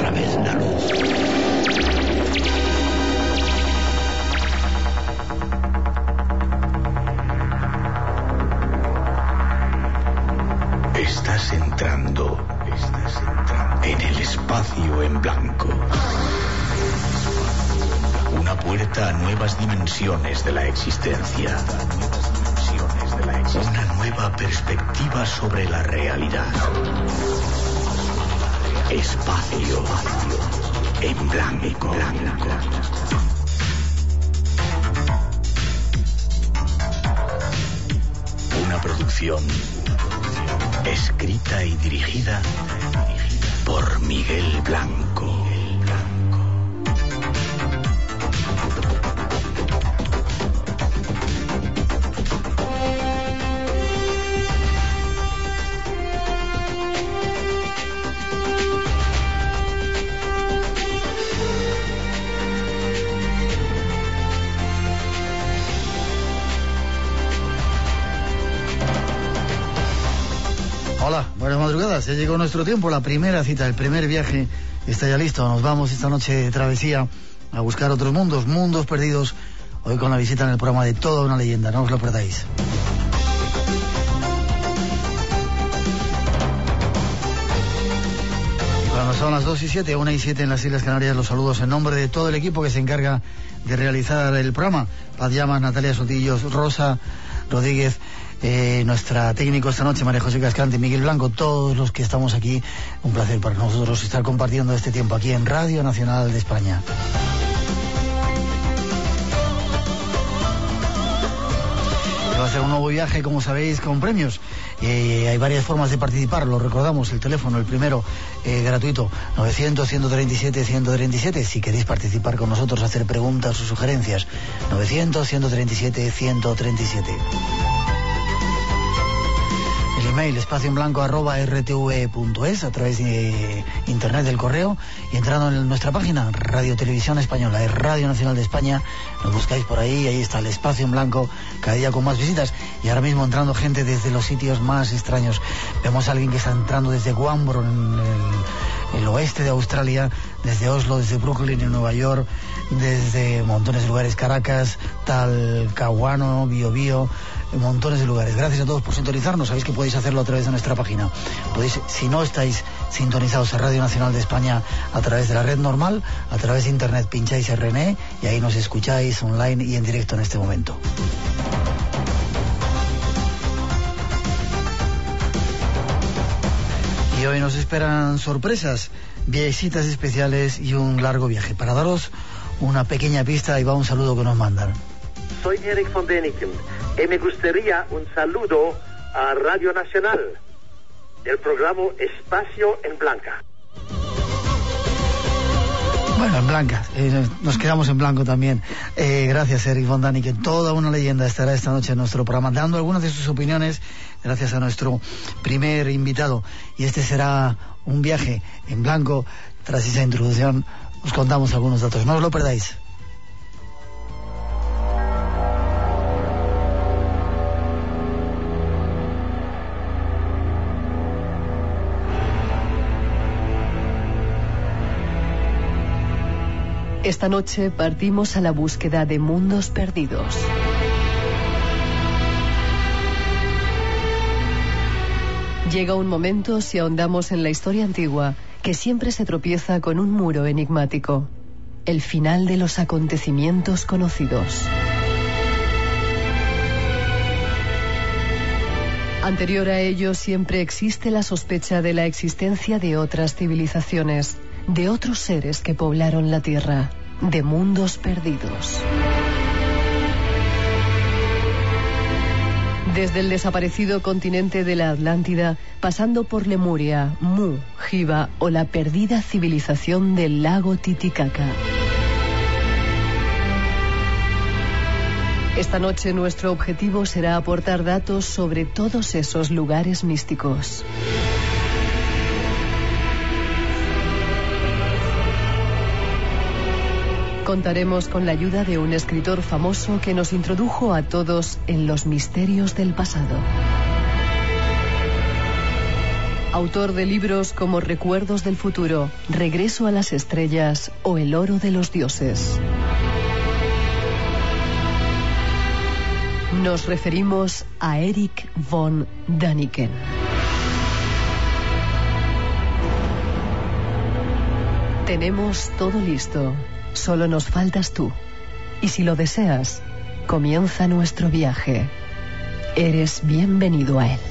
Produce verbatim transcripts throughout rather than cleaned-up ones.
través de la luz. Estás entrando, estás entrando en el espacio en blanco. Una puerta a nuevas dimensiones de la existencia. Una nueva perspectiva sobre la realidad. Espacio en blanco. Una producción escrita y dirigida por Miguel Blanco. Hola, buenas madrugadas. Ya llegó nuestro tiempo, la primera cita, el primer viaje está ya listo. Nos vamos esta noche de travesía a buscar otros mundos, mundos perdidos. Hoy con la visita en el programa de Toda una leyenda, no os lo perdáis. Y cuando son las dos y siete, una y siete en las Islas Canarias, los saludos en nombre de todo el equipo que se encarga de realizar el programa. Paz Llamas, Natalia Sotillos, Rosa Rodríguez, Eh, nuestra técnico esta noche, María José Cascante, Miguel Blanco, todos los que estamos aquí, un placer para nosotros estar compartiendo este tiempo aquí en Radio Nacional de España. Va a ser un nuevo viaje, como sabéis, con premios. Eh, hay varias formas de participar, lo recordamos, el teléfono, el primero, eh, gratuito, novecientos, ciento treinta y siete, ciento treinta y siete, si queréis participar con nosotros, hacer preguntas o sugerencias, novecientos, ciento treinta y siete, ciento treinta y siete. El email espacio en blanco arroba r t v punto es a través de internet del correo, y entrando en nuestra página Radio Televisión Española, es Radio Nacional de España, nos buscáis por ahí, ahí está el espacio en blanco, cada día con más visitas, y ahora mismo entrando gente desde los sitios más extraños. Vemos a alguien que está entrando desde Guambro en el, el oeste de Australia, desde Oslo, desde Brooklyn en Nueva York, desde montones de lugares, Caracas, Talcahuano, Biobío, montones de lugares. Gracias a todos por sintonizarnos. Sabéis que podéis hacerlo a través de nuestra página. Podéis, si no estáis sintonizados a Radio Nacional de España a través de la red normal, a través de internet pincháis R N E y ahí nos escucháis online y en directo en este momento. Y hoy nos esperan sorpresas, visitas especiales y un largo viaje. Para daros una pequeña pista, ahí va un saludo que nos mandan. Soy Eric von Däniken y me gustaría un saludo a Radio Nacional del programa Espacio en Blanca. Bueno, en blanca, eh, nos quedamos en blanco también. Eh, gracias, Eric von Däniken. Toda una leyenda estará esta noche en nuestro programa, dando algunas de sus opiniones, gracias a nuestro primer invitado. Y este será un viaje en blanco. Tras esa introducción, os contamos algunos datos. No os lo perdáis. Esta noche partimos a la búsqueda de mundos perdidos. Llega un momento, si ahondamos en la historia antigua, que siempre se tropieza con un muro enigmático: el final de los acontecimientos conocidos. Anterior a ello, siempre existe la sospecha de la existencia de otras civilizaciones, de otros seres que poblaron la Tierra, de mundos perdidos. Desde el desaparecido continente de la Atlántida, pasando por Lemuria, Mu, Jiva o la perdida civilización del lago Titicaca. Esta noche nuestro objetivo será aportar datos sobre todos esos lugares místicos. Contaremos con la ayuda de un escritor famoso que nos introdujo a todos en los misterios del pasado. Autor de libros como Recuerdos del futuro, Regreso a las estrellas o El oro de los dioses. Nos referimos a Erich von Däniken. Tenemos todo listo, solo nos faltas tú. Y si lo deseas, comienza nuestro viaje. Eres bienvenido a él.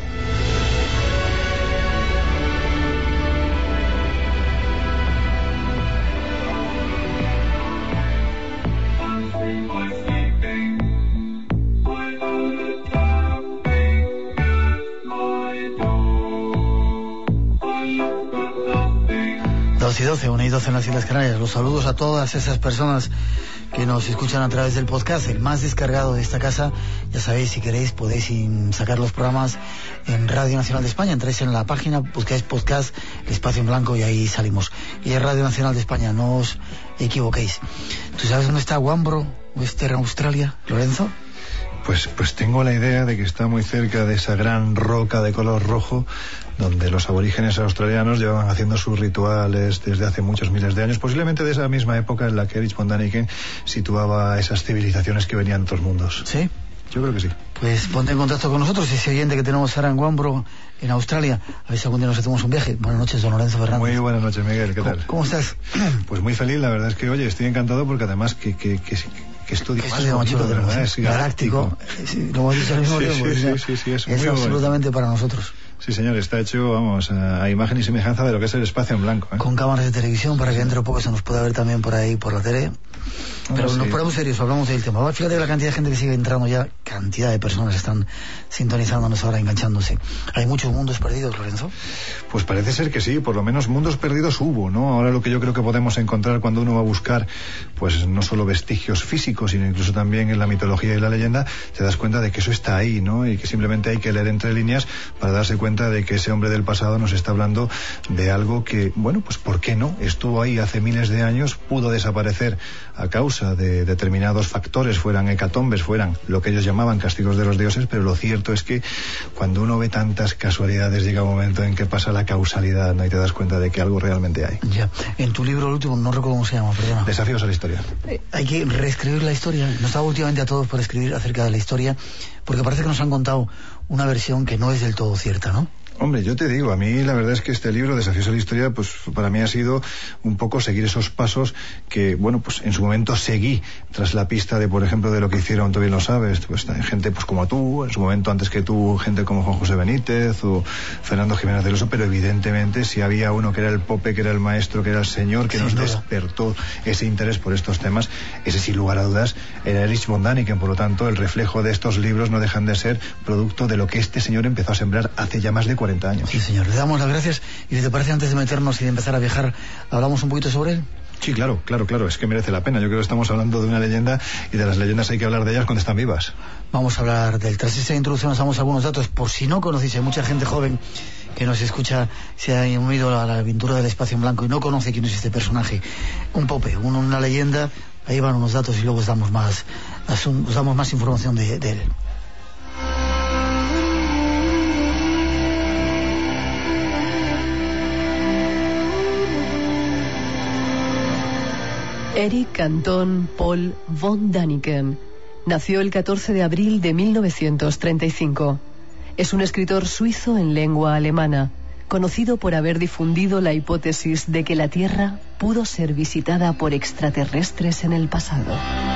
dos y doce, una y doce en las Islas Canarias. Los saludos a todas esas personas que nos escuchan a través del podcast, el más descargado de esta casa. Ya sabéis, si queréis podéis sacar los programas en Radio Nacional de España. Entráis en la página, buscáis podcast, el espacio en blanco y ahí salimos. Y es Radio Nacional de España, no os equivoquéis. ¿Tú sabes dónde está Wambo, Western Australia, Lorenzo? Pues, pues tengo la idea de que está muy cerca de esa gran roca de color rojo donde los aborígenes australianos llevaban haciendo sus rituales desde hace muchos miles de años, posiblemente de esa misma época en la que Erich von Däniken situaba esas civilizaciones que venían de otros mundos. ¿Sí? Yo creo que sí. Pues ponte en contacto con nosotros, ese oyente que tenemos ahora en Wambo, en Australia. A ver si algún día nos hacemos un viaje. Buenas noches, don Lorenzo Fernández. Muy buenas noches, Miguel. ¿Qué tal? ¿Cómo, cómo estás? Pues muy feliz, la verdad es que, oye, estoy encantado porque además que... que, que que estudio más bonito, de verdad, es galáctico. galáctico. Sí, lo hemos dicho al mismo sí, tiempo. Sí, o sea, sí, sí, sí, es, es muy absolutamente bueno. Para nosotros. Sí, señor, está hecho, vamos, a, a imagen y semejanza de lo que es el espacio en blanco, ¿eh? Con cámaras de televisión para que dentro de poco se nos pueda ver también por ahí, por la tele. Pero sí. Nos ponemos serios, hablamos del tema. Fíjate la cantidad de gente que sigue entrando ya, cantidad de personas están sintonizándonos ahora, enganchándose. ¿Hay muchos mundos perdidos, Lorenzo? Pues parece ser que sí, por lo menos mundos perdidos hubo, ¿no? Ahora lo que yo creo que podemos encontrar cuando uno va a buscar, pues no solo vestigios físicos, sino incluso también en la mitología y la leyenda, te das cuenta de que eso está ahí, ¿no? Y que simplemente hay que leer entre líneas para darse cuenta de que ese hombre del pasado nos está hablando de algo que, bueno, pues ¿por qué no? Estuvo ahí hace miles de años, pudo desaparecer a causa de determinados factores, fueran hecatombes, fueran lo que ellos llamaban castigos de los dioses, pero lo cierto es que cuando uno ve tantas casualidades llega un momento en que pasa la causalidad, ¿no? Y te das cuenta de que algo realmente hay. Ya. En tu libro, el último, no recuerdo cómo se llama, perdona. Desafíos a la historia. Eh, hay que reescribir la historia. Nos da últimamente a todos por escribir acerca de la historia, porque parece que nos han contado una versión que no es del todo cierta, ¿no? Hombre, yo te digo, a mí la verdad es que este libro, Desafíos a la Historia, pues para mí ha sido un poco seguir esos pasos que, bueno, pues en su momento seguí tras la pista de, por ejemplo, de lo que hicieron, tú bien lo sabes, pues gente pues como tú, en su momento antes que tú, gente como Juan José Benítez o Fernando Jiménez del Oso, pero evidentemente si había uno que era el pope, que era el maestro, que era el señor, que nos despertó ese interés por estos temas, ese sin lugar a dudas era Erich von Däniken. Por lo tanto, el reflejo de estos libros no dejan de ser producto de lo que este señor empezó a sembrar hace ya más de cuarenta años. Sí, señor, le damos las gracias. Y si te parece, antes de meternos y de empezar a viajar, ¿hablamos un poquito sobre él? Sí, claro, claro, claro, es que merece la pena. Yo creo que estamos hablando de una leyenda y de las leyendas hay que hablar de ellas cuando están vivas. Vamos a hablar del... Tras esta introducción nos damos algunos datos, por si no conocéis, hay mucha gente joven que nos escucha, se ha unido a la aventura del espacio en blanco y no conoce quién es este personaje. Un pope, un, una leyenda, ahí van unos datos y luego os damos más, os damos más información de, de él. Erich Anton Paul von Däniken nació el catorce de abril de mil novecientos treinta y cinco. Es un escritor suizo en lengua alemana, conocido por haber difundido la hipótesis de que la Tierra pudo ser visitada por extraterrestres en el pasado.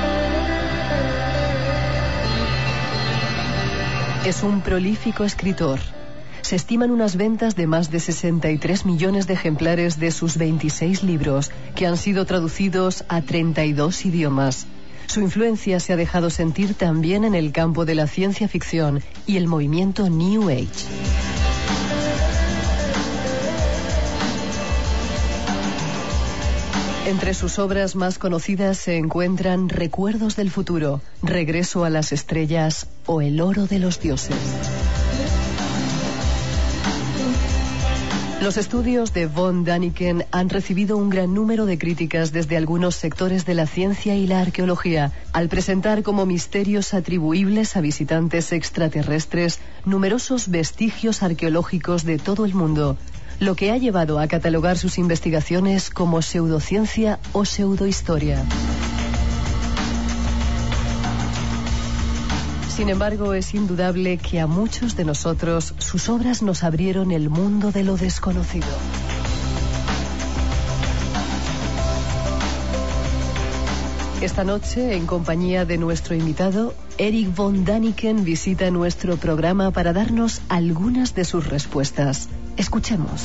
Es un prolífico escritor. Se estiman unas ventas de más de sesenta y tres millones de ejemplares de sus veintiséis libros, que han sido traducidos a treinta y dos idiomas. Su influencia se ha dejado sentir también en el campo de la ciencia ficción y el movimiento New Age. Entre sus obras más conocidas se encuentran Recuerdos del futuro, Regreso a las estrellas o El oro de los dioses. Los estudios de von Däniken han recibido un gran número de críticas desde algunos sectores de la ciencia y la arqueología, al presentar como misterios atribuibles a visitantes extraterrestres numerosos vestigios arqueológicos de todo el mundo, lo que ha llevado a catalogar sus investigaciones como pseudociencia o pseudohistoria. Sin embargo, es indudable que a muchos de nosotros sus obras nos abrieron el mundo de lo desconocido. Esta noche, en compañía de nuestro invitado, Erich von Däniken visita nuestro programa para darnos algunas de sus respuestas. Escuchemos.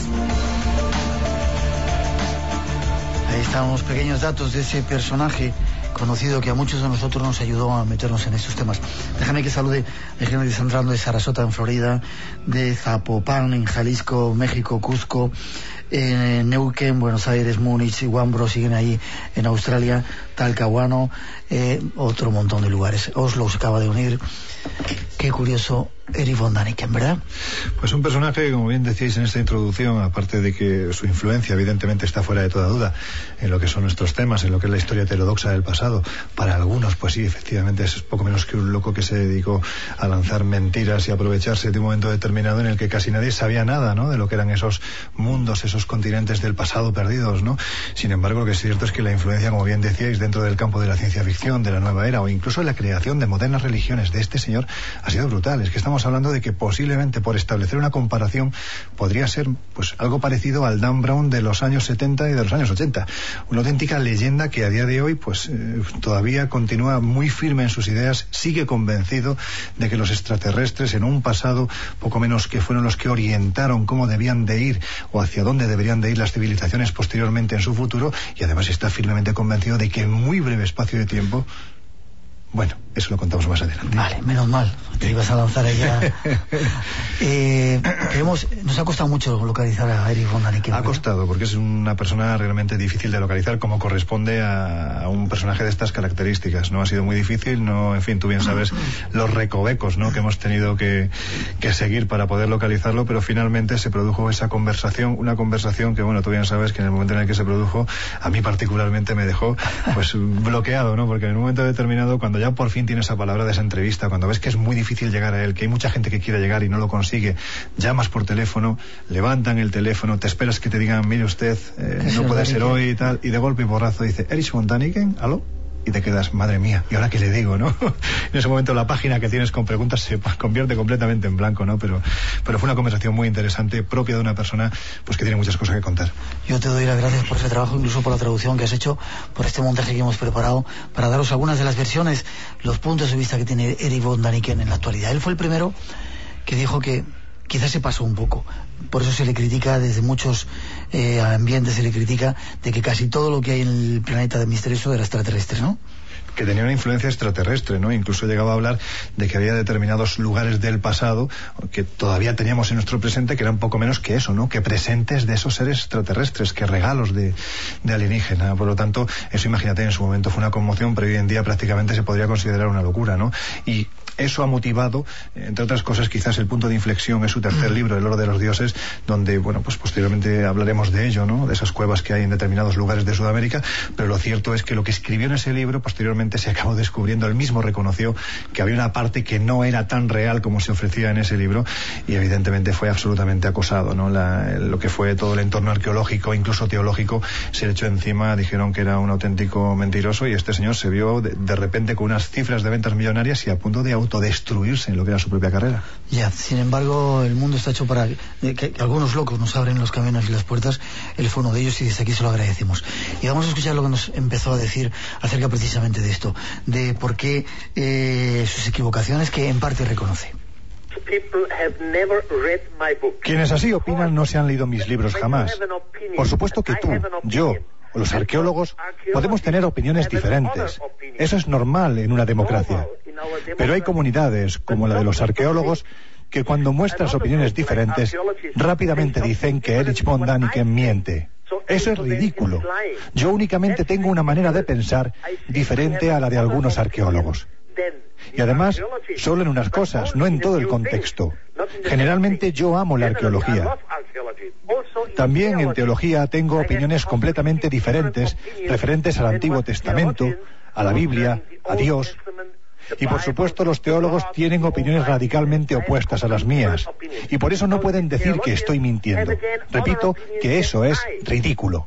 Ahí están unos pequeños datos de ese personaje conocido que a muchos de nosotros nos ayudó a meternos en estos temas. Déjame que salude a gente de Sandrando, de Sarasota en Florida, de Zapopan en Jalisco, México, Cuzco, eh, Neuquén, Buenos Aires, Múnich y Wambro siguen ahí en Australia, Talcahuano, eh, otro montón de lugares. Oslo se acaba de unir. Qué curioso, Erich von Däniken, ¿verdad? Pues un personaje, como bien decíais en esta introducción, aparte de que su influencia evidentemente está fuera de toda duda en lo que son nuestros temas, en lo que es la historia heterodoxa del pasado, para algunos pues sí, efectivamente es poco menos que un loco que se dedicó a lanzar mentiras y aprovecharse de un momento determinado en el que casi nadie sabía nada, ¿no?, de lo que eran esos mundos, esos continentes del pasado perdidos, ¿no? Sin embargo, lo que es cierto es que la influencia, como bien decíais, dentro del campo de la ciencia ficción, de la nueva era, o incluso en la creación de modernas religiones de este señor, ha sido brutal. Es que estamos hablando de que posiblemente, por establecer una comparación, podría ser pues algo parecido al Dan Brown de los años setenta y de los años ochenta. Una auténtica leyenda que a día de hoy pues eh, todavía continúa muy firme en sus ideas, sigue convencido de que los extraterrestres en un pasado poco menos que fueron los que orientaron cómo debían de ir o hacia dónde deberían de ir las civilizaciones posteriormente en su futuro, y además está firmemente convencido de que en muy breve espacio de tiempo. Bueno, eso lo contamos más adelante. Vale, menos mal, te ibas a lanzar allá. eh, queremos, nos ha costado mucho localizar a Erich von Däniken. Ha costado, porque es una persona realmente difícil de localizar, como corresponde a, a un personaje de estas características, ¿no? Ha sido muy difícil, no, en fin, tú bien sabes los recovecos, ¿no?, que hemos tenido que, que seguir para poder localizarlo, pero finalmente se produjo esa conversación, una conversación que, bueno, tú bien sabes que en el momento en el que se produjo, a mí particularmente me dejó, pues, bloqueado, ¿no? Porque en un momento determinado, cuando ya por fin tiene esa palabra de esa entrevista, cuando ves que es muy difícil llegar a él, que hay mucha gente que quiere llegar y no lo consigue, llamas por teléfono, levantan el teléfono, te esperas que te digan, mire usted, eh, no puede ser hoy y tal, y de golpe y porrazo dice, Erich von Däniken, ¿aló? Y te quedas, madre mía, ¿y ahora qué le digo, no? En ese momento la página que tienes con preguntas se convierte completamente en blanco, ¿no? Pero, pero fue una conversación muy interesante, propia de una persona pues que tiene muchas cosas que contar. Yo te doy las gracias por ese trabajo, incluso por la traducción que has hecho, por este montaje que hemos preparado, para daros algunas de las versiones, los puntos de vista que tiene Erich von Däniken en la actualidad. Él fue el primero que dijo que quizás se pasó un poco. Por eso se le critica, desde muchos eh, ambientes se le critica de que casi todo lo que hay en el planeta de misterioso era extraterrestre, ¿no? Que tenía una influencia extraterrestre, ¿no? Incluso llegaba a hablar de que había determinados lugares del pasado que todavía teníamos en nuestro presente que eran poco menos que eso, ¿no? Que presentes de esos seres extraterrestres, que regalos de, de alienígena. Por lo tanto, eso, imagínate, en su momento fue una conmoción, pero hoy en día prácticamente se podría considerar una locura, ¿no? Y eso ha motivado, entre otras cosas, quizás el punto de inflexión es su tercer libro, El oro de los dioses, donde, bueno, pues posteriormente hablaremos de ello, ¿no? De esas cuevas que hay en determinados lugares de Sudamérica, pero lo cierto es que lo que escribió en ese libro, posteriormente se acabó descubriendo, él mismo reconoció que había una parte que no era tan real como se ofrecía en ese libro, y evidentemente fue absolutamente acosado, ¿no? La, lo que fue todo el entorno arqueológico, incluso teológico, se le echó encima, dijeron que era un auténtico mentiroso, y este señor se vio de, de repente con unas cifras de ventas millonarias y a punto de autodestruirse en lo que era su propia carrera. Ya, sin embargo, el mundo está hecho para que, que algunos locos nos abren los caminos y las puertas. Él fue uno de ellos y desde aquí se lo agradecemos. Y vamos a escuchar lo que nos empezó a decir acerca precisamente de esto, de por qué eh, sus equivocaciones, que en parte reconoce. Quienes así opinan no se han leído mis libros jamás. Por supuesto que tú, yo o los arqueólogos podemos tener opiniones diferentes. Eso es normal en una democracia. Pero hay comunidades, como la de los arqueólogos, que cuando muestras opiniones diferentes, rápidamente dicen que Erich von Däniken miente. Eso es ridículo. Yo únicamente tengo una manera de pensar diferente a la de algunos arqueólogos. Y además, solo en unas cosas, no en todo el contexto. Generalmente yo amo la arqueología. También en teología tengo opiniones completamente diferentes referentes al Antiguo Testamento, a la Biblia, a Dios. Y por supuesto los teólogos tienen opiniones radicalmente opuestas a las mías. Y por eso no pueden decir que estoy mintiendo. Repito que eso es ridículo.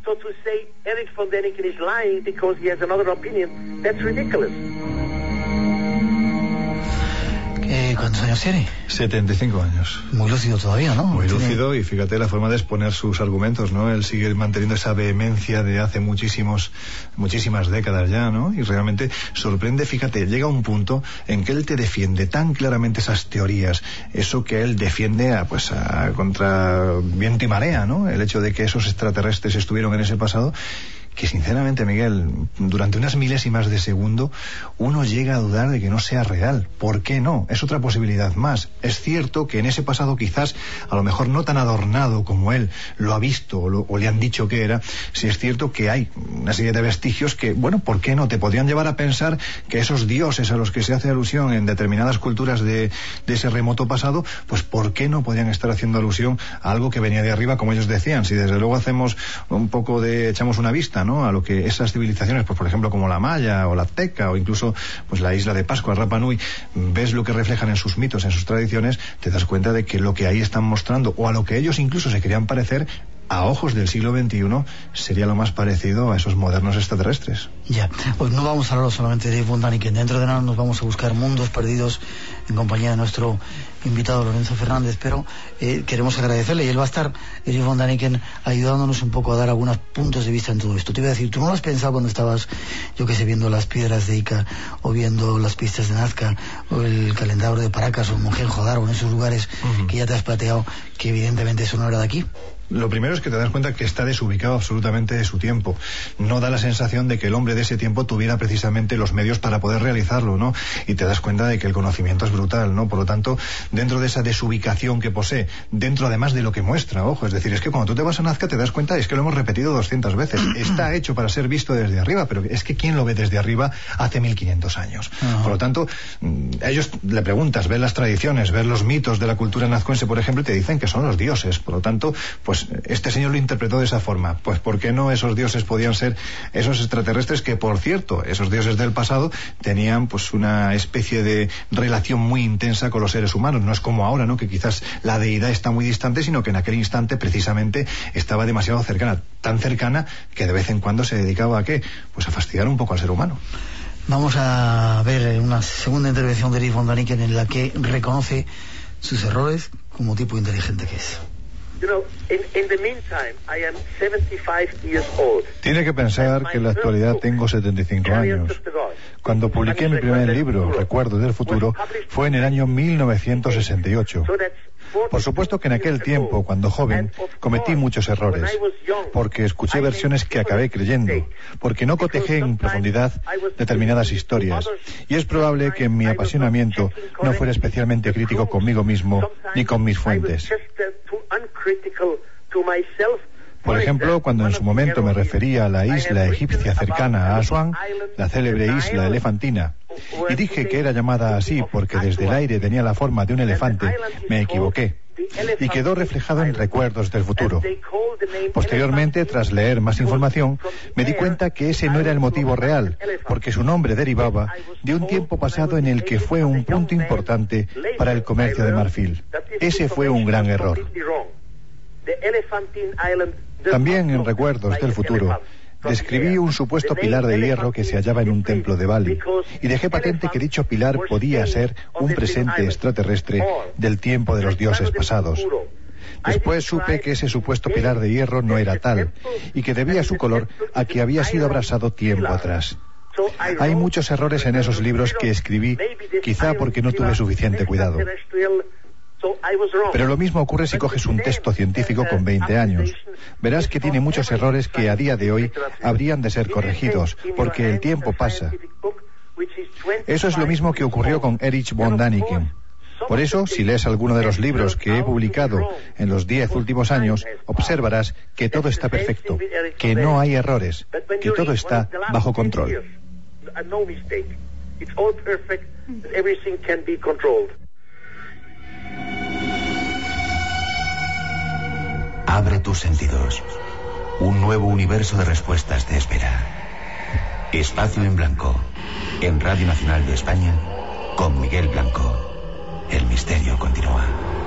Eh, ¿Cuántos años tiene? setenta y cinco años. Muy lúcido todavía, ¿no? Muy Tiene... lúcido, y fíjate la forma de exponer sus argumentos, ¿no? Él sigue manteniendo esa vehemencia de hace muchísimos, muchísimas décadas ya, ¿no? Y realmente sorprende, fíjate, llega un punto en que él te defiende tan claramente esas teorías, eso que él defiende a, pues, a, contra viento y marea, ¿no? El hecho de que esos extraterrestres estuvieron en ese pasado, que sinceramente, Miguel, durante unas milésimas de segundo uno llega a dudar de que no sea real. ¿Por qué no? Es otra posibilidad más. Es cierto que en ese pasado, quizás a lo mejor no tan adornado como él lo ha visto o, lo, o le han dicho que era, sí es cierto que hay una serie de vestigios que, bueno, ¿por qué no? Te podrían llevar a pensar que esos dioses a los que se hace alusión en determinadas culturas de, de ese remoto pasado, pues ¿por qué no podrían estar haciendo alusión a algo que venía de arriba, como ellos decían? Si desde luego hacemos un poco de, echamos una vista, ¿no?, a lo que esas civilizaciones, pues por ejemplo como la Maya o la Azteca o incluso pues la isla de Pascua, Rapa Nui, ves lo que reflejan en sus mitos, en sus tradiciones, te das cuenta de que lo que ahí están mostrando, o a lo que ellos incluso se querían parecer, a ojos del siglo veintiuno sería lo más parecido a esos modernos extraterrestres. Ya, pues no vamos a hablar solamente de Dave Von Daniken. Dentro de nada nos vamos a buscar mundos perdidos en compañía de nuestro invitado Lorenzo Fernández, pero eh, queremos agradecerle, y él va a estar, Dave Von Daniken, ayudándonos un poco a dar algunos puntos de vista en todo esto. Te iba a decir, ¿tú no lo has pensado cuando estabas, yo que sé, viendo las piedras de Ica, o viendo las pistas de Nazca, o el calendario de Paracas, o Mohenjo-Daro, en esos lugares uh-huh. que ya te has planteado que evidentemente eso no era de aquí? Lo primero es que te das cuenta que está desubicado absolutamente de su tiempo. No da la sensación de que el hombre de ese tiempo tuviera precisamente los medios para poder realizarlo, ¿no? Y te das cuenta de que el conocimiento es brutal, ¿no? Por lo tanto, dentro de esa desubicación que posee, dentro además de lo que muestra, ojo, es decir, es que cuando tú te vas a Nazca te das cuenta, es que lo hemos repetido doscientas veces, está hecho para ser visto desde arriba, pero es que ¿quién lo ve desde arriba hace mil quinientos años? Uh-huh. Por lo tanto, a ellos le preguntas, ves las tradiciones, ves los mitos de la cultura nazcuense, por ejemplo, y te dicen que son los dioses. Por lo tanto, pues este señor lo interpretó de esa forma. Pues ¿por qué no esos dioses podían ser esos extraterrestres que, por cierto, esos dioses del pasado tenían pues una especie de relación muy intensa con los seres humanos? No es como ahora, ¿no?, que quizás la deidad está muy distante, sino que en aquel instante precisamente estaba demasiado cercana, tan cercana que de vez en cuando se dedicaba a ¿qué? Pues a fastidiar un poco al ser humano. Vamos a ver una segunda intervención de Dave Von Daniken en la que reconoce sus errores como tipo inteligente que es. You know, in, in the meantime, I am seventy-five years old. Tiene que pensar que en la actualidad tengo setenta y cinco años. Cuando publiqué mi primer libro, Recuerdos del Futuro, fue en el año mil novecientos sesenta y ocho. Por supuesto que en aquel tiempo, cuando joven, cometí muchos errores, porque escuché versiones que acabé creyendo, porque no cotejé en profundidad determinadas historias, y es probable que en mi apasionamiento no fuera especialmente crítico conmigo mismo ni con mis fuentes. Por ejemplo, cuando en su momento me refería a la isla egipcia cercana a Asuán, la célebre isla elefantina, y dije que era llamada así porque desde el aire tenía la forma de un elefante, me equivoqué, y quedó reflejado en Recuerdos del Futuro. Posteriormente, tras leer más información, me di cuenta que ese no era el motivo real, porque su nombre derivaba de un tiempo pasado en el que fue un punto importante para el comercio de marfil. Ese fue un gran error. También en Recuerdos del Futuro describí un supuesto pilar de hierro que se hallaba en un templo de Bali, y dejé patente que dicho pilar podía ser un presente extraterrestre del tiempo de los dioses pasados. Después supe que ese supuesto pilar de hierro no era tal, y que debía su color a que había sido abrasado tiempo atrás. Hay muchos errores en esos libros que escribí, quizá porque no tuve suficiente cuidado. Pero lo mismo ocurre si coges un texto científico con veinte años. Verás que tiene muchos errores que a día de hoy habrían de ser corregidos, porque el tiempo pasa. Eso es lo mismo que ocurrió con Erich von Daniken. Por eso, si lees alguno de los libros que he publicado en los diez últimos años, observarás que todo está perfecto, que no hay errores, que todo está bajo control. that everything can be controlled. Abre tus sentidos. Un nuevo universo de respuestas te espera. Espacio en Blanco, en Radio Nacional de España, con Miguel Blanco. El misterio continúa.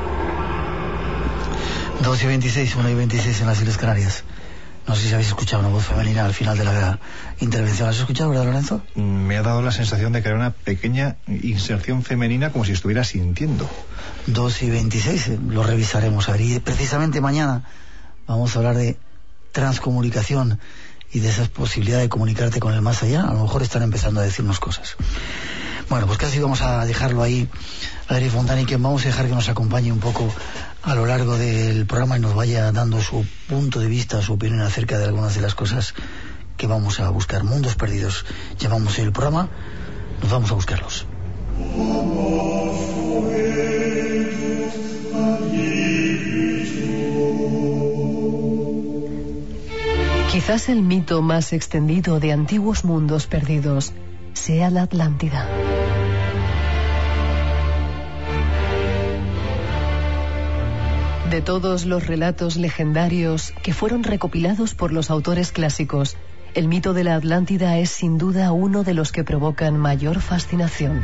dos y veintiséis, una y veintiséis en las Islas Canarias. No sé si habéis escuchado una voz femenina al final de la intervención. ¿Has escuchado, verdad, Lorenzo? Me ha dado la sensación de que era una pequeña inserción femenina, como si estuviera sintiendo. dos y veintiséis, eh, lo revisaremos. A ver, y precisamente mañana vamos a hablar de transcomunicación y de esa posibilidad de comunicarte con el más allá. A lo mejor están empezando a decirnos cosas. Bueno, pues casi vamos a dejarlo ahí, Adri Fontana, que vamos a dejar que nos acompañe un poco a lo largo del programa y nos vaya dando su punto de vista, su opinión acerca de algunas de las cosas que vamos a buscar. Mundos perdidos, llamamos el programa, nos vamos a buscarlos. Quizás el mito más extendido de antiguos mundos perdidos sea la Atlántida. De todos los relatos legendarios que fueron recopilados por los autores clásicos, el mito de la Atlántida es sin duda uno de los que provocan mayor fascinación.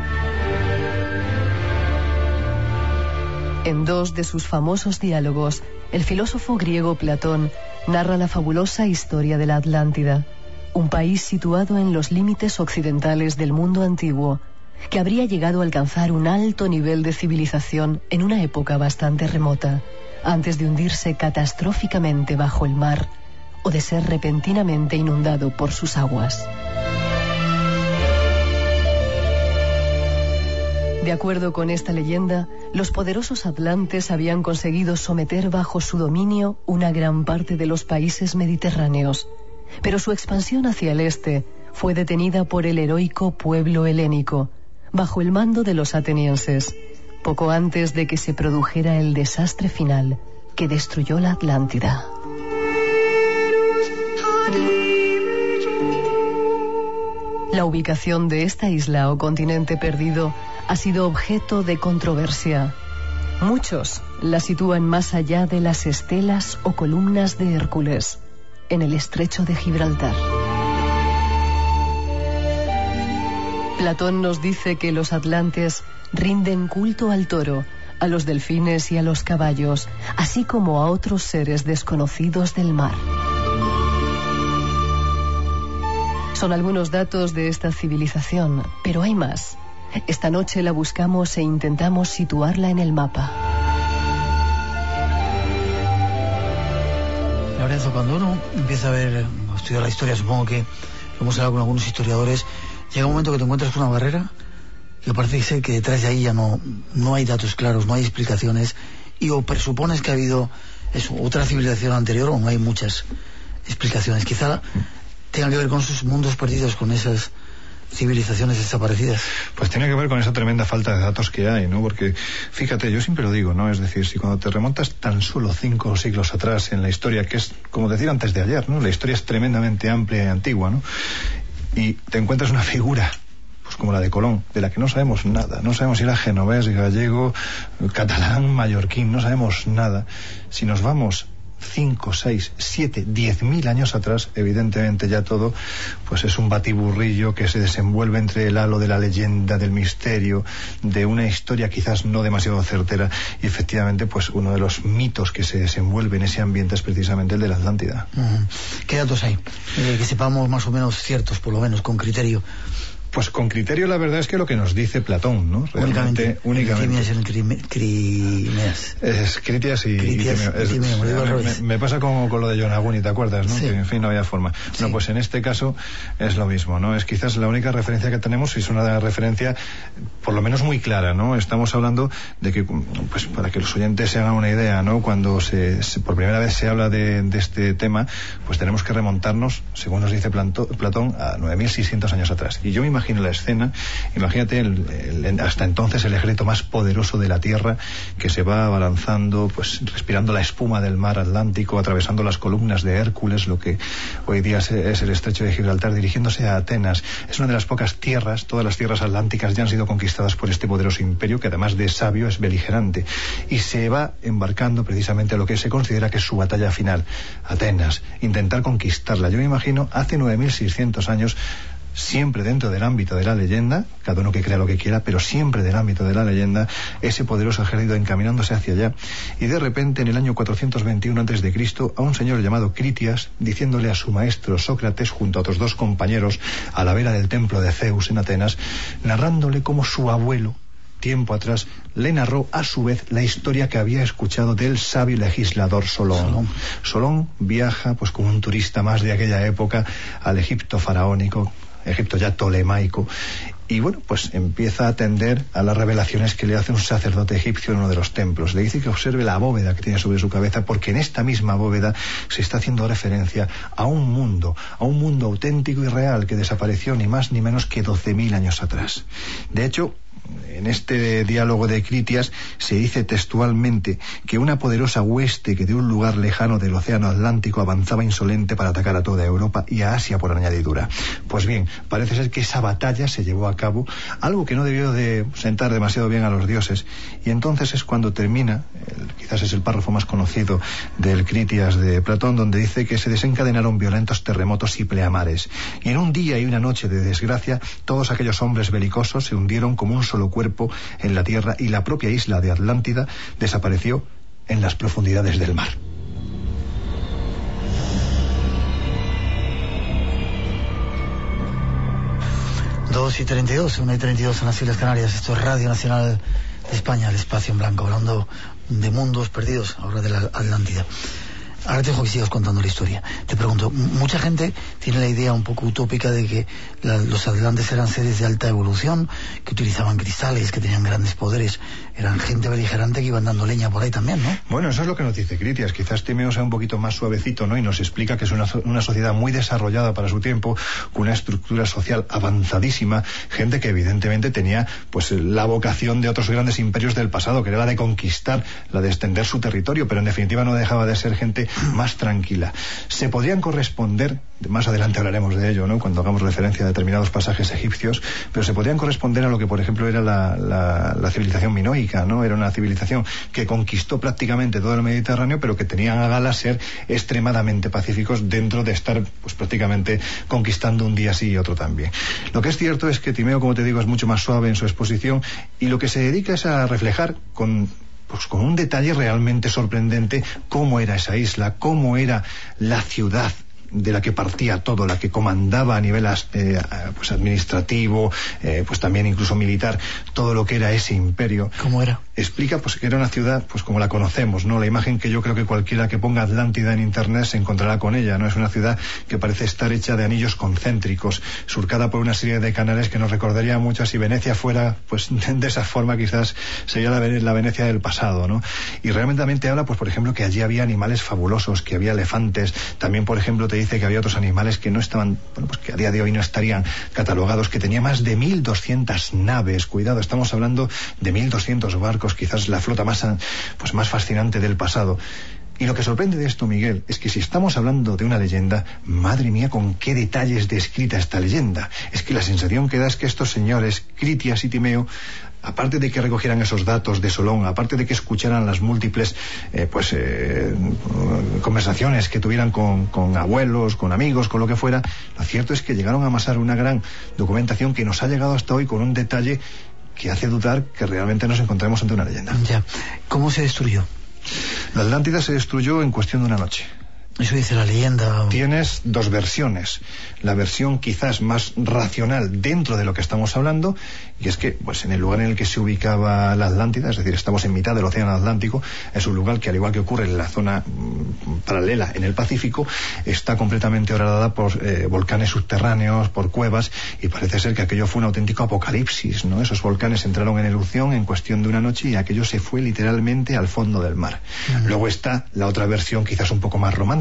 En dos de sus famosos diálogos, el filósofo griego Platón narra la fabulosa historia de la Atlántida, un país situado en los límites occidentales del mundo antiguo, que habría llegado a alcanzar un alto nivel de civilización en una época bastante remota, antes de hundirse catastróficamente bajo el mar o de ser repentinamente inundado por sus aguas. De acuerdo con esta leyenda, los poderosos atlantes habían conseguido someter bajo su dominio una gran parte de los países mediterráneos, pero su expansión hacia el este fue detenida por el heroico pueblo helénico, bajo el mando de los atenienses, poco antes de que se produjera el desastre final que destruyó la Atlántida. La ubicación de esta isla o continente perdido ha sido objeto de controversia. Muchos la sitúan más allá de las estelas o columnas de Hércules, en el estrecho de Gibraltar. Platón nos dice que los atlantes rinden culto al toro, a los delfines y a los caballos, así como a otros seres desconocidos del mar. Son algunos datos de esta civilización, pero hay más. Esta noche la buscamos e intentamos situarla en el mapa. Lorenzo, cuando uno empieza a ver, a estudiar la historia, supongo que hemos hablado con algunos historiadores, llega un momento que te encuentras con una barrera y parece ser que detrás de ahí ya no, no hay datos claros, no hay explicaciones, y o presupones que ha habido eso, otra civilización anterior, o no hay muchas explicaciones. Quizá tenga que ver con sus mundos perdidos, con esas civilizaciones desaparecidas. Pues tiene que ver con esa tremenda falta de datos que hay, ¿no? Porque, fíjate, yo siempre lo digo, ¿no? Es decir, si cuando te remontas tan solo cinco siglos atrás en la historia, que es, como decir antes de ayer, ¿no? La historia es tremendamente amplia y antigua, ¿no? Y te encuentras una figura, pues como la de Colón, de la que no sabemos nada. No sabemos si era genovés, gallego, catalán, mallorquín, no sabemos nada. Si nos vamos cinco, seis, siete, diez mil años atrás, evidentemente ya todo pues es un batiburrillo que se desenvuelve entre el halo de la leyenda, del misterio, de una historia quizás no demasiado certera, y efectivamente pues uno de los mitos que se desenvuelve en ese ambiente es precisamente el de la Atlántida. Uh-huh. ¿Qué datos hay? Eh, que sepamos más o menos ciertos, por lo menos, con criterio. Pues con criterio la verdad es que lo que nos dice Platón, ¿no? Realmente, únicamente. únicamente. Crimias. Es Critias y, Critias, y es, y me, me, me pasa como con lo de Yonaguni, ¿te acuerdas, no? Sí. Que en fin no había forma. Sí. Bueno, pues en este caso es lo mismo, ¿no? Es quizás la única referencia que tenemos, y es una referencia por lo menos muy clara, ¿no? Estamos hablando de que, pues para que los oyentes se hagan una idea, ¿no? Cuando se, se por primera vez se habla de, de este tema, pues tenemos que remontarnos, según nos dice Planto, Platón, a nueve mil seiscientos años atrás. Y yo me imagino imagino la escena. Imagínate el, el, hasta entonces el ejército más poderoso de la Tierra, que se va abalanzando, pues respirando la espuma del mar Atlántico, atravesando las columnas de Hércules, lo que hoy día es el estrecho de Gibraltar, dirigiéndose a Atenas. Es una de las pocas tierras, todas las tierras atlánticas ya han sido conquistadas por este poderoso imperio, que además de sabio es beligerante, y se va embarcando precisamente a lo que se considera que es su batalla final, Atenas, intentar conquistarla. Yo me imagino hace nueve mil seiscientos años, siempre dentro del ámbito de la leyenda, cada uno que crea lo que quiera, pero siempre del ámbito de la leyenda, ese poderoso ejército encaminándose hacia allá, y de repente en el año cuatrocientos veintiuno antes de Cristo, a un señor llamado Critias, diciéndole a su maestro Sócrates junto a otros dos compañeros a la vera del templo de Zeus en Atenas, narrándole cómo su abuelo tiempo atrás le narró a su vez la historia que había escuchado del sabio legislador Solón. Solón. Solón viaja pues como un turista más de aquella época al Egipto faraónico, Egipto ya tolemaico, y bueno, pues empieza a atender a las revelaciones que le hace un sacerdote egipcio en uno de los templos. Le dice que observe la bóveda que tiene sobre su cabeza, porque en esta misma bóveda se está haciendo referencia a un mundo, a un mundo auténtico y real que desapareció ni más ni menos que doce mil años atrás. De hecho, en este diálogo de Critias se dice textualmente que una poderosa hueste que de un lugar lejano del océano Atlántico avanzaba insolente para atacar a toda Europa y a Asia por añadidura. Pues bien, parece ser que esa batalla se llevó a cabo, algo que no debió de sentar demasiado bien a los dioses, y entonces es cuando termina, el, quizás es el párrafo más conocido del Critias de Platón, donde dice que se desencadenaron violentos terremotos y pleamares, y en un día y una noche de desgracia todos aquellos hombres belicosos se hundieron como un solo cuerpo en la tierra, y la propia isla de Atlántida desapareció en las profundidades del mar. Dos y treinta y dos, una y treinta y dos en las Islas Canarias. Esto es Radio Nacional de España, el espacio en blanco, hablando de mundos perdidos, ahora de la Atlántida. Ahora te dejo que sigas contando la historia. Te pregunto, mucha gente tiene la idea un poco utópica de que la, los atlantes eran seres de alta evolución, que utilizaban cristales, que tenían grandes poderes. Eran gente beligerante que iban dando leña por ahí también, ¿no? Bueno, eso es lo que nos dice Critias. Quizás Timeo sea un poquito más suavecito, ¿no? Y nos explica que es una, una sociedad muy desarrollada para su tiempo, con una estructura social avanzadísima, gente que evidentemente tenía pues la vocación de otros grandes imperios del pasado, que era la de conquistar, la de extender su territorio, pero en definitiva no dejaba de ser gente más tranquila. Se podrían corresponder, más adelante hablaremos de ello, ¿no?, cuando hagamos referencia a determinados pasajes egipcios, pero se podrían corresponder a lo que por ejemplo era la, la, la civilización minoica, ¿no? Era una civilización que conquistó prácticamente todo el Mediterráneo, pero que tenían a gala ser extremadamente pacíficos dentro de estar pues prácticamente conquistando un día sí y otro también. Lo que es cierto es que Timeo, como te digo, es mucho más suave en su exposición, y lo que se dedica es a reflejar con pues con un detalle realmente sorprendente cómo era esa isla, cómo era la ciudad de la que partía todo, la que comandaba a nivel eh, pues administrativo, eh, pues también incluso militar, todo lo que era ese imperio. ¿Cómo era? Explica pues que era una ciudad pues como la conocemos, ¿no? La imagen que yo creo que cualquiera que ponga Atlántida en internet se encontrará con ella, ¿no? Es una ciudad que parece estar hecha de anillos concéntricos, surcada por una serie de canales que nos recordaría mucho a si Venecia fuera pues de esa forma, quizás sería la, la Venecia del pasado, ¿no? Y realmente también te habla pues por ejemplo que allí había animales fabulosos, que había elefantes, también por ejemplo te dice que había otros animales que no estaban, bueno, pues que a día de hoy no estarían catalogados, que tenía más de mil doscientas naves, cuidado, estamos hablando de mil doscientos barcos, quizás la flota más, pues más fascinante del pasado. Y lo que sorprende de esto, Miguel, es que si estamos hablando de una leyenda, madre mía, con qué detalles descrita esta leyenda. Es que la sensación que da es que estos señores, Critias y Timeo, aparte de que recogieran esos datos de Solón, aparte de que escucharan las múltiples eh, pues eh, conversaciones que tuvieran con, con abuelos, con amigos, con lo que fuera, lo cierto es que llegaron a amasar una gran documentación que nos ha llegado hasta hoy con un detalle que hace dudar que realmente nos encontremos ante una leyenda. Ya. ¿Cómo se destruyó? La Atlántida se destruyó en cuestión de una noche. Eso dice la leyenda. Tienes dos versiones. La versión quizás más racional dentro de lo que estamos hablando, y es que pues en el lugar en el que se ubicaba la Atlántida, es decir, estamos en mitad del océano Atlántico, es un lugar que, al igual que ocurre en la zona mmm, paralela en el Pacífico, está completamente horadada por eh, volcanes subterráneos, por cuevas, y parece ser que aquello fue un auténtico apocalipsis, ¿no? Esos volcanes entraron en erupción en cuestión de una noche y aquello se fue literalmente al fondo del mar. Uh-huh. Luego está la otra versión quizás un poco más romántica,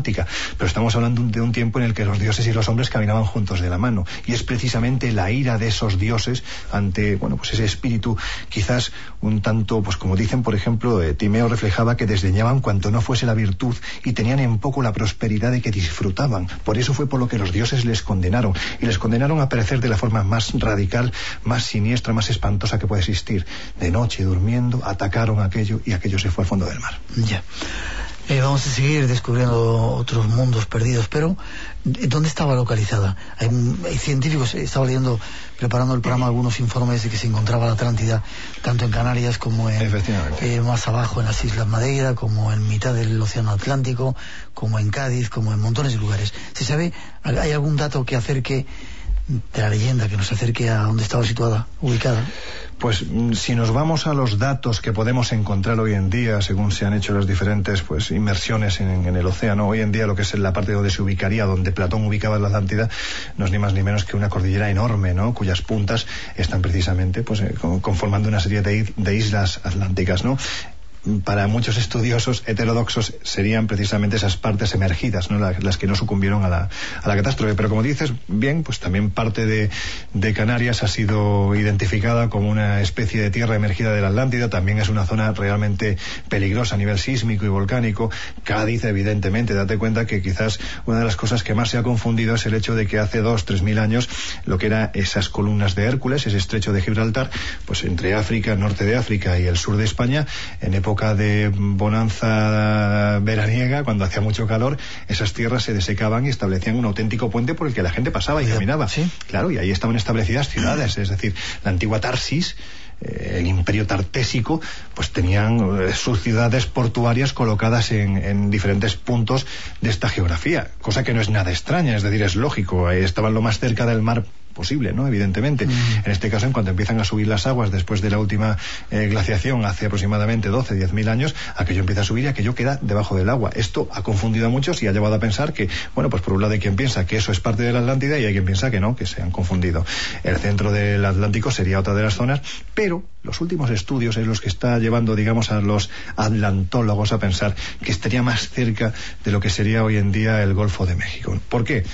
atlántica, pero estamos hablando de un tiempo en el que los dioses y los hombres caminaban juntos de la mano, y es precisamente la ira de esos dioses ante, bueno, pues ese espíritu quizás un tanto, pues como dicen, por ejemplo, eh, Timeo reflejaba que desdeñaban cuanto no fuese la virtud y tenían en poco la prosperidad de que disfrutaban. Por eso fue por lo que los dioses les condenaron, y les condenaron a perecer de la forma más radical, más siniestra, más espantosa que puede existir. De noche, durmiendo, atacaron aquello y aquello se fue al fondo del mar. Ya. Eh, vamos a seguir descubriendo otros mundos perdidos, pero ¿dónde estaba localizada? Hay, hay científicos, estaba leyendo, preparando el programa, algunos informes de que se encontraba la Atlántida tanto en Canarias como en, eh, más abajo en las Islas Madeira, como en mitad del Océano Atlántico, como en Cádiz, como en montones de lugares. ¿Se sabe? ¿Hay algún dato que acerque de la leyenda, que nos acerque a dónde estaba situada, ubicada? Pues si nos vamos a los datos que podemos encontrar hoy en día, según se han hecho las diferentes pues inmersiones en, en el océano, hoy en día lo que es la parte donde se ubicaría, donde Platón ubicaba la Atlántida, no es ni más ni menos que una cordillera enorme, ¿no?, cuyas puntas están precisamente pues conformando una serie de, de islas atlánticas, ¿no? Para muchos estudiosos heterodoxos serían precisamente esas partes emergidas, ¿no?, las, las que no sucumbieron a la, a la catástrofe. Pero como dices bien, pues también parte de, de Canarias ha sido identificada como una especie de tierra emergida de la Atlántida. También es una zona realmente peligrosa a nivel sísmico y volcánico. Cádiz, evidentemente, date cuenta que quizás una de las cosas que más se ha confundido es el hecho de que hace dos, tres mil años lo que eran esas columnas de Hércules, ese estrecho de Gibraltar, pues entre África, norte de África y el sur de España, en época de bonanza veraniega, cuando hacía mucho calor, esas tierras se desecaban y establecían un auténtico puente por el que la gente pasaba y caminaba. ¿Sí? Claro, y ahí estaban establecidas ciudades, es decir, la antigua Tarsis, eh, el imperio tartésico, pues tenían eh, sus ciudades portuarias colocadas en, en diferentes puntos de esta geografía, cosa que no es nada extraña, es decir, es lógico, ahí estaban lo más cerca del mar posible, ¿no?, evidentemente. Mm. En este caso, en cuanto empiezan a subir las aguas después de la última eh, glaciación hace aproximadamente doce, diez mil años, aquello empieza a subir y aquello queda debajo del agua. Esto ha confundido a muchos y ha llevado a pensar que, bueno, pues por un lado hay quien piensa que eso es parte de la Atlántida y hay quien piensa que no, que se han confundido. El centro del Atlántico sería otra de las zonas, pero los últimos estudios es los que está llevando, digamos, a los atlantólogos a pensar que estaría más cerca de lo que sería hoy en día el Golfo de México. ¿Por qué?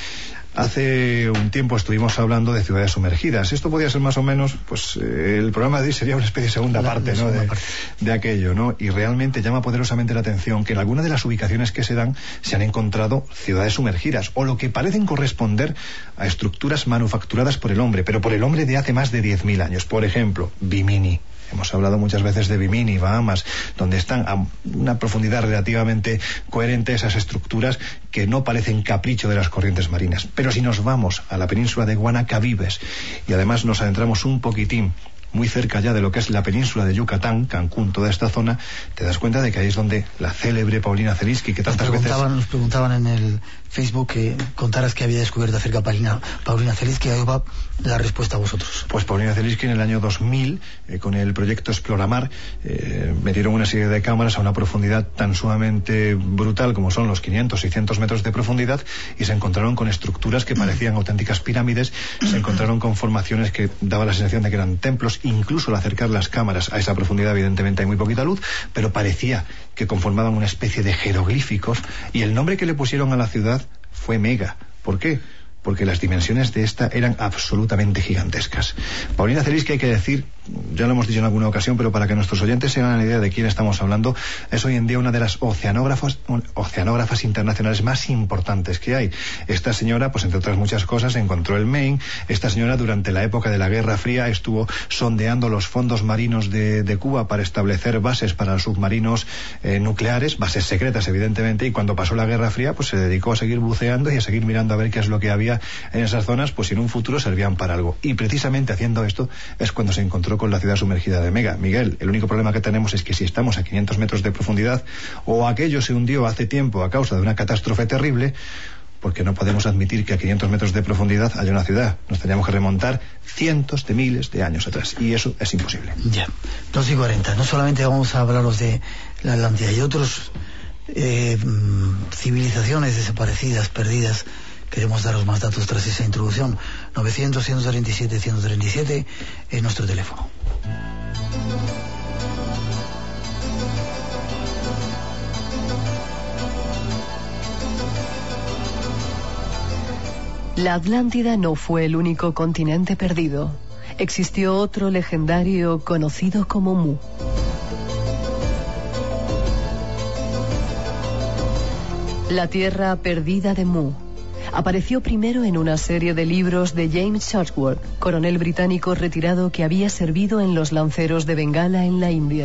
Hace un tiempo estuvimos hablando de ciudades sumergidas. Esto podría ser más o menos, pues eh, el programa de hoy sería una especie de segunda parte, ¿no?, de, de aquello, ¿no? Y realmente llama poderosamente la atención que en algunas de las ubicaciones que se dan se han encontrado ciudades sumergidas, o lo que parecen corresponder a estructuras manufacturadas por el hombre, pero por el hombre de hace más de diez mil años. Por ejemplo, Bimini. Hemos hablado muchas veces de Bimini, Bahamas, donde están a una profundidad relativamente coherente esas estructuras que no parecen capricho de las corrientes marinas. Pero si nos vamos a la península de Guanacabibes y además nos adentramos un poquitín muy cerca ya de lo que es la península de Yucatán, Cancún, toda esta zona, te das cuenta de que ahí es donde la célebre Paulina Zelinsky, que tantas nos preguntaban, veces... Nos preguntaban en el Facebook que contaras que había descubierto acerca de Paulina, Paulina Zelinsky, ahí va la respuesta a vosotros. Pues Paulina Zelinsky en el año dos mil, eh, con el proyecto Exploramar, eh, metieron una serie de cámaras a una profundidad tan sumamente brutal como son los quinientos, seiscientos metros de profundidad, y se encontraron con estructuras que parecían auténticas pirámides, se encontraron con formaciones que daban la sensación de que eran templos. Incluso al acercar las cámaras a esa profundidad, evidentemente hay muy poquita luz, pero parecía que conformaban una especie de jeroglíficos, y el nombre que le pusieron a la ciudad fue Mega. ¿Por qué? Porque las dimensiones de esta eran absolutamente gigantescas. Paulina Zelinsky, hay que decir, ya lo hemos dicho en alguna ocasión, pero para que nuestros oyentes se hagan la idea de quién estamos hablando, es hoy en día una de las oceanógrafas, oceanógrafas internacionales más importantes que hay. Esta señora, pues entre otras muchas cosas, encontró el Maine. Esta señora, durante la época de la Guerra Fría, estuvo sondeando los fondos marinos de, de Cuba para establecer bases para los submarinos eh, nucleares, bases secretas, evidentemente, y cuando pasó la Guerra Fría, pues se dedicó a seguir buceando y a seguir mirando a ver qué es lo que había en esas zonas, pues si en un futuro servían para algo. Y precisamente haciendo esto es cuando se encontró con la ciudad sumergida de Mega. Miguel, el único problema que tenemos es que si estamos a quinientos metros de profundidad, o aquello se hundió hace tiempo a causa de una catástrofe terrible, porque no podemos admitir que a quinientos metros de profundidad haya una ciudad. Nos teníamos que remontar cientos de miles de años atrás, y eso es imposible. Ya, dos y cuarenta. No solamente vamos a hablaros de la Atlántida, y otros eh, civilizaciones desaparecidas, perdidas. Queremos daros más datos tras esa introducción. novecientos, ciento treinta y siete, ciento treinta y siete es nuestro teléfono. La Atlántida no fue el único continente perdido. Existió otro legendario conocido como Mu. La Tierra Perdida de Mu apareció primero en una serie de libros de James Chatsworth, coronel británico retirado que había servido en los lanceros de Bengala en la India.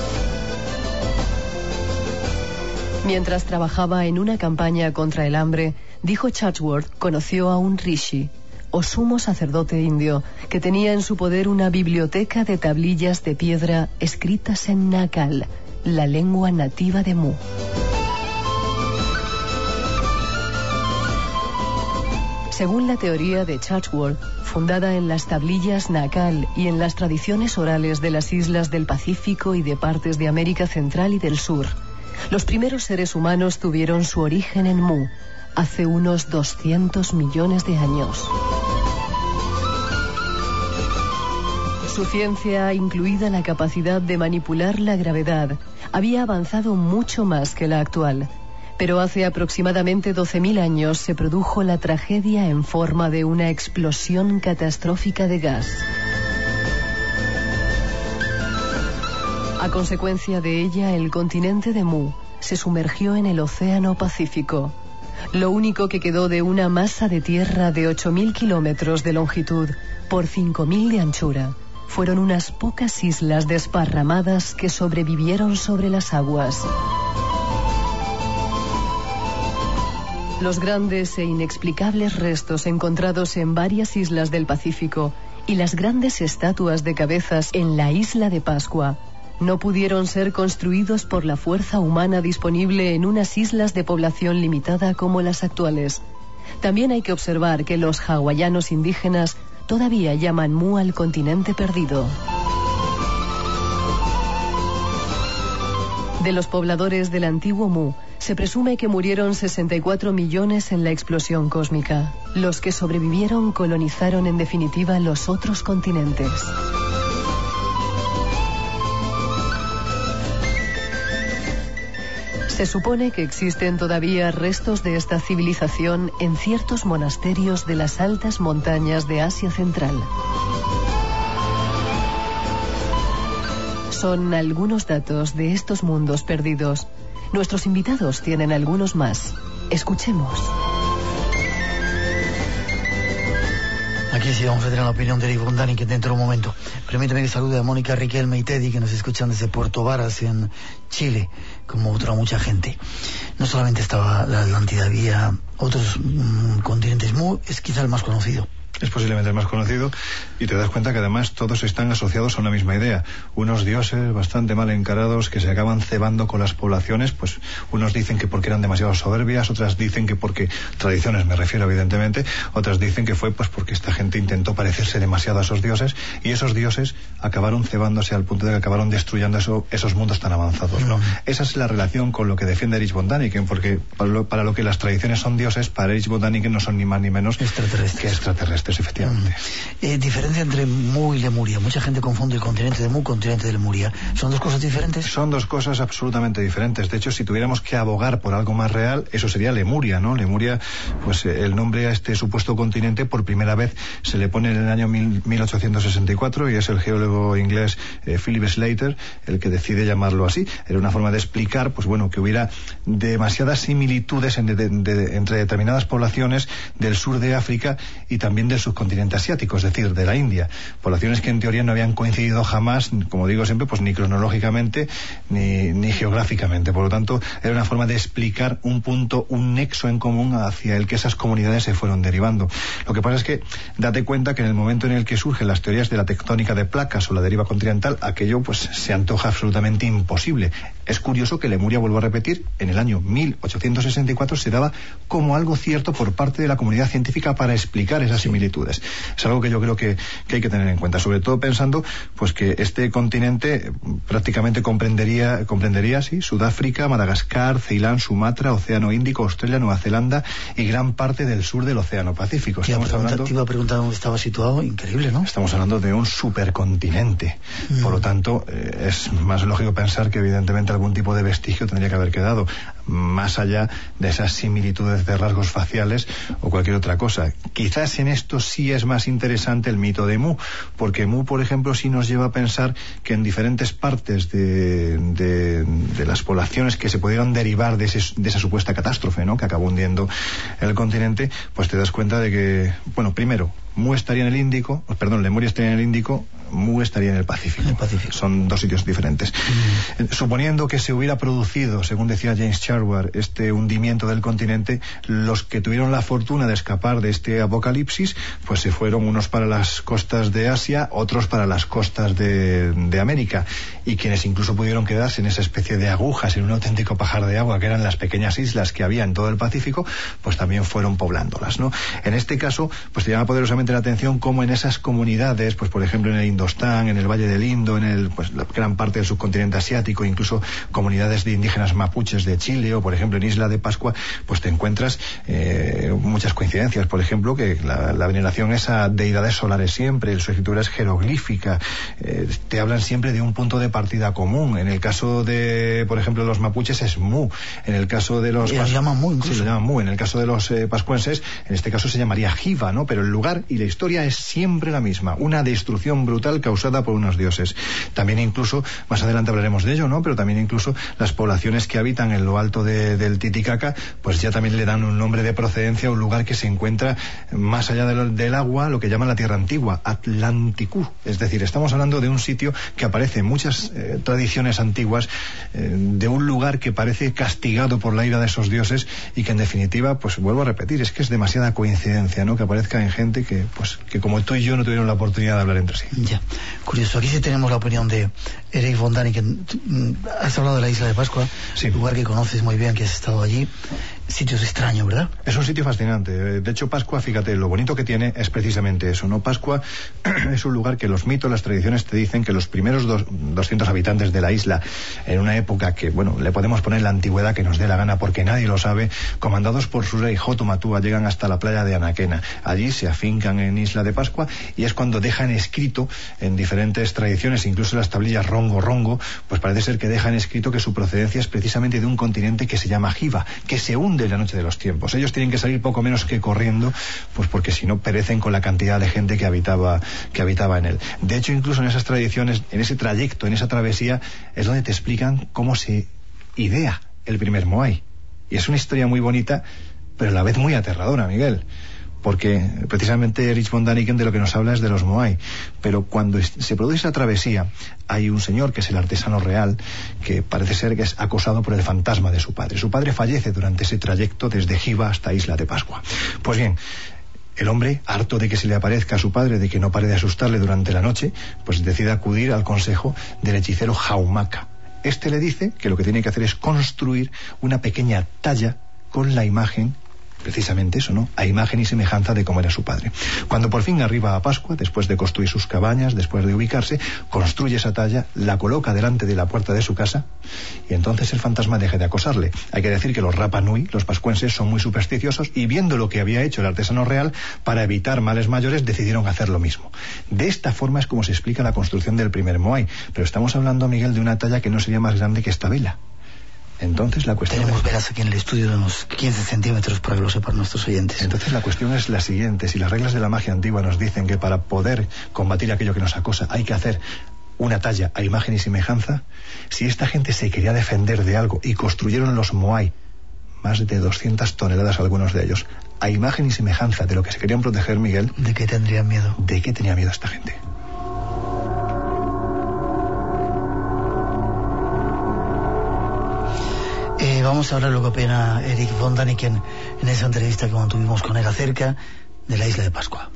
Mientras trabajaba en una campaña contra el hambre, dijo Chatsworth, conoció a un rishi, o sumo sacerdote indio, que tenía en su poder una biblioteca de tablillas de piedra escritas en Nakal, la lengua nativa de Mu. Según la teoría de Chatsworth, fundada en las tablillas Nakal y en las tradiciones orales de las islas del Pacífico y de partes de América Central y del Sur, los primeros seres humanos tuvieron su origen en Mu, hace unos doscientos millones de años. Su ciencia, incluida la capacidad de manipular la gravedad, había avanzado mucho más que la actual. Pero hace aproximadamente doce mil años se produjo la tragedia en forma de una explosión catastrófica de gas. A consecuencia de ella, el continente de Mu se sumergió en el Océano Pacífico. Lo único que quedó de una masa de tierra de ocho mil kilómetros de longitud por cinco mil de anchura fueron unas pocas islas desparramadas que sobrevivieron sobre las aguas. Los grandes e inexplicables restos encontrados en varias islas del Pacífico y las grandes estatuas de cabezas en la isla de Pascua no pudieron ser construidos por la fuerza humana disponible en unas islas de población limitada como las actuales. También hay que observar que los hawaianos indígenas todavía llaman Mu al continente perdido. De los pobladores del antiguo Mu, se presume que murieron sesenta y cuatro millones en la explosión cósmica. Los que sobrevivieron colonizaron en definitiva los otros continentes. Se supone que existen todavía restos de esta civilización en ciertos monasterios de las altas montañas de Asia Central. Son algunos datos de estos mundos perdidos. Nuestros invitados tienen algunos más. Escuchemos. Aquí sí vamos a tener la opinión de Erich von Däniken dentro de un momento. Permíteme que salude a Mónica, Riquelme y Teddy, que nos escuchan desde Puerto Varas, en Chile, como otra mucha gente. No solamente estaba la Atlántida, había otros mmm, continentes. Mu es quizá el más conocido. Es posiblemente el más conocido, y te das cuenta que además todos están asociados a una misma idea. Unos dioses bastante mal encarados que se acaban cebando con las poblaciones, pues unos dicen que porque eran demasiado soberbias, otras dicen que porque, tradiciones me refiero evidentemente, otras dicen que fue pues porque esta gente intentó parecerse demasiado a esos dioses, y esos dioses acabaron cebándose al punto de que acabaron destruyendo eso, esos mundos tan avanzados, ¿no? Mm. Esa es la relación con lo que defiende Erich von Däniken, porque para lo, para lo que las tradiciones son dioses, para Erich von Däniken no son ni más ni menos extraterrestres. que extraterrestres. Efectivamente. Mm. Eh, diferencia entre Mu y Lemuria. Mucha gente confunde el continente de Mu con el continente de Lemuria. ¿Son dos cosas diferentes? Son dos cosas absolutamente diferentes. De hecho, si tuviéramos que abogar por algo más real, eso sería Lemuria, ¿no? Lemuria, pues el nombre a este supuesto continente por primera vez se le pone en el año mil ochocientos sesenta y cuatro y es el geólogo inglés eh, Philip Slater el que decide llamarlo así. Era una forma de explicar, pues bueno, que hubiera demasiadas similitudes en de, de, de, entre determinadas poblaciones del sur de África y también del subcontinente asiático, es decir, de la India. Poblaciones que en teoría no habían coincidido jamás, como digo siempre, pues ni cronológicamente ni, ni geográficamente. Por lo tanto, era una forma de explicar un punto, un nexo en común hacia el que esas comunidades se fueron derivando. Lo que pasa es que date cuenta que en el momento en el que surgen las teorías de la tectónica de placas o la deriva continental, aquello pues se antoja absolutamente imposible. Es curioso que Lemuria, vuelvo a repetir, en el año mil ochocientos sesenta y cuatro se daba como algo cierto por parte de la comunidad científica para explicar esas similitudes. Es algo que yo creo que, que hay que tener en cuenta, sobre todo pensando pues que este continente prácticamente comprendería, comprendería sí, Sudáfrica, Madagascar, Ceilán, Sumatra, Océano Índico, Australia, Nueva Zelanda y gran parte del sur del Océano Pacífico. Estamos hablando, te iba a preguntar dónde estaba situado, increíble, ¿no? Estamos hablando de un supercontinente. Mm. Por lo tanto, eh, es más lógico pensar que evidentemente algún tipo de vestigio tendría que haber quedado, más allá de esas similitudes de rasgos faciales o cualquier otra cosa. Quizás en esto sí es más interesante el mito de Mu, porque Mu, por ejemplo, sí nos lleva a pensar que en diferentes partes de, de, de las poblaciones que se pudieron derivar de, ese, de esa supuesta catástrofe, ¿no?, que acabó hundiendo el continente, pues te das cuenta de que, bueno, primero, Mu estaría en el Índico, perdón, Lemuria estaría en el Índico, Mu estaría en el Pacífico. En el Pacífico. Son dos sitios diferentes. Mm. Suponiendo que se hubiera producido, según decía James Sherwood, este hundimiento del continente, los que tuvieron la fortuna de escapar de este apocalipsis, pues se fueron unos para las costas de Asia, otros para las costas de, de América, y quienes incluso pudieron quedarse en esa especie de agujas, en un auténtico pajar de agua que eran las pequeñas islas que había en todo el Pacífico, pues también fueron poblándolas, ¿no? En este caso, pues te llama poderosamente la atención cómo en esas comunidades, pues por ejemplo en el Indostán, en el Valle del Indo, en el, pues la gran parte del subcontinente asiático, incluso comunidades de indígenas mapuches de Chile, o por ejemplo en Isla de Pascua, pues te encuentras eh, muchas coincidencias. Por ejemplo, que la, la veneración es a deidades solares siempre, su escritura es jeroglífica, eh, te hablan siempre de un punto de partida común. En el caso de, por ejemplo, los mapuches es Mu, en el caso de los... Y los llaman Mu incluso. Sí, lo llaman Mu. En el caso de los eh, pascuenses, en este caso se llamaría Jiva, ¿no? Pero el lugar y la historia es siempre la misma, una destrucción brutal causada por unos dioses. También incluso, más adelante hablaremos de ello, ¿no? Pero también incluso las poblaciones que habitan en lo alto de, del Titicaca, pues ya también le dan un nombre de procedencia a un lugar que se encuentra más allá del, del agua, lo que llaman la Tierra Antigua, Atlanticú. Es decir, estamos hablando de un sitio que aparece en muchas eh, tradiciones antiguas, eh, de un lugar que parece castigado por la ira de esos dioses y que en definitiva, pues vuelvo a repetir, es que es demasiada coincidencia, ¿no?, que aparezca en gente que, pues, que como tú y yo no tuvieron la oportunidad de hablar entre sí. Ya, curioso. Aquí sí tenemos la opinión de Eric von Daniken. Has hablado de la Isla de Pascua, sí, lugar que conoces muy bien, que has estado allí. Sitio extraño, ¿verdad? Es un sitio fascinante. De hecho, Pascua, fíjate, lo bonito que tiene es precisamente eso, ¿no? Pascua es un lugar que los mitos, las tradiciones te dicen que los primeros dos, doscientos habitantes de la isla, en una época que, bueno, le podemos poner la antigüedad que nos dé la gana porque nadie lo sabe, comandados por su rey Jotumatúa, llegan hasta la playa de Anaquena. Allí se afincan en Isla de Pascua y es cuando dejan escrito en diferentes tradiciones, incluso las tablillas Rongo Rongo, pues parece ser que dejan escrito que su procedencia es precisamente de un continente que se llama Jiva, que se hunde en la noche de los tiempos. Ellos tienen que salir poco menos que corriendo, pues porque si no perecen con la cantidad de gente que habitaba, que habitaba en él. De hecho, incluso en esas tradiciones, en ese trayecto, en esa travesía, es donde te explican cómo se idea el primer Moai. Y es una historia muy bonita, pero a la vez muy aterradora, Miguel. Porque precisamente Erich von Daniken de lo que nos habla es de los Moai. Pero cuando se produce esa travesía, hay un señor que es el artesano real, que parece ser que es acosado por el fantasma de su padre. Su padre fallece durante ese trayecto desde Jiva hasta Isla de Pascua. Pues bien, el hombre, harto de que se le aparezca a su padre, de que no pare de asustarle durante la noche, pues decide acudir al consejo del hechicero Jaumaca. Este le dice que lo que tiene que hacer es construir una pequeña talla con la imagen, precisamente eso, ¿no?, a imagen y semejanza de cómo era su padre. Cuando por fin arriba a Pascua, después de construir sus cabañas, después de ubicarse, construye esa talla, la coloca delante de la puerta de su casa y entonces el fantasma deja de acosarle. Hay que decir que los Rapa Nui, los pascuenses, son muy supersticiosos y viendo lo que había hecho el artesano real, para evitar males mayores, decidieron hacer lo mismo. De esta forma es como se explica la construcción del primer Moai. Pero estamos hablando, Miguel, de una talla que no sería más grande que esta vela. Entonces la cuestión... Tenemos es... velas aquí en el estudio de unos quince centímetros para que lo sepan nuestros oyentes. Entonces la cuestión es la siguiente. Si las reglas de la magia antigua nos dicen que para poder combatir aquello que nos acosa hay que hacer una talla a imagen y semejanza, si esta gente se quería defender de algo y construyeron los Moai, más de doscientas toneladas algunos de ellos, a imagen y semejanza de lo que se querían proteger, Miguel... ¿De qué tendrían miedo? ¿De qué tenía miedo esta gente? Eh, vamos a hablar lo que opina Eric von Daniken en esa entrevista que mantuvimos con él acerca de la Isla de Pascua.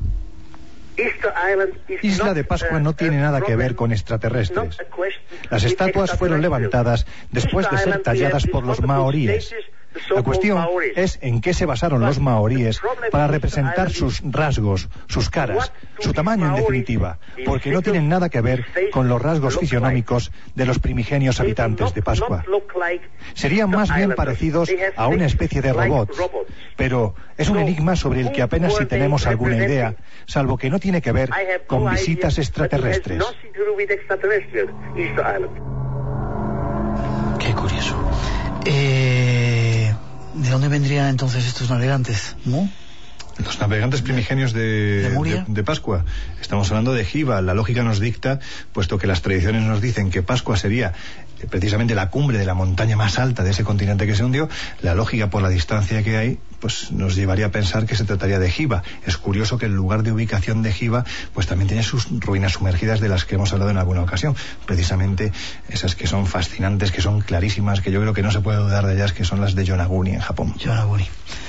Isla de Pascua no tiene nada que ver con extraterrestres. Las estatuas fueron levantadas después de ser talladas por los maoríes. La cuestión es en qué se basaron los maoríes para representar sus rasgos, sus caras, su tamaño en definitiva, porque no tienen nada que ver con los rasgos fisionómicos de los primigenios habitantes de Pascua. Serían más bien parecidos a una especie de robots, pero es un enigma sobre el que apenas si tenemos alguna idea, salvo que no tiene que ver con visitas extraterrestres. Qué Eh, ¿De dónde vendrían entonces estos navegantes? ¿No? Los navegantes primigenios de, ¿De, de, de Pascua. Estamos hablando de Giva. La lógica nos dicta, puesto que las tradiciones nos dicen que Pascua sería eh, precisamente la cumbre de la montaña más alta de ese continente que se hundió, la lógica por la distancia que hay pues nos llevaría a pensar que se trataría de Giva. Es curioso que el lugar de ubicación de Giva pues también tiene sus ruinas sumergidas de las que hemos hablado en alguna ocasión, precisamente esas que son fascinantes, que son clarísimas, que yo creo que no se puede dudar de ellas, que son las de Yonaguni en Japón. Yonaguni.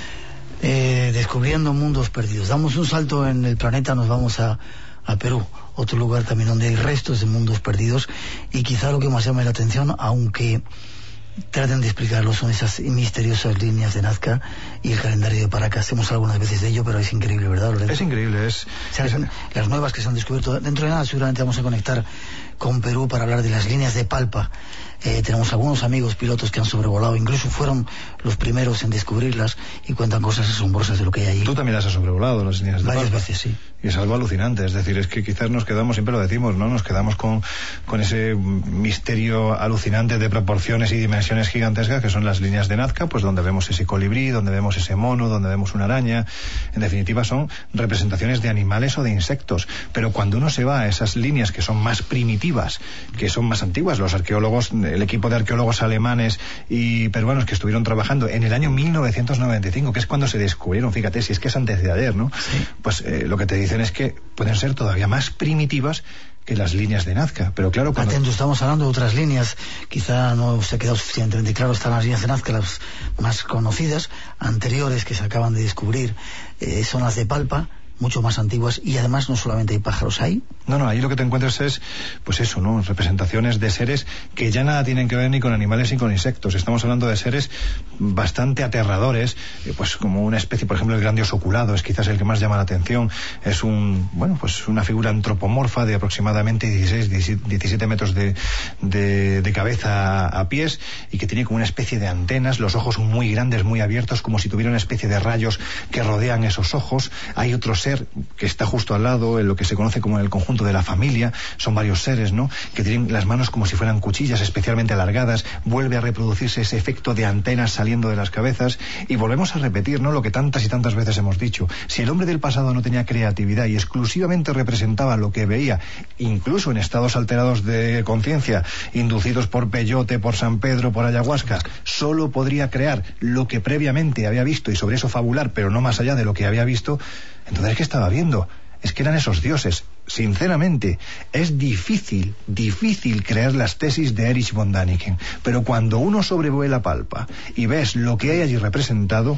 Eh, descubriendo mundos perdidos. Damos un salto en el planeta, nos vamos a, a Perú, otro lugar también donde hay restos de mundos perdidos, y quizá lo que más llama la atención, aunque traten de explicarlo, son esas misteriosas líneas de Nazca y el calendario de Paracas. Hemos hablado algunas veces de ello, pero es increíble, ¿verdad, Lorenzo? Es increíble, es... O sea, es... Las nuevas que se han descubierto. Dentro de nada seguramente vamos a conectar con Perú para hablar de las líneas de Palpa. Eh, tenemos algunos amigos pilotos que han sobrevolado, incluso fueron los primeros en descubrirlas y cuentan cosas asombrosas de lo que hay allí. Tú también las has sobrevolado, las líneas de Varias Palpa. veces, sí. Y es algo alucinante, es decir, es que quizás nos quedamos, siempre lo decimos, ¿no? Nos quedamos con, con ese misterio alucinante de proporciones y dimensiones gigantescas que son las líneas de Nazca, pues donde vemos ese colibrí, donde vemos ese mono, donde vemos una araña. En definitiva son representaciones de animales o de insectos. Pero cuando uno se va a esas líneas que son más primitivas, que son más antiguas, los arqueólogos, el equipo de arqueólogos alemanes y peruanos que estuvieron trabajando en el año mil novecientos noventa y cinco, que es cuando se descubrieron, fíjate, si es que es antes de ayer, ¿no? Sí. Pues eh, lo que te dicen es que pueden ser todavía más primitivas que las líneas de Nazca, pero claro... Cuando... Atento, estamos hablando de otras líneas, quizá no se ha quedado suficientemente claro, están las líneas de Nazca, las más conocidas, anteriores que se acaban de descubrir, eh, son las de Palpa, mucho más antiguas, y además no solamente hay pájaros, hay... No, no, ahí lo que te encuentras es, pues eso, ¿no? Representaciones de seres que ya nada tienen que ver ni con animales ni con insectos. Estamos hablando de seres bastante aterradores, eh, pues como una especie, por ejemplo, el gran dios oculado es quizás el que más llama la atención. Es un, bueno, pues una figura antropomorfa de aproximadamente dieciséis, diecisiete metros de, de, de cabeza a, a pies, y que tiene como una especie de antenas, los ojos muy grandes, muy abiertos, como si tuviera una especie de rayos que rodean esos ojos. Hay otro ser que está justo al lado, en lo que se conoce como el conjunto de la familia, son varios seres, ¿no?, que tienen las manos como si fueran cuchillas especialmente alargadas. Vuelve a reproducirse ese efecto de antenas saliendo de las cabezas, y volvemos a repetir, ¿no?, lo que tantas y tantas veces hemos dicho. Si el hombre del pasado no tenía creatividad y exclusivamente representaba lo que veía, incluso en estados alterados de conciencia, inducidos por peyote, por San Pedro, por ayahuasca, solo podría crear lo que previamente había visto y sobre eso fabular, pero no más allá de lo que había visto. Entonces, ¿qué estaba viendo? Es que eran esos dioses. Sinceramente, es difícil, difícil creer las tesis de Erich von Däniken, pero cuando uno sobrevuela Palpa y ves lo que hay allí representado,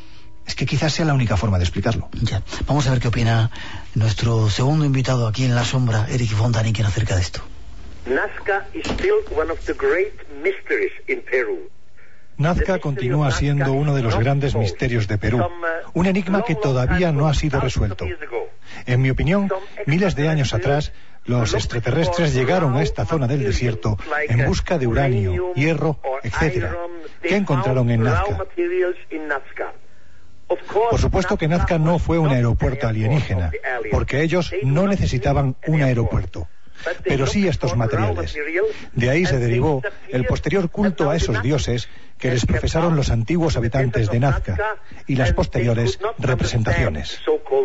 es que quizás sea la única forma de explicarlo. Ya, vamos a ver qué opina nuestro segundo invitado aquí en La Sombra, Erich von Däniken, acerca de esto. Nazca is still one of the great mysteries in Peru. Nazca continúa siendo uno de los grandes misterios de Perú, un enigma que todavía no ha sido resuelto. En mi opinión, miles de años atrás, los extraterrestres llegaron a esta zona del desierto en busca de uranio, hierro, etcétera. ¿Qué encontraron en Nazca? Por supuesto que Nazca no fue un aeropuerto alienígena, porque ellos no necesitaban un aeropuerto, pero sí estos materiales. De ahí se derivó el posterior culto a esos dioses que les profesaron los antiguos habitantes de Nazca y las posteriores representaciones.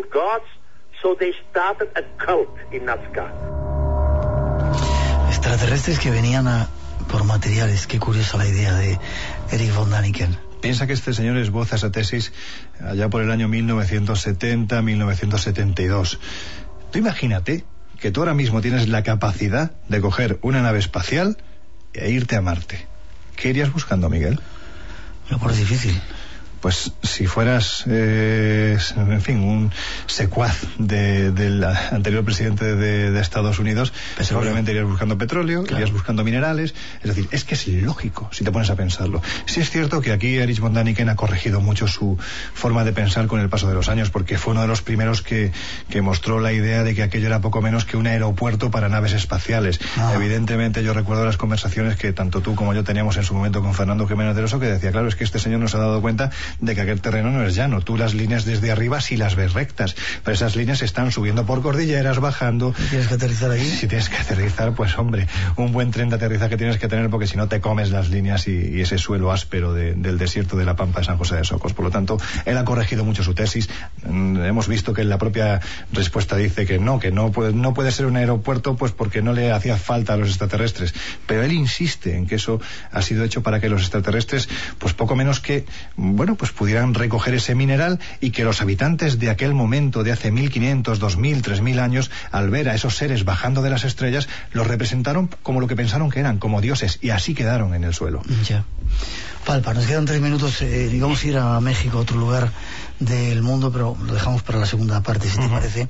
Extraterrestres que venían a por materiales. Qué curiosa la idea de Erich von Däniken. Piensa que este señor esboza esa tesis allá por el año mil novecientos setenta, mil novecientos setenta y dos. Tú imagínate que tú ahora mismo tienes la capacidad de coger una nave espacial e irte a Marte. ¿Qué irías buscando, Miguel? Lo cual es difícil. Pues si fueras, eh, en fin, un secuaz de, del anterior presidente de, de Estados Unidos, petróleo. Seguramente irías buscando petróleo, claro. Irías buscando minerales. Es decir, es que es lógico si te pones a pensarlo. Sí es cierto que aquí Erich von Däniken ha corregido mucho su forma de pensar con el paso de los años, porque fue uno de los primeros que, que mostró la idea de que aquello era poco menos que un aeropuerto para naves espaciales. Ah. Evidentemente yo recuerdo las conversaciones que tanto tú como yo teníamos en su momento con Fernando Jiménez del Oso, que decía, claro, es que este señor nos ha dado cuenta de que aquel terreno no es llano. Tú las líneas desde arriba sí las ves rectas, pero esas líneas están subiendo por cordilleras, bajando. ¿Y tienes que aterrizar ahí? Si tienes que aterrizar, pues hombre, un buen tren de aterrizaje tienes que tener, porque si no te comes las líneas y, y ese suelo áspero de, del desierto de la Pampa de San José de Socos. Por lo tanto, él ha corregido mucho su tesis. Mm, hemos visto que en la propia respuesta dice que no, que no puede, no puede ser un aeropuerto, pues porque no le hacía falta a los extraterrestres. Pero él insiste en que eso ha sido hecho para que los extraterrestres, pues poco menos que, bueno, pues pudieran recoger ese mineral, y que los habitantes de aquel momento, de hace mil quinientos, dos mil, tres mil años, al ver a esos seres bajando de las estrellas, los representaron como lo que pensaron que eran, como dioses, y así quedaron en el suelo. Ya. Falpa, nos quedan tres minutos, eh, y vamos a ir a México, otro lugar del mundo, pero lo dejamos para la segunda parte, si te uh-huh. parece.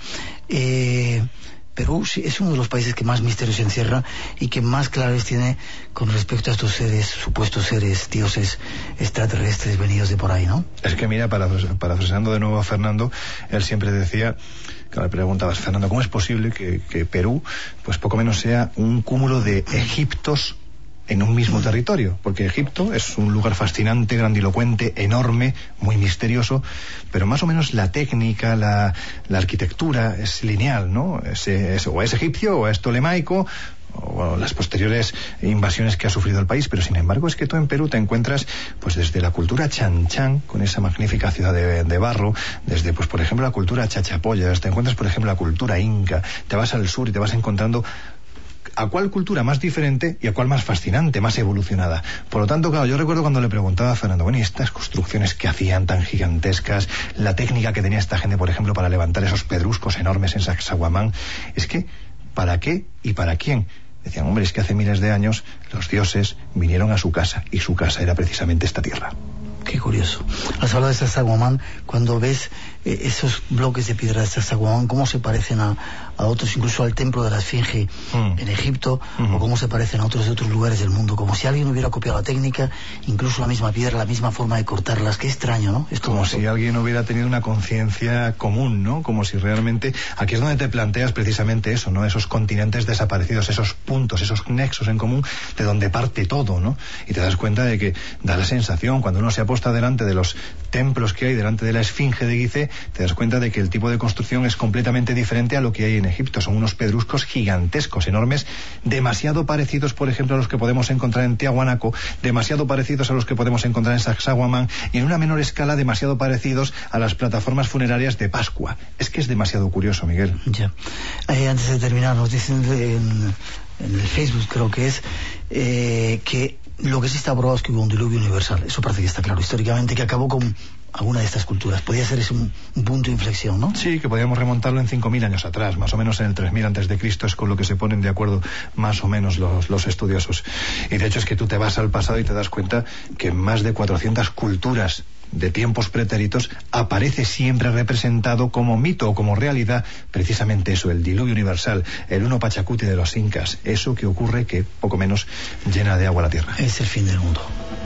Eh... Perú es uno de los países que más misterios encierra y que más claves tiene con respecto a estos seres, supuestos seres, dioses extraterrestres venidos de por ahí, ¿no? Es que mira, parafraseando de nuevo a Fernando, él siempre decía, que le preguntabas, Fernando, ¿cómo es posible que, que Perú, pues poco menos sea un cúmulo de Egiptos en un mismo territorio? Porque Egipto es un lugar fascinante, grandilocuente, enorme, muy misterioso, pero más o menos la técnica, la, la arquitectura es lineal, ¿no? Es, es, o es egipcio o es tolemaico, o las posteriores invasiones que ha sufrido el país. Pero sin embargo es que tú en Perú te encuentras, pues desde la cultura Chan Chan, con esa magnífica ciudad de, de barro, desde, pues por ejemplo, la cultura Chachapoyas, te encuentras por ejemplo la cultura inca, te vas al sur y te vas encontrando a cuál cultura más diferente y a cuál más fascinante, más evolucionada. Por lo tanto, claro, yo recuerdo cuando le preguntaba a Fernando, bueno, y estas construcciones que hacían tan gigantescas, la técnica que tenía esta gente, por ejemplo, para levantar esos pedruscos enormes en Sacsayhuamán, es que, ¿para qué y para quién? Decían, hombre, es que hace miles de años los dioses vinieron a su casa, y su casa era precisamente esta tierra. Qué curioso. Has hablado de Sacsayhuamán, cuando ves eh, esos bloques de piedra de Sacsayhuamán, cómo se parecen a, a otros, incluso al templo de la Esfinge mm. en Egipto, mm-hmm. o cómo se parecen a otros de otros lugares del mundo, como si alguien hubiera copiado la técnica, incluso la misma piedra, la misma forma de cortarlas. Qué extraño, ¿no? Es como si alguien hubiera tenido una conciencia común, ¿no? Como si realmente, aquí es donde te planteas precisamente eso, ¿no? Esos continentes desaparecidos, esos puntos, esos nexos en común, de donde parte todo, ¿no? Y te das cuenta de que da la sensación, cuando uno se aposta delante de los templos que hay, delante de la Esfinge de Gizeh, te das cuenta de que el tipo de construcción es completamente diferente a lo que hay en Egipto. Son unos pedruscos gigantescos, enormes, demasiado parecidos, por ejemplo, a los que podemos encontrar en Tiahuanaco, demasiado parecidos a los que podemos encontrar en Sacsayhuamán, y en una menor escala demasiado parecidos a las plataformas funerarias de Pascua. Es que es demasiado curioso, Miguel. Ya. Eh, antes de terminar, nos dicen en, en el Facebook, creo que es, eh, que lo que sí está probado es que hubo un diluvio universal. Eso parece que está claro históricamente, que acabó con alguna de estas culturas. Podría ser ese un, un punto de inflexión, ¿no? Sí, que podríamos remontarlo en cinco mil años atrás, más o menos en el tres mil antes de Cristo, es con lo que se ponen de acuerdo más o menos los, los estudiosos. Y de hecho es que tú te vas al pasado y te das cuenta que en más de cuatrocientas culturas de tiempos pretéritos aparece siempre representado como mito o como realidad precisamente eso, el diluvio universal, el uno Pachacuti de los incas, eso que ocurre que poco menos llena de agua la tierra. Es el fin del mundo.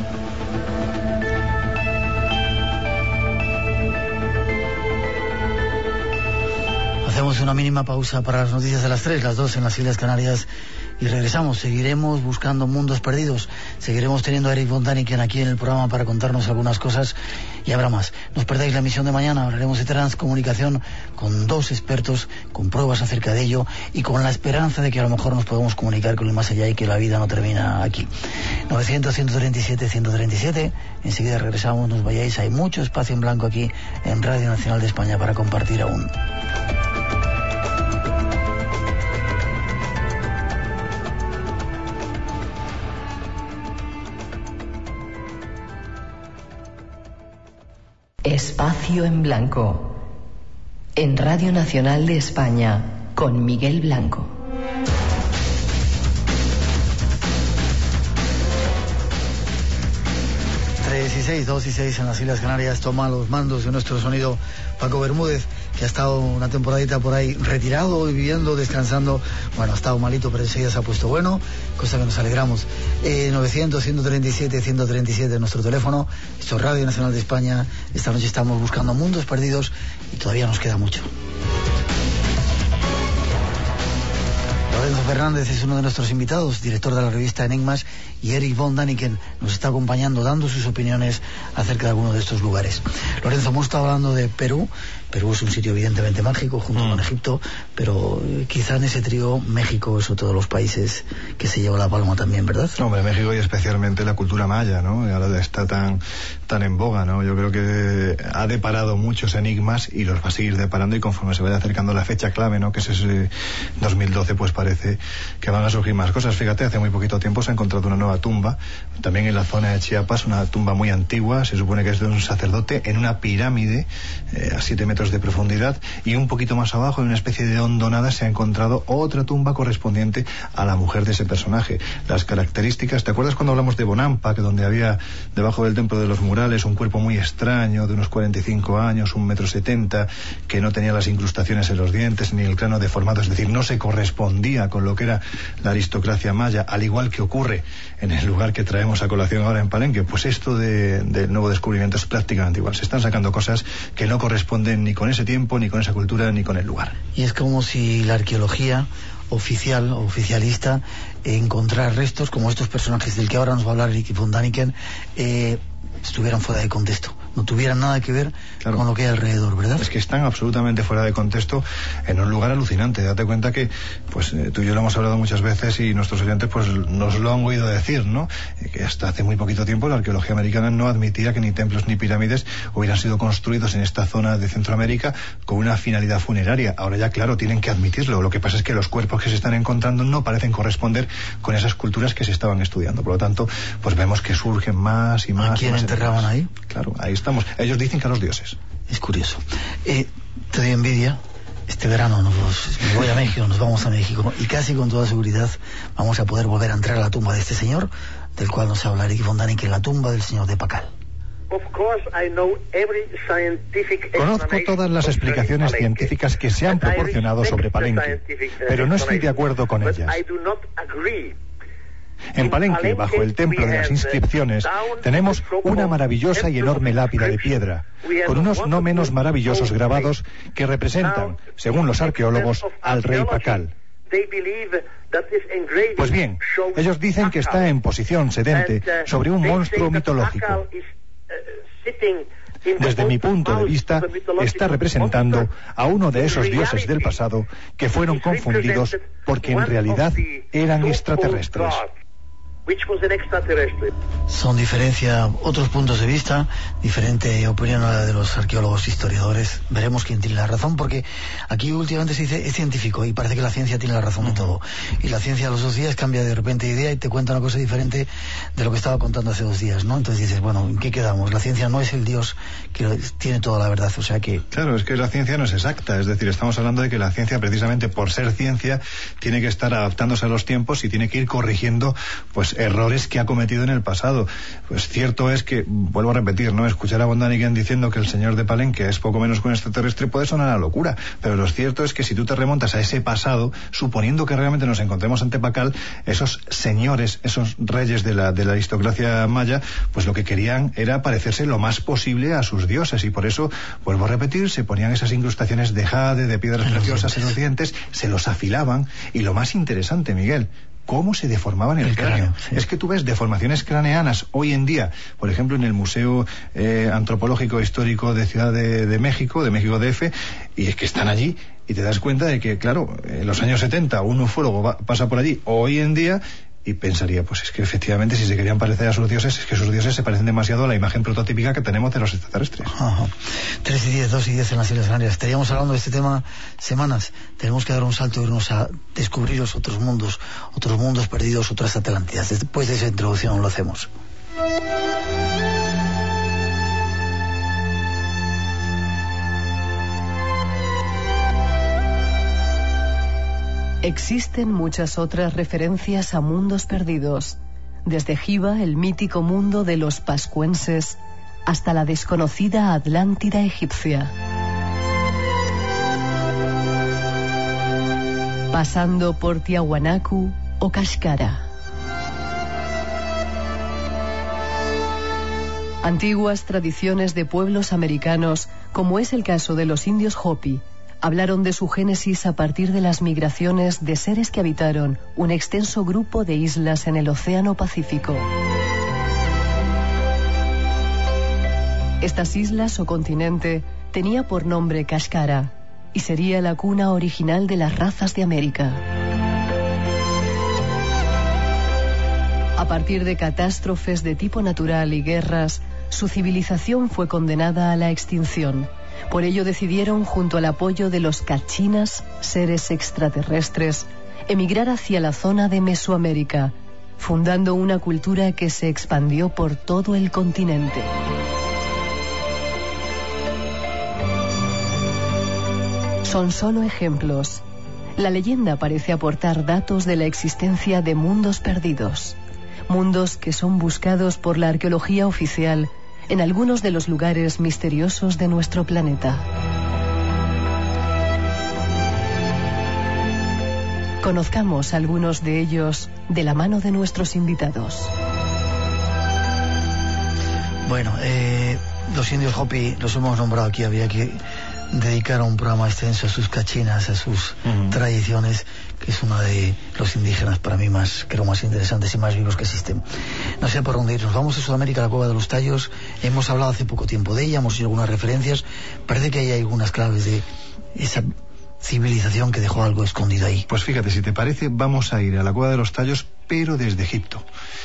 Hacemos una mínima pausa para las noticias de las tres, las dos en las Islas Canarias, y regresamos. Seguiremos buscando mundos perdidos, seguiremos teniendo a Eric von Däniken aquí en el programa para contarnos algunas cosas, y habrá más. No os perdáis la emisión de mañana, hablaremos de transcomunicación con dos expertos, con pruebas acerca de ello y con la esperanza de que a lo mejor nos podemos comunicar con el más allá y que la vida no termina aquí. novecientos, ciento treinta y siete, ciento treinta y siete, enseguida regresamos, no os vayáis, hay mucho espacio en blanco aquí en Radio Nacional de España para compartir aún. Espacio en Blanco, en Radio Nacional de España, con Miguel Blanco. tres y seis, dos y seis en las Islas Canarias, toma los mandos de nuestro sonido Paco Bermúdez, que ha estado una temporadita por ahí retirado, viviendo, descansando. Bueno, ha estado malito, pero enseguida se ha puesto bueno, cosa que nos alegramos. Eh, novecientos, ciento treinta y siete, ciento treinta y siete nuestro teléfono. Esto es Radio Nacional de España. Esta noche estamos buscando mundos perdidos y todavía nos queda mucho. Lo Lorenzo Fernández es uno de nuestros invitados, director de la revista Enigmas, y Erich von Däniken nos está acompañando, dando sus opiniones acerca de algunos de estos lugares. Lorenzo, hemos estado hablando de Perú. Perú es un sitio evidentemente mágico, junto mm. con Egipto, pero eh, quizá en ese trío México es otro de los países que se lleva la palma también, ¿verdad? No, hombre, México y especialmente la cultura maya, ¿no? Y ahora está tan, tan en boga, ¿no? Yo creo que ha deparado muchos enigmas y los va a seguir deparando, y conforme se vaya acercando la fecha clave, ¿no? Que es ese dos mil doce, pues parece que van a surgir más cosas. Fíjate, hace muy poquito tiempo se ha encontrado una nueva tumba, también en la zona de Chiapas, una tumba muy antigua, se supone que es de un sacerdote, en una pirámide eh, a siete metros de profundidad, y un poquito más abajo, en una especie de hondonada, se ha encontrado otra tumba correspondiente a la mujer de ese personaje. Las características, ¿te acuerdas cuando hablamos de Bonampa, que donde había debajo del templo de los murales un cuerpo muy extraño, de unos cuarenta y cinco años, un metro setenta, que no tenía las incrustaciones en los dientes ni el cráneo deformado, es decir, no se correspondía con lo que era la aristocracia maya, al igual que ocurre en el lugar que traemos a colación ahora en Palenque? Pues esto de, del nuevo descubrimiento es prácticamente igual. Se están sacando cosas que no corresponden ni con ese tiempo, ni con esa cultura, ni con el lugar. Y es como si la arqueología oficial, oficialista, encontrar restos como estos personajes del que ahora nos va a hablar Erich von Däniken, eh, estuvieran fuera de contexto, no tuvieran nada que ver claro. con lo que hay alrededor, ¿verdad? Es que están absolutamente fuera de contexto, en un lugar alucinante. Date cuenta que, pues eh, tú y yo lo hemos hablado muchas veces, y nuestros oyentes pues nos lo han oído decir, ¿no? Eh, que hasta hace muy poquito tiempo la arqueología americana no admitía que ni templos ni pirámides hubieran sido construidos en esta zona de Centroamérica con una finalidad funeraria. Ahora ya, claro, tienen que admitirlo. Lo que pasa es que los cuerpos que se están encontrando no parecen corresponder con esas culturas que se estaban estudiando. Por lo tanto, pues vemos que surgen más y más. ¿A quién más enterraban enterrados. ahí? Claro, ahí estamos. Ellos dicen que a los dioses. Es curioso. Eh, te doy envidia. Este verano nos me voy a México, nos vamos a México, y casi con toda seguridad vamos a poder volver a entrar a la tumba de este señor, del cual nos habla Erich von Däniken, la tumba del señor de Pacal. Conozco todas las explicaciones científicas que se han proporcionado sobre Palenque, pero no estoy de acuerdo con ellas. En Palenque, bajo el templo de las inscripciones, tenemos una maravillosa y enorme lápida de piedra, con unos no menos maravillosos grabados que representan, según los arqueólogos, al rey Pacal. Pues bien, ellos dicen que está en posición sedente sobre un monstruo mitológico. Desde mi punto de vista, está representando a uno de esos dioses del pasado que fueron confundidos porque en realidad eran extraterrestres. Son diferencia otros puntos de vista, diferente opinión a la de los arqueólogos historiadores. Veremos quién tiene la razón, porque aquí últimamente se dice es científico y parece que la ciencia tiene la razón de todo. Y la ciencia a los dos días cambia de repente de idea y te cuenta una cosa diferente de lo que estaba contando hace dos días, ¿no? Entonces dices, bueno, ¿en qué quedamos? La ciencia no es el Dios que tiene toda la verdad, o sea que... Claro, es que la ciencia no es exacta, es decir, estamos hablando de que la ciencia, precisamente por ser ciencia, tiene que estar adaptándose a los tiempos y tiene que ir corrigiendo, pues, errores que ha cometido en el pasado. Pues cierto es que, vuelvo a repetir, ¿no? Escuchar a von Däniken diciendo que el señor de Palenque es poco menos que un extraterrestre puede sonar a locura, pero lo cierto es que si tú te remontas a ese pasado, suponiendo que realmente nos encontremos ante Pacal, esos señores, esos reyes de la, de la aristocracia maya, pues lo que querían era parecerse lo más posible a sus dioses, y por eso, vuelvo a repetir, se ponían esas incrustaciones de jade, de piedras preciosas en los dientes, se los afilaban, y lo más interesante, Miguel, cómo se deformaban el, el cráneo. cráneo sí. Es que tú ves deformaciones craneanas hoy en día, por ejemplo, en el Museo eh, Antropológico Histórico de Ciudad de, de México, de México D F, y es que están allí, y te das cuenta de que, claro, en los años setenta un ufólogo va, pasa por allí, hoy en día, y pensaría, pues es que efectivamente si se querían parecer a sus dioses, es que sus dioses se parecen demasiado a la imagen prototípica que tenemos de los extraterrestres. Ajá. tres y diez, dos y diez en las Islas Canarias. Estaríamos hablando de este tema semanas. Tenemos que dar un salto y irnos a descubrir otros mundos, otros mundos perdidos, otras Atlantidas. Después de esa introducción lo hacemos. Existen muchas otras referencias a mundos perdidos, desde Giva, el mítico mundo de los pascuenses, hasta la desconocida Atlántida egipcia. Pasando por Tiahuanacu o Kashkara. Antiguas tradiciones de pueblos americanos, como es el caso de los indios Hopi, hablaron de su génesis a partir de las migraciones de seres que habitaron un extenso grupo de islas en el Océano Pacífico. Estas islas o continente tenía por nombre Kashkara y sería la cuna original de las razas de América. A partir de catástrofes de tipo natural y guerras, su civilización fue condenada a la extinción. Por ello decidieron, junto al apoyo de los Kachinas, seres extraterrestres, emigrar hacia la zona de Mesoamérica, fundando una cultura que se expandió por todo el continente. Son solo ejemplos. La leyenda parece aportar datos de la existencia de mundos perdidos. Mundos que son buscados por la arqueología oficial en algunos de los lugares misteriosos de nuestro planeta. Conozcamos algunos de ellos de la mano de nuestros invitados. Bueno, eh, los indios Hopi los hemos nombrado aquí, había que dedicar un programa extenso a sus cachinas, a sus uh-huh. tradiciones, que es uno de los indígenas para mí más, creo, más interesantes y más vivos que existen. No sé por dónde ir, nos vamos a Sudamérica, a la Cueva de los Tallos. Hemos hablado hace poco tiempo de ella, hemos hecho algunas referencias, parece que hay algunas claves de esa civilización que dejó algo escondido ahí. Pues fíjate, si te parece, vamos a ir a la Cueva de los Tallos, pero desde Egipto,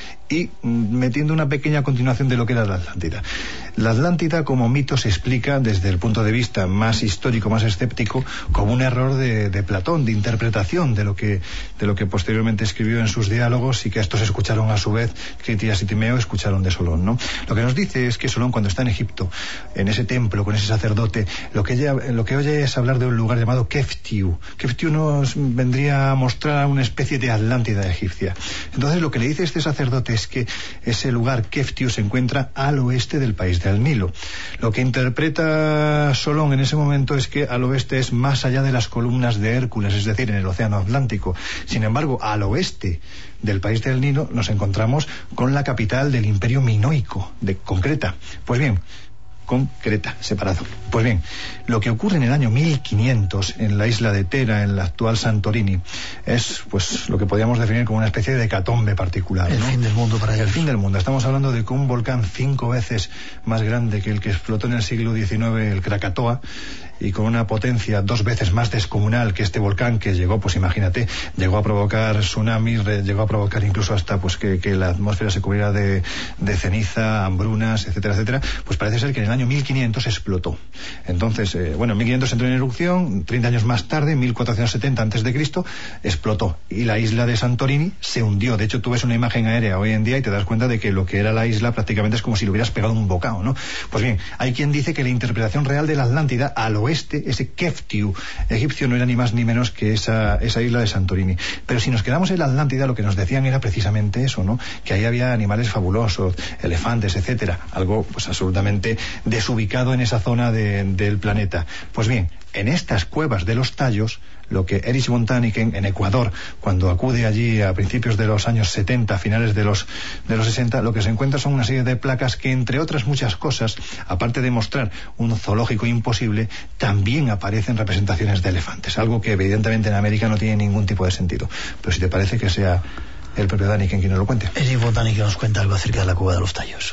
y metiendo una pequeña continuación de lo que era la Atlántida. La Atlántida como mito se explica desde el punto de vista más histórico, más escéptico, como un error de, de Platón, de interpretación de lo que de lo que posteriormente escribió en sus diálogos, y que estos escucharon a su vez, Critias y Timeo escucharon de Solón, ¿no? Lo que nos dice es que Solón, cuando está en Egipto, en ese templo con ese sacerdote, lo que ella, lo que oye es hablar de un lugar llamado Keftiu. Keftiu nos vendría a mostrar una especie de Atlántida egipcia. Entonces lo que le dice este sacerdote es que ese lugar Keftiu se encuentra al oeste del país del Nilo. Lo que interpreta Solón en ese momento es que al oeste es más allá de las columnas de Hércules, es decir, en el océano Atlántico. Sin embargo, al oeste del país del Nilo nos encontramos con la capital del imperio minoico, de con Creta. Pues bien, con Creta, separado. Pues bien, lo que ocurre en el año mil quinientos en la isla de Tera, en la actual Santorini, es pues lo que podríamos definir como una especie de hecatombe particular, ¿no? El fin del mundo para ellos. El fin del mundo. Estamos hablando de que un volcán cinco veces más grande que el que explotó en el siglo diecinueve, el Krakatoa, y con una potencia dos veces más descomunal que este volcán, que llegó, pues imagínate, llegó a provocar tsunamis, llegó a provocar incluso hasta pues que, que la atmósfera se cubriera de, de ceniza, hambrunas, etcétera, etcétera. Pues parece ser que en el año mil quinientos explotó. Entonces, eh, bueno, en mil quinientos entró en erupción, treinta años más tarde, mil cuatrocientos setenta antes de Cristo, explotó. Y la isla de Santorini se hundió. De hecho, tú ves una imagen aérea hoy en día y te das cuenta de que lo que era la isla prácticamente es como si le hubieras pegado un bocado, ¿no? Pues bien, hay quien dice que la interpretación real de la Atlántida al oeste, ese Keftiu egipcio, no era ni más ni menos que esa, esa isla de Santorini. Pero si nos quedamos en la Atlántida, lo que nos decían era precisamente eso, ¿no? Que ahí había animales fabulosos, elefantes, etcétera. Algo pues absolutamente desubicado en esa zona de, del planeta. Pues bien, en estas cuevas de los Tallos, lo que Erich von Däniken en Ecuador, cuando acude allí a principios de los años setenta, finales de los de los sesenta, lo que se encuentra son una serie de placas que, entre otras muchas cosas, aparte de mostrar un zoológico imposible, también aparecen representaciones de elefantes, algo que evidentemente en América no tiene ningún tipo de sentido. Pero si te parece, que sea el propio Däniken quien nos lo cuente. Erich von Däniken nos cuenta algo acerca de la Cueva de los Tallos.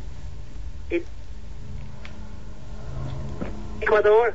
Ecuador.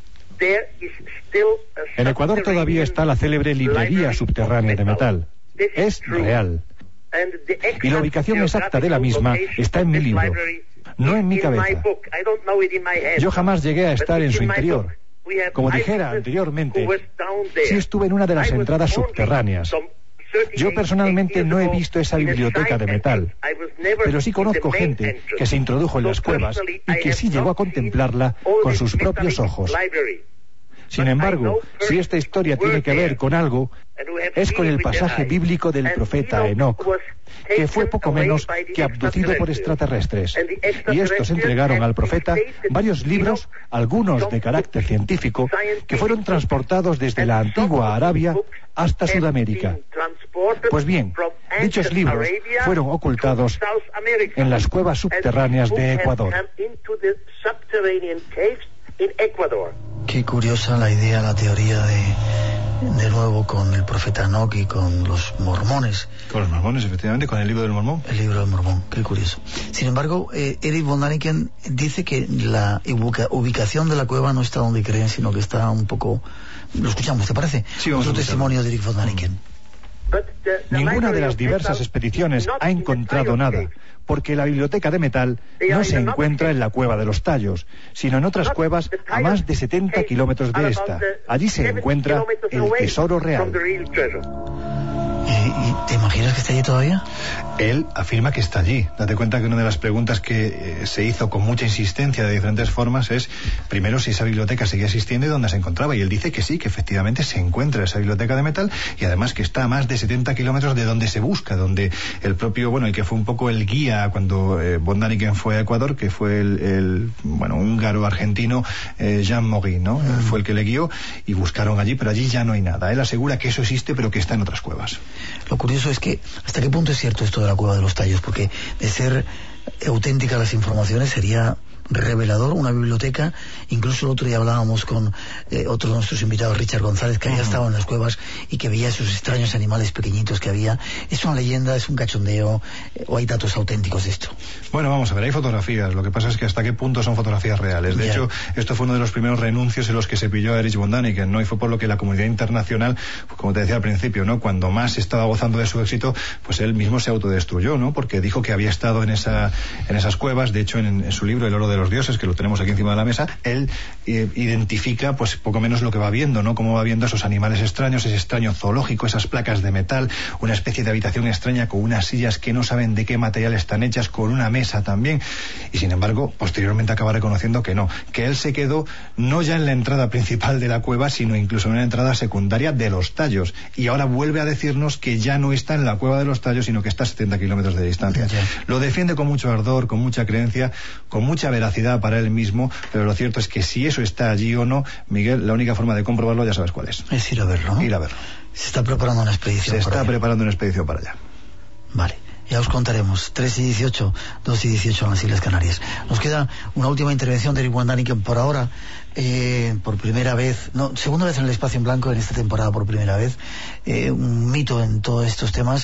En Ecuador todavía está la célebre librería subterránea de metal. Es real. Y la ubicación exacta de la misma está en mi libro, no en mi cabeza. Yo jamás llegué a estar en su interior. Como dijera anteriormente, sí estuve en una de las entradas subterráneas. Yo personalmente no he visto esa biblioteca de metal, pero sí conozco gente que se introdujo en las cuevas y que sí llegó a contemplarla con sus propios ojos. Sin embargo, si esta historia tiene que ver con algo, es con el pasaje bíblico del profeta Enoc, que fue poco menos que abducido por extraterrestres. Y estos entregaron al profeta varios libros, algunos de carácter científico, que fueron transportados desde la antigua Arabia hasta Sudamérica. Pues bien, dichos libros fueron ocultados en las cuevas subterráneas de Ecuador. in Ecuador. Qué curiosa la idea, la teoría de, de nuevo con el profeta Enoch y con los mormones. Con los mormones, efectivamente, con el libro del mormón. El libro del mormón, qué curioso. Sin embargo, eh, Erich von Däniken dice que la ubica, ubicación de la cueva no está donde creen, sino que está un poco... Lo escuchamos, ¿te parece? Sí, vamos Otro a testimonio de Erich von Däniken. Ninguna de las diversas expediciones ha encontrado nada, porque la biblioteca de metal no se encuentra en la cueva de los Tallos, sino en otras cuevas a más de setenta kilómetros de esta. Allí se encuentra el tesoro real. ¿Y, y te imaginas que está allí todavía? Él afirma que está allí. Date cuenta que una de las preguntas que eh, se hizo con mucha insistencia de diferentes formas es, primero, si esa biblioteca seguía existiendo y dónde se encontraba. Y él dice que sí, que efectivamente se encuentra esa biblioteca de metal y además que está a más de setenta kilómetros de donde se busca, donde el propio, bueno, el que fue un poco el guía cuando eh, von Däniken fue a Ecuador, que fue el, el bueno, húngaro argentino eh, Jean Maury, ¿no? Mm. Fue el que le guió y buscaron allí, pero allí ya no hay nada. Él asegura que eso existe, pero que está en otras cuevas. Lo curioso es que hasta qué punto es cierto esto de la cueva de los Tallos, porque de ser auténticas las informaciones sería revelador una biblioteca. Incluso el otro día hablábamos con eh, otro de nuestros invitados, Richard González, que había uh-huh. estado en las cuevas y que veía esos extraños animales pequeñitos que había. ¿Es una leyenda, es un cachondeo eh, o hay datos auténticos de esto? Bueno, vamos a ver, hay fotografías. Lo que pasa es que hasta qué punto son fotografías reales. De yeah. hecho, esto fue uno de los primeros renuncios en los que se pilló a Erich von Däniken, ¿no? Y fue por lo que la comunidad internacional, pues, como te decía al principio, ¿no? Cuando más estaba gozando de su éxito, pues él mismo se autodestruyó, ¿no? Porque dijo que había estado en esa en esas cuevas. De hecho, en, en su libro El oro de los dioses, que lo tenemos aquí encima de la mesa, él eh, identifica pues poco menos lo que va viendo, ¿no? Cómo va viendo esos animales extraños, ese extraño zoológico, esas placas de metal, una especie de habitación extraña con unas sillas que no saben de qué material están hechas, con una mesa también. Y sin embargo, posteriormente acaba reconociendo que no, que él se quedó no ya en la entrada principal de la cueva, sino incluso en una entrada secundaria de los Tallos. Y ahora vuelve a decirnos que ya no está en la cueva de los Tallos, sino que está a setenta kilómetros de distancia. Yeah. Lo defiende con mucho ardor, con mucha creencia, con mucha veracidad para él mismo, pero lo cierto es que si eso está allí o no, Miguel, la única forma de comprobarlo ya sabes cuál es. Es ir a verlo, ¿no? Ir a verlo. Se está preparando una expedición. Se está allá. preparando una expedición para allá. Vale. Ya os contaremos. tres y dieciocho, dos y dieciocho en las Islas Canarias. Nos queda una última intervención de Erich von Däniken por ahora. Eh, por primera vez, no, segunda vez en el Espacio en Blanco en esta temporada por primera vez. Eh, un mito en todos estos temas,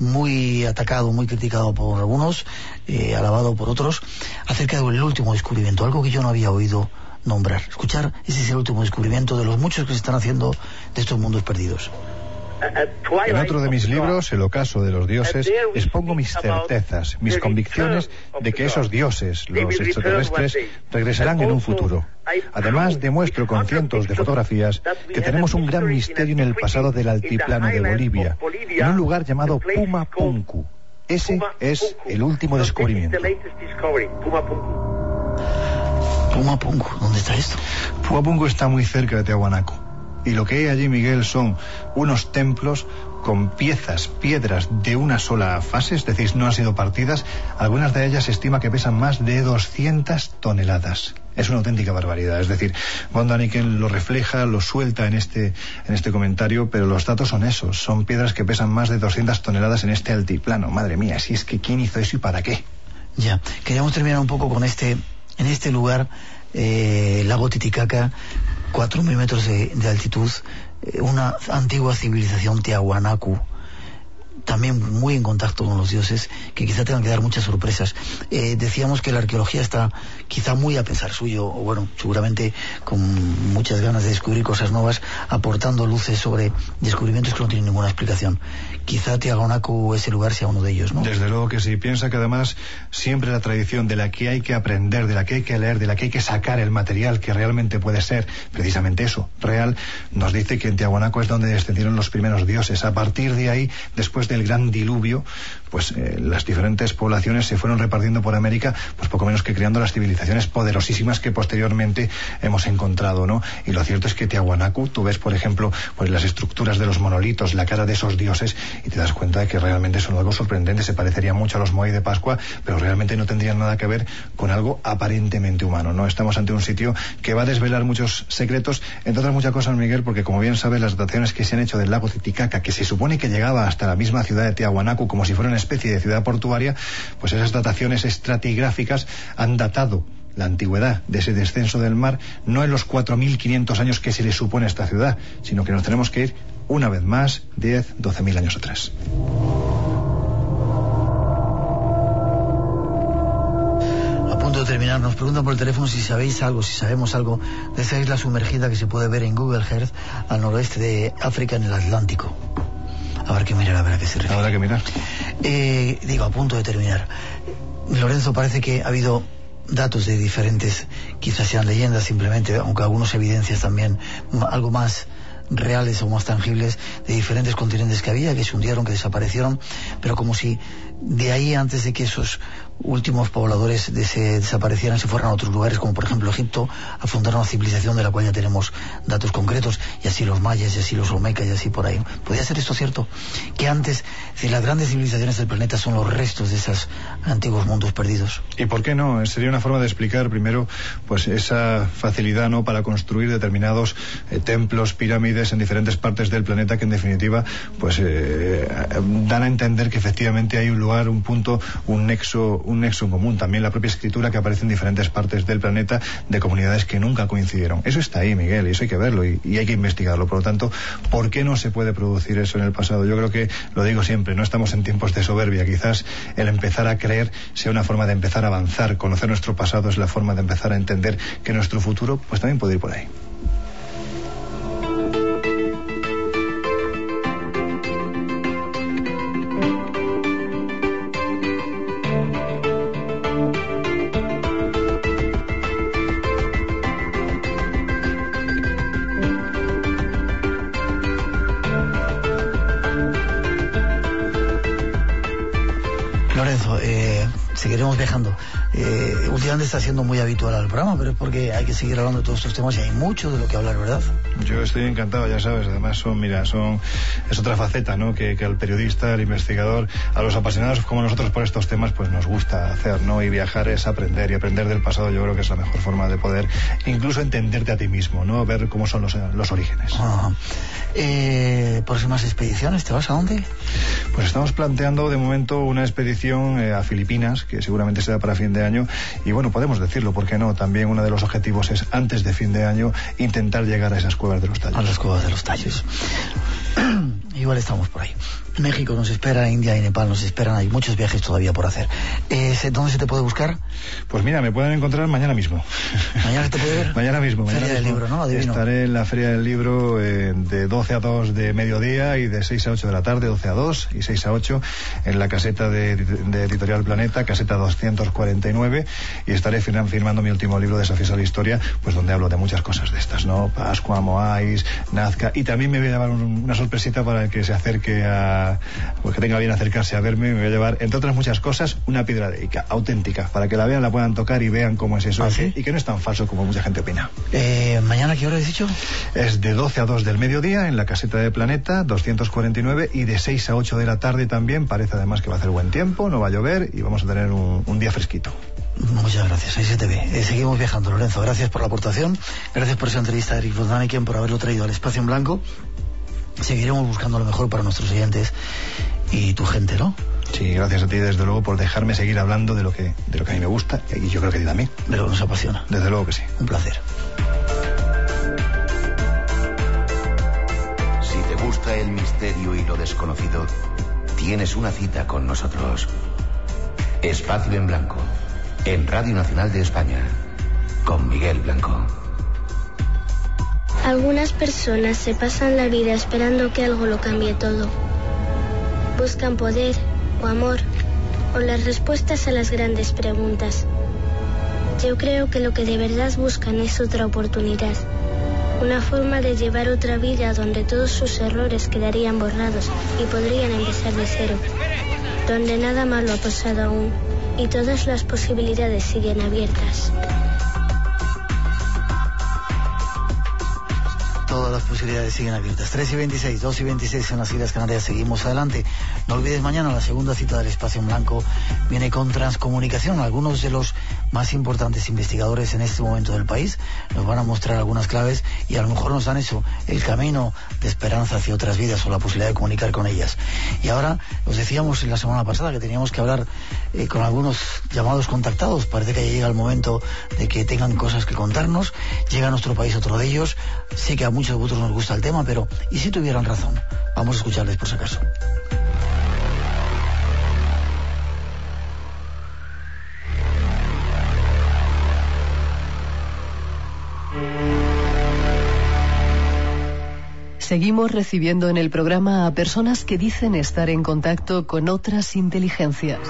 muy atacado, muy criticado por algunos, eh, alabado por otros, acerca del último descubrimiento, algo que yo no había oído nombrar. Escuchar, ese es el último descubrimiento de los muchos que se están haciendo de estos mundos perdidos. En otro de mis libros, El ocaso de los dioses, expongo mis certezas, mis convicciones de que esos dioses, los extraterrestres, regresarán en un futuro. Además, demuestro con cientos de fotografías que tenemos un gran misterio en el pasado del altiplano de Bolivia, en un lugar llamado Puma Punku. Ese es el último descubrimiento. Puma Punku, ¿dónde está esto? Puma Punku está muy cerca de Tiahuanaco. Y lo que hay allí, Miguel, son unos templos con piezas, piedras de una sola fase, es decir, no han sido partidas. Algunas de ellas se estima que pesan más de doscientas toneladas. Es una auténtica barbaridad. Es decir, von Däniken lo refleja, lo suelta en este, en este comentario, pero los datos son esos. Son piedras que pesan más de doscientas toneladas en este altiplano. Madre mía, si es que ¿quién hizo eso y para qué? Ya, queríamos terminar un poco con este, en este lugar, eh, lago Titicaca, cuatro mil metros de, de altitud, eh, una antigua civilización Tiahuanacu, también muy en contacto con los dioses, que quizá tengan que dar muchas sorpresas. Eh, decíamos que la arqueología está quizá muy a pesar suyo, o bueno, seguramente con muchas ganas de descubrir cosas nuevas, aportando luces sobre descubrimientos que no tienen ninguna explicación. Quizá Tiahuanacu, ese lugar, sea uno de ellos, ¿no? Desde luego que sí. Piensa que además siempre la tradición de la que hay que aprender, de la que hay que leer, de la que hay que sacar el material que realmente puede ser precisamente eso, real, nos dice que en Tiahuanacu es donde descendieron los primeros dioses. A partir de ahí, después del gran diluvio, pues eh, las diferentes poblaciones se fueron repartiendo por América, pues poco menos que creando las civilizaciones poderosísimas que posteriormente hemos encontrado, ¿no? Y lo cierto es que Tiahuanacu, tú ves, por ejemplo, pues las estructuras de los monolitos, la cara de esos dioses, y te das cuenta de que realmente son algo sorprendente. Se parecería mucho a los Moai de Pascua, pero realmente no tendrían nada que ver con algo aparentemente humano, ¿no? Estamos ante un sitio que va a desvelar muchos secretos, entre otras muchas cosas, Miguel, porque como bien sabes, las dataciones que se han hecho del lago Titicaca, que se supone que llegaba hasta la misma ciudad de Tiahuanacu como si fuera una especie de ciudad portuaria, pues esas dataciones estratigráficas han datado la antigüedad de ese descenso del mar no en los cuatro mil quinientos años que se le supone a esta ciudad, sino que nos tenemos que ir una vez más diez, doce mil años atrás. A punto de terminar, nos preguntan por el teléfono si sabéis algo, si sabemos algo de esa isla sumergida que se puede ver en Google Earth al noroeste de África, en el Atlántico. Habrá que mirar a ver a qué se refiere. Habrá que mirar. Eh, digo, a punto de terminar. Lorenzo, parece que ha habido datos de diferentes, quizás sean leyendas simplemente, aunque algunos evidencias también, algo más reales o más tangibles, de diferentes continentes que había, que se hundieron, que desaparecieron, pero como si de ahí, antes de que esos últimos pobladores de se desaparecieran, se fueran a otros lugares, como por ejemplo Egipto, a fundar una civilización de la cual ya tenemos datos concretos, y así los mayas, y así los olmecas, y así por ahí. ¿Podría ser esto cierto? Que antes, si las grandes civilizaciones del planeta son los restos de esos antiguos mundos perdidos. ¿Y por qué no? Sería una forma de explicar primero pues esa facilidad, ¿no?, para construir determinados eh, templos, pirámides en diferentes partes del planeta, que en definitiva pues eh, dan a entender que efectivamente hay un lugar, un punto, un nexo, un nexo en común. También la propia escritura que aparece en diferentes partes del planeta de comunidades que nunca coincidieron. Eso está ahí, Miguel, y eso hay que verlo y, y hay que investigarlo. Por lo tanto, ¿por qué no se puede producir eso en el pasado? Yo creo que, lo digo siempre, no estamos en tiempos de soberbia. Quizás el empezar a creer sea una forma de empezar a avanzar. Conocer nuestro pasado es la forma de empezar a entender que nuestro futuro pues también puede ir por ahí. Lorenzo, eh, seguiremos viajando. Eh, últimamente está siendo muy habitual al programa, pero es porque hay que seguir hablando de todos estos temas y hay mucho de lo que hablar, ¿verdad? Yo estoy encantado, ya sabes. Además son, mira, son es otra faceta, ¿no?, que, que al periodista, al investigador, a los apasionados como nosotros por estos temas, pues nos gusta hacer, ¿no? Y viajar es aprender, y aprender del pasado yo creo que es la mejor forma de poder incluso entenderte a ti mismo, ¿no? Ver cómo son los, los orígenes. Ajá. Eh, ¿Próximas expediciones? ¿Te vas a dónde? Pues estamos planteando de momento una expedición eh, a Filipinas, que seguramente será para fin de año, y bueno, podemos decirlo, ¿por qué no? También uno de los objetivos es, antes de fin de año, intentar llegar a esas cuevas de los tallos. A las cuevas de los tallos. Igual estamos por ahí. México nos espera, India y Nepal nos esperan, hay muchos viajes todavía por hacer. Eh, ¿Dónde se te puede buscar? Pues mira, me pueden encontrar mañana mismo. ¿Mañana se te puede ver? Mañana mismo. Mañana Feria mismo. del Libro, ¿no? Adivino. Estaré en la Feria del Libro eh, de doce a dos de mediodía y de seis a ocho de la tarde, doce a dos y seis a ocho, en la caseta de, de Editorial Planeta, caseta doscientos cuarenta y nueve, y estaré firma, firmando mi último libro, Desafíos a la Historia, pues donde hablo de muchas cosas de estas, ¿no? Pascua, Moais, Nazca, y también me voy a llevar un, una sorpresita para el que se acerque a... pues que tenga bien acercarse a verme. Me voy a llevar, entre otras muchas cosas, una piedra de Ica, auténtica, para que la vean, la puedan tocar y vean cómo es eso. ¿Ah, sí? Y que no es tan falso como mucha gente opina. Eh, ¿Mañana qué hora has dicho? Es de doce a dos del mediodía en la caseta de Planeta, doscientos cuarenta y nueve, y de seis a ocho de la tarde también. Parece además que va a hacer buen tiempo, no va a llover y vamos a tener un, un día fresquito. Muchas gracias, ahí se te ve. Eh, seguimos viajando, Lorenzo. Gracias por la aportación. Gracias por esa entrevista a Eric Vozdaniken, por haberlo traído al Espacio en Blanco. Seguiremos buscando lo mejor para nuestros oyentes y tu gente, ¿no? Sí, gracias a ti, desde luego, por dejarme seguir hablando de lo que, de lo que a mí me gusta, y yo creo que a ti también. De lo que nos apasiona. Desde luego que sí. Un placer. Si te gusta el misterio y lo desconocido, tienes una cita con nosotros. Espacio en Blanco, en Radio Nacional de España, con Miguel Blanco. Algunas personas se pasan la vida esperando que algo lo cambie todo. Buscan poder o amor o las respuestas a las grandes preguntas. Yo creo que lo que de verdad buscan es otra oportunidad. Una forma de llevar otra vida donde todos sus errores quedarían borrados y podrían empezar de cero. Donde nada malo ha pasado aún y todas las posibilidades siguen abiertas. Todas las las posibilidades siguen abiertas. tres y veintiséis, dos y veintiséis en las Islas Canarias. Seguimos adelante. No olvides, mañana la segunda cita del Espacio en Blanco viene con Transcomunicación. Algunos de los más importantes investigadores en este momento del país nos van a mostrar algunas claves y a lo mejor nos dan eso, el camino de esperanza hacia otras vidas o la posibilidad de comunicar con ellas. Y ahora, os decíamos en la semana pasada que teníamos que hablar eh, con algunos llamados contactados. Parece que ya llega el momento de que tengan cosas que contarnos. Llega a nuestro país otro de ellos. Sé que a muchos de vosotros nos gusta el tema, pero ¿y si tuvieran razón? Vamos a escucharles por si acaso. Seguimos recibiendo en el programa a personas que dicen estar en contacto con otras inteligencias.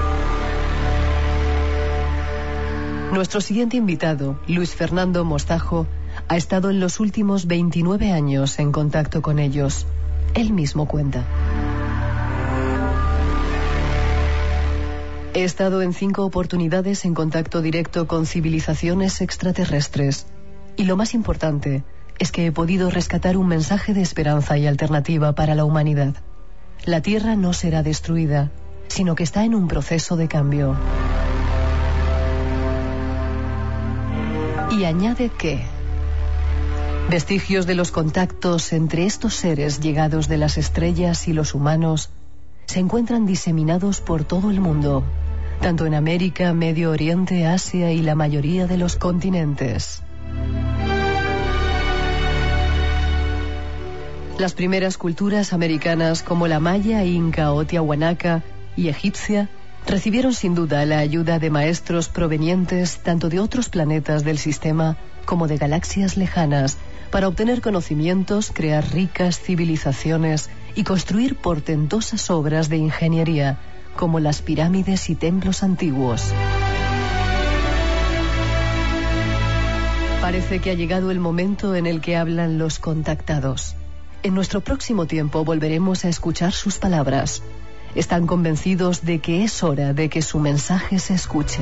Nuestro siguiente invitado, Luis Fernando Mostajo, ha estado en los últimos veintinueve años en contacto con ellos. Él mismo cuenta. He estado en cinco oportunidades en contacto directo con civilizaciones extraterrestres. Y lo más importante es que he podido rescatar un mensaje de esperanza y alternativa para la humanidad. La Tierra no será destruida, sino que está en un proceso de cambio. Y añade que vestigios de los contactos entre estos seres llegados de las estrellas y los humanos se encuentran diseminados por todo el mundo, tanto en América, Medio Oriente, Asia y la mayoría de los continentes. Las primeras culturas americanas como la maya, inca o tiahuanaca y egipcia recibieron sin duda la ayuda de maestros provenientes tanto de otros planetas del sistema como de galaxias lejanas para obtener conocimientos, crear ricas civilizaciones y construir portentosas obras de ingeniería como las pirámides y templos antiguos. Parece que ha llegado el momento en el que hablan los contactados. En nuestro próximo tiempo volveremos a escuchar sus palabras. Están convencidos de que es hora de que su mensaje se escuche.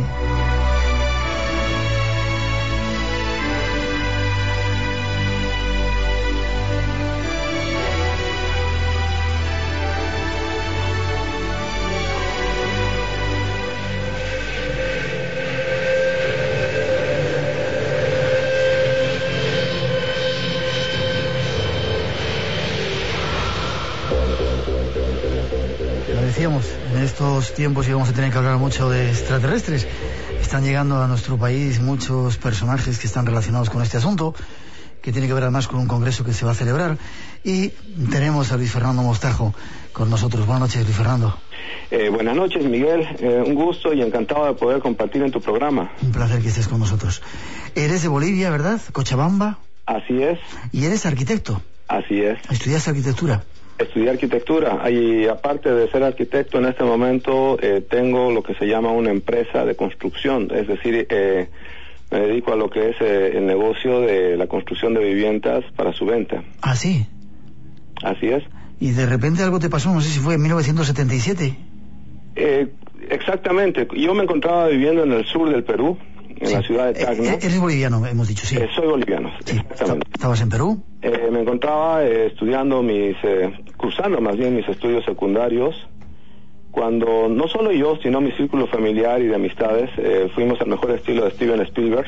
En estos tiempos íbamos a tener que hablar mucho de extraterrestres. Están llegando a nuestro país muchos personajes que están relacionados con este asunto, que tiene que ver además con un congreso que se va a celebrar. Y tenemos a Luis Fernando Mostajo con nosotros. Buenas noches, Luis Fernando. Eh, buenas noches, Miguel. Eh, un gusto y encantado de poder compartir en tu programa. Un placer que estés con nosotros. Eres de Bolivia, ¿verdad? Cochabamba. Así es. ¿Y eres arquitecto? Así es. ¿Estudiaste arquitectura? Estudié arquitectura y aparte de ser arquitecto en este momento eh, tengo lo que se llama una empresa de construcción, es decir, eh, me dedico a lo que es eh, el negocio de la construcción de viviendas para su venta. ¿Ah, sí? Así es. ¿Y de repente algo te pasó? No sé si fue en mil novecientos setenta y siete. Eh, exactamente, yo me encontraba viviendo en el sur del Perú, en sí. la ciudad de Tacna. Eh, eres boliviano, hemos dicho, sí. Eh, soy boliviano, sí. Exactamente. ¿Estabas en Perú? Eh, me encontraba eh, estudiando mis, eh, cursando más bien mis estudios secundarios, cuando no solo yo, sino mi círculo familiar y de amistades, eh, fuimos al mejor estilo de Steven Spielberg,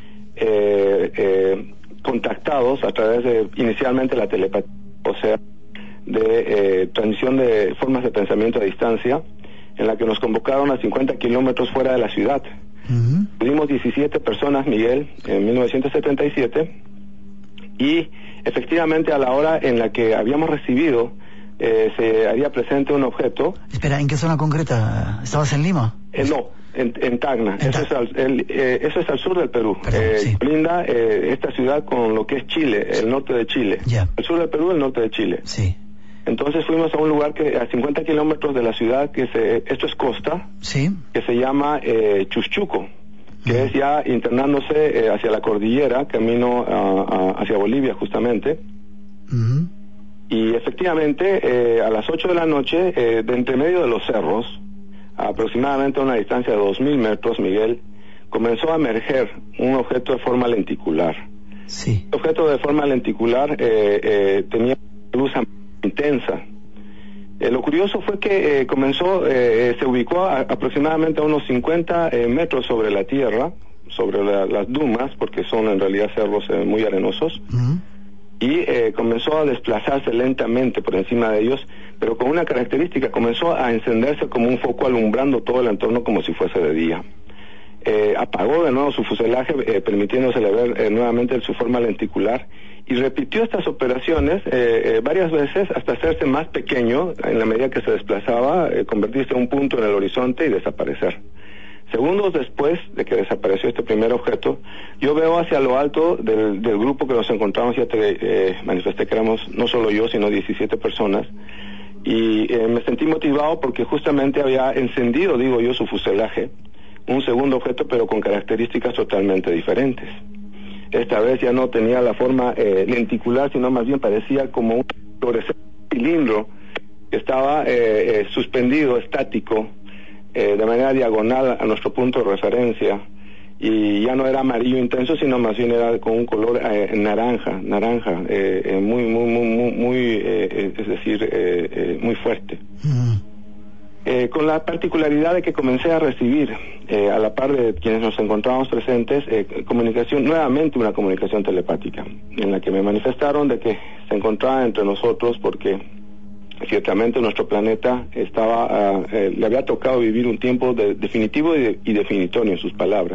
eh, eh, contactados a través de, inicialmente la telepatía, o sea, de eh, transmisión de formas de pensamiento a distancia, en la que nos convocaron a cincuenta kilómetros fuera de la ciudad. Uh-huh. Tuvimos diecisiete personas, Miguel, en mil novecientos setenta y siete, y efectivamente a la hora en la que habíamos recibido eh, se haría presente un objeto. Espera, ¿en qué zona concreta? ¿Estabas en Lima? Eh, no, en, en Tacna. En eso, Ta- es al, el, eh, eso es al sur del Perú. Perdón, eh, sí. Brinda eh, esta ciudad con lo que es Chile, el norte de Chile. Yeah. El sur del Perú, el norte de Chile. Sí. Entonces fuimos a un lugar que a cincuenta kilómetros de la ciudad, que se, esto es costa, sí, que se llama eh, Chuschuco, que uh-huh. es ya internándose eh, hacia la cordillera, camino a, a, hacia Bolivia justamente. Uh-huh. Y efectivamente, eh, a las ocho de la noche, eh, de entre medio de los cerros, a aproximadamente a una distancia de dos mil metros, Miguel, comenzó a emerger un objeto de forma lenticular. Sí. El objeto de forma lenticular eh, eh, tenía luz intensa. Eh, lo curioso fue que eh, comenzó, eh, se ubicó a, aproximadamente a unos cincuenta eh, metros sobre la tierra, sobre la, las dunas, porque son en realidad cerros eh, muy arenosos, uh-huh. y eh, comenzó a desplazarse lentamente por encima de ellos, pero con una característica: comenzó a encenderse como un foco alumbrando todo el entorno como si fuese de día. Eh, apagó de nuevo su fuselaje, eh, permitiéndosele ver eh, nuevamente su forma lenticular, y repitió estas operaciones eh, eh, varias veces hasta hacerse más pequeño en la medida que se desplazaba, eh, convertirse en un punto en el horizonte y desaparecer. Segundos después de que desapareció este primer objeto, yo veo hacia lo alto del, del grupo que nos encontramos, ya te eh, manifesté que éramos no solo yo, sino diecisiete personas, y eh, me sentí motivado porque justamente había encendido, digo yo, su fuselaje, un segundo objeto, pero con características totalmente diferentes. Esta vez ya no tenía la forma eh, lenticular, sino más bien parecía como un fluorescente cilindro que estaba eh, eh, suspendido, estático, eh, de manera diagonal a nuestro punto de referencia, y ya no era amarillo intenso, sino más bien era con un color eh, naranja, naranja, eh, eh, muy, muy, muy, muy, muy eh, es decir, eh, eh, muy fuerte. Mm. Eh, con la particularidad de que comencé a recibir, eh, a la par de quienes nos encontrábamos presentes, eh, comunicación, nuevamente una comunicación telepática, en la que me manifestaron de que se encontraba entre nosotros porque ciertamente nuestro planeta estaba, uh, eh, le había tocado vivir un tiempo de, definitivo y, de, y definitorio, en sus palabras,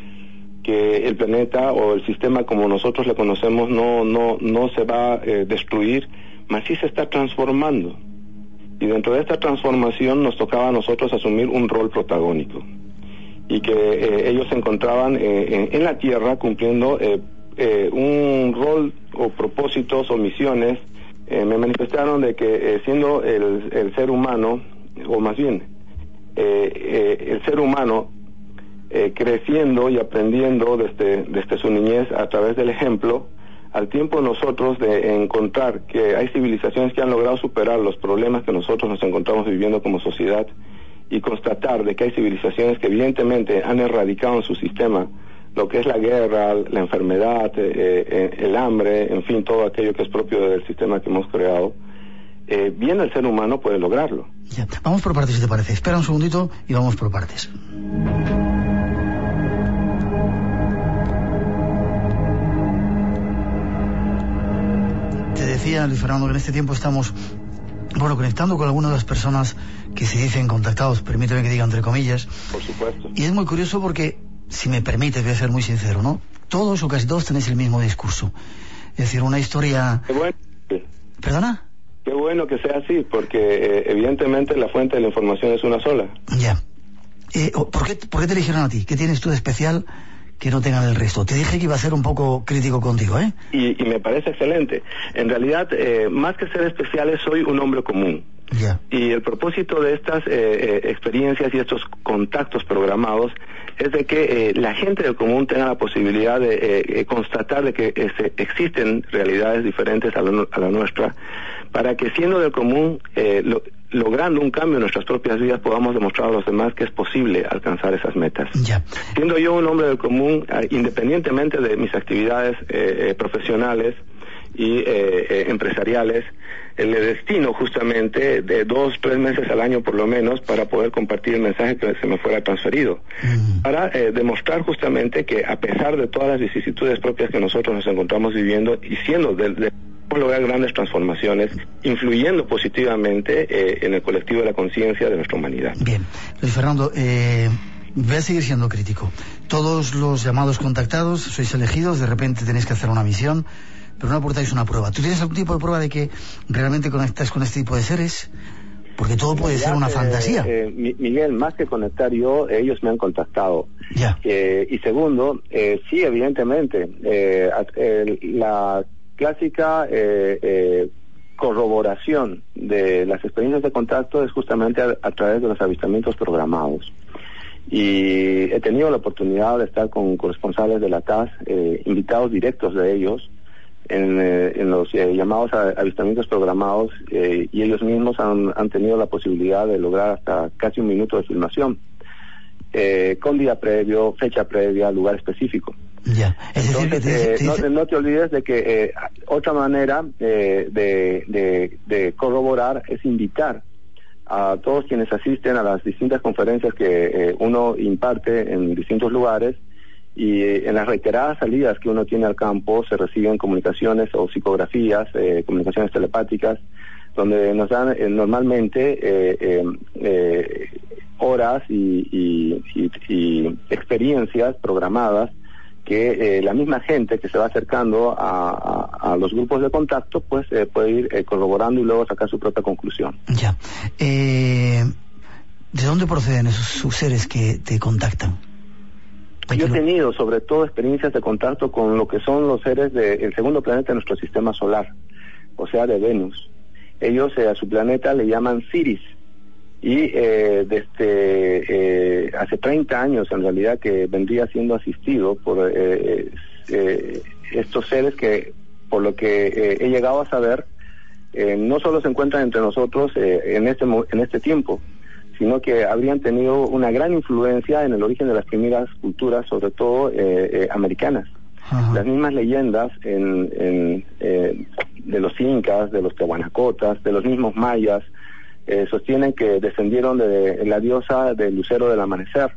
que el planeta o el sistema como nosotros le conocemos no, no, no se va a eh, destruir, mas sí se está transformando. Y dentro de esta transformación nos tocaba a nosotros asumir un rol protagónico, y que eh, ellos se encontraban eh, en, en la Tierra cumpliendo eh, eh, un rol o propósitos o misiones. Eh, me manifestaron de que eh, siendo el, el ser humano, o más bien eh, eh, el ser humano eh, creciendo y aprendiendo desde, desde su niñez a través del ejemplo, al tiempo nosotros de encontrar que hay civilizaciones que han logrado superar los problemas que nosotros nos encontramos viviendo como sociedad, y constatar de que hay civilizaciones que evidentemente han erradicado en su sistema lo que es la guerra, la enfermedad, eh, eh, el hambre, en fin, todo aquello que es propio del sistema que hemos creado, eh, bien el ser humano puede lograrlo. Ya. Vamos por partes, si te parece. Espera un segundito y vamos por partes. Te decía, Luis Fernando, que en este tiempo estamos, bueno, conectando con algunas de las personas que se dicen contactados, permíteme que diga entre comillas. Por supuesto. Y es muy curioso porque, si me permites, voy a ser muy sincero, ¿no? Todos o casi todos tenéis el mismo discurso. Es decir, una historia... Qué bueno. ¿Perdona? Qué bueno que sea así, porque eh, evidentemente la fuente de la información es una sola. Ya. Eh, ¿por qué, ¿Por qué te eligieron a ti? ¿Qué tienes tú de especial que no tengan el resto? Te dije que iba a ser un poco crítico contigo, ¿eh? Y, y me parece excelente. En realidad, eh, más que ser especiales, soy un hombre común. Ya. Y el propósito de estas eh, eh, experiencias y estos contactos programados es de que eh, la gente del común tenga la posibilidad de eh, eh, constatar de que eh, existen realidades diferentes a, lo, a la nuestra, para que siendo del común, eh, lo, logrando un cambio en nuestras propias vidas, podamos demostrar a los demás que es posible alcanzar esas metas. Ya. Siendo yo un hombre del común, eh, independientemente de mis actividades eh, eh, profesionales y eh, eh, empresariales, eh, le destino justamente de dos, tres meses al año por lo menos para poder compartir el mensaje que se me fuera transferido, mm. para eh, demostrar justamente que a pesar de todas las vicisitudes propias que nosotros nos encontramos viviendo y siendo de, de lograr grandes transformaciones, influyendo positivamente eh, en el colectivo de la conciencia de nuestra humanidad. Bien, Luis Fernando, eh, voy a seguir siendo crítico. Todos los llamados contactados sois elegidos, de repente tenéis que hacer una misión, pero no aportáis una prueba. ¿Tú tienes algún tipo de prueba de que realmente conectas con este tipo de seres? Porque todo puede ser una fantasía. Eh, eh, Miguel, más que conectar yo, ellos me han contactado. Ya. Eh, y segundo, eh, sí, evidentemente, eh, eh, la clásica eh, eh, corroboración de las experiencias de contacto es justamente a, a través de los avistamientos programados. Y he tenido la oportunidad de estar con corresponsales de la T A S, eh, invitados directos de ellos, en, eh, en los eh, llamados a, avistamientos programados, eh, y ellos mismos han, han tenido la posibilidad de lograr hasta casi un minuto de filmación, eh, con día previo, fecha previa, lugar específico. Ya. Es Entonces, decir, te, eh, te, no, te... no te olvides de que eh, otra manera eh, de, de, de corroborar es invitar a todos quienes asisten a las distintas conferencias que eh, uno imparte en distintos lugares, y eh, en las reiteradas salidas que uno tiene al campo se reciben comunicaciones o psicografías, eh, comunicaciones telepáticas, donde nos dan eh, normalmente eh, eh, eh, horas y, y, y, y experiencias programadas que eh, la misma gente que se va acercando a, a, a los grupos de contacto pues eh, puede ir eh, corroborando y luego sacar su propia conclusión. Ya. Eh, ¿De dónde proceden esos seres que te contactan? Yo he tenido sobre todo experiencias de contacto con lo que son los seres del segundo planeta de nuestro sistema solar, o sea, de Venus. Ellos eh, a su planeta le llaman Siris, y eh, desde eh, hace treinta años en realidad que vendría siendo asistido por eh, eh, estos seres que, por lo que eh, he llegado a saber, eh, no solo se encuentran entre nosotros eh, en este en este tiempo, sino que habrían tenido una gran influencia en el origen de las primeras culturas, sobre todo eh, eh, americanas. Ajá. Las mismas leyendas en, en, eh, de los incas, de los tehuanacotas, de los mismos mayas, eh, sostienen que descendieron de la diosa del lucero del amanecer,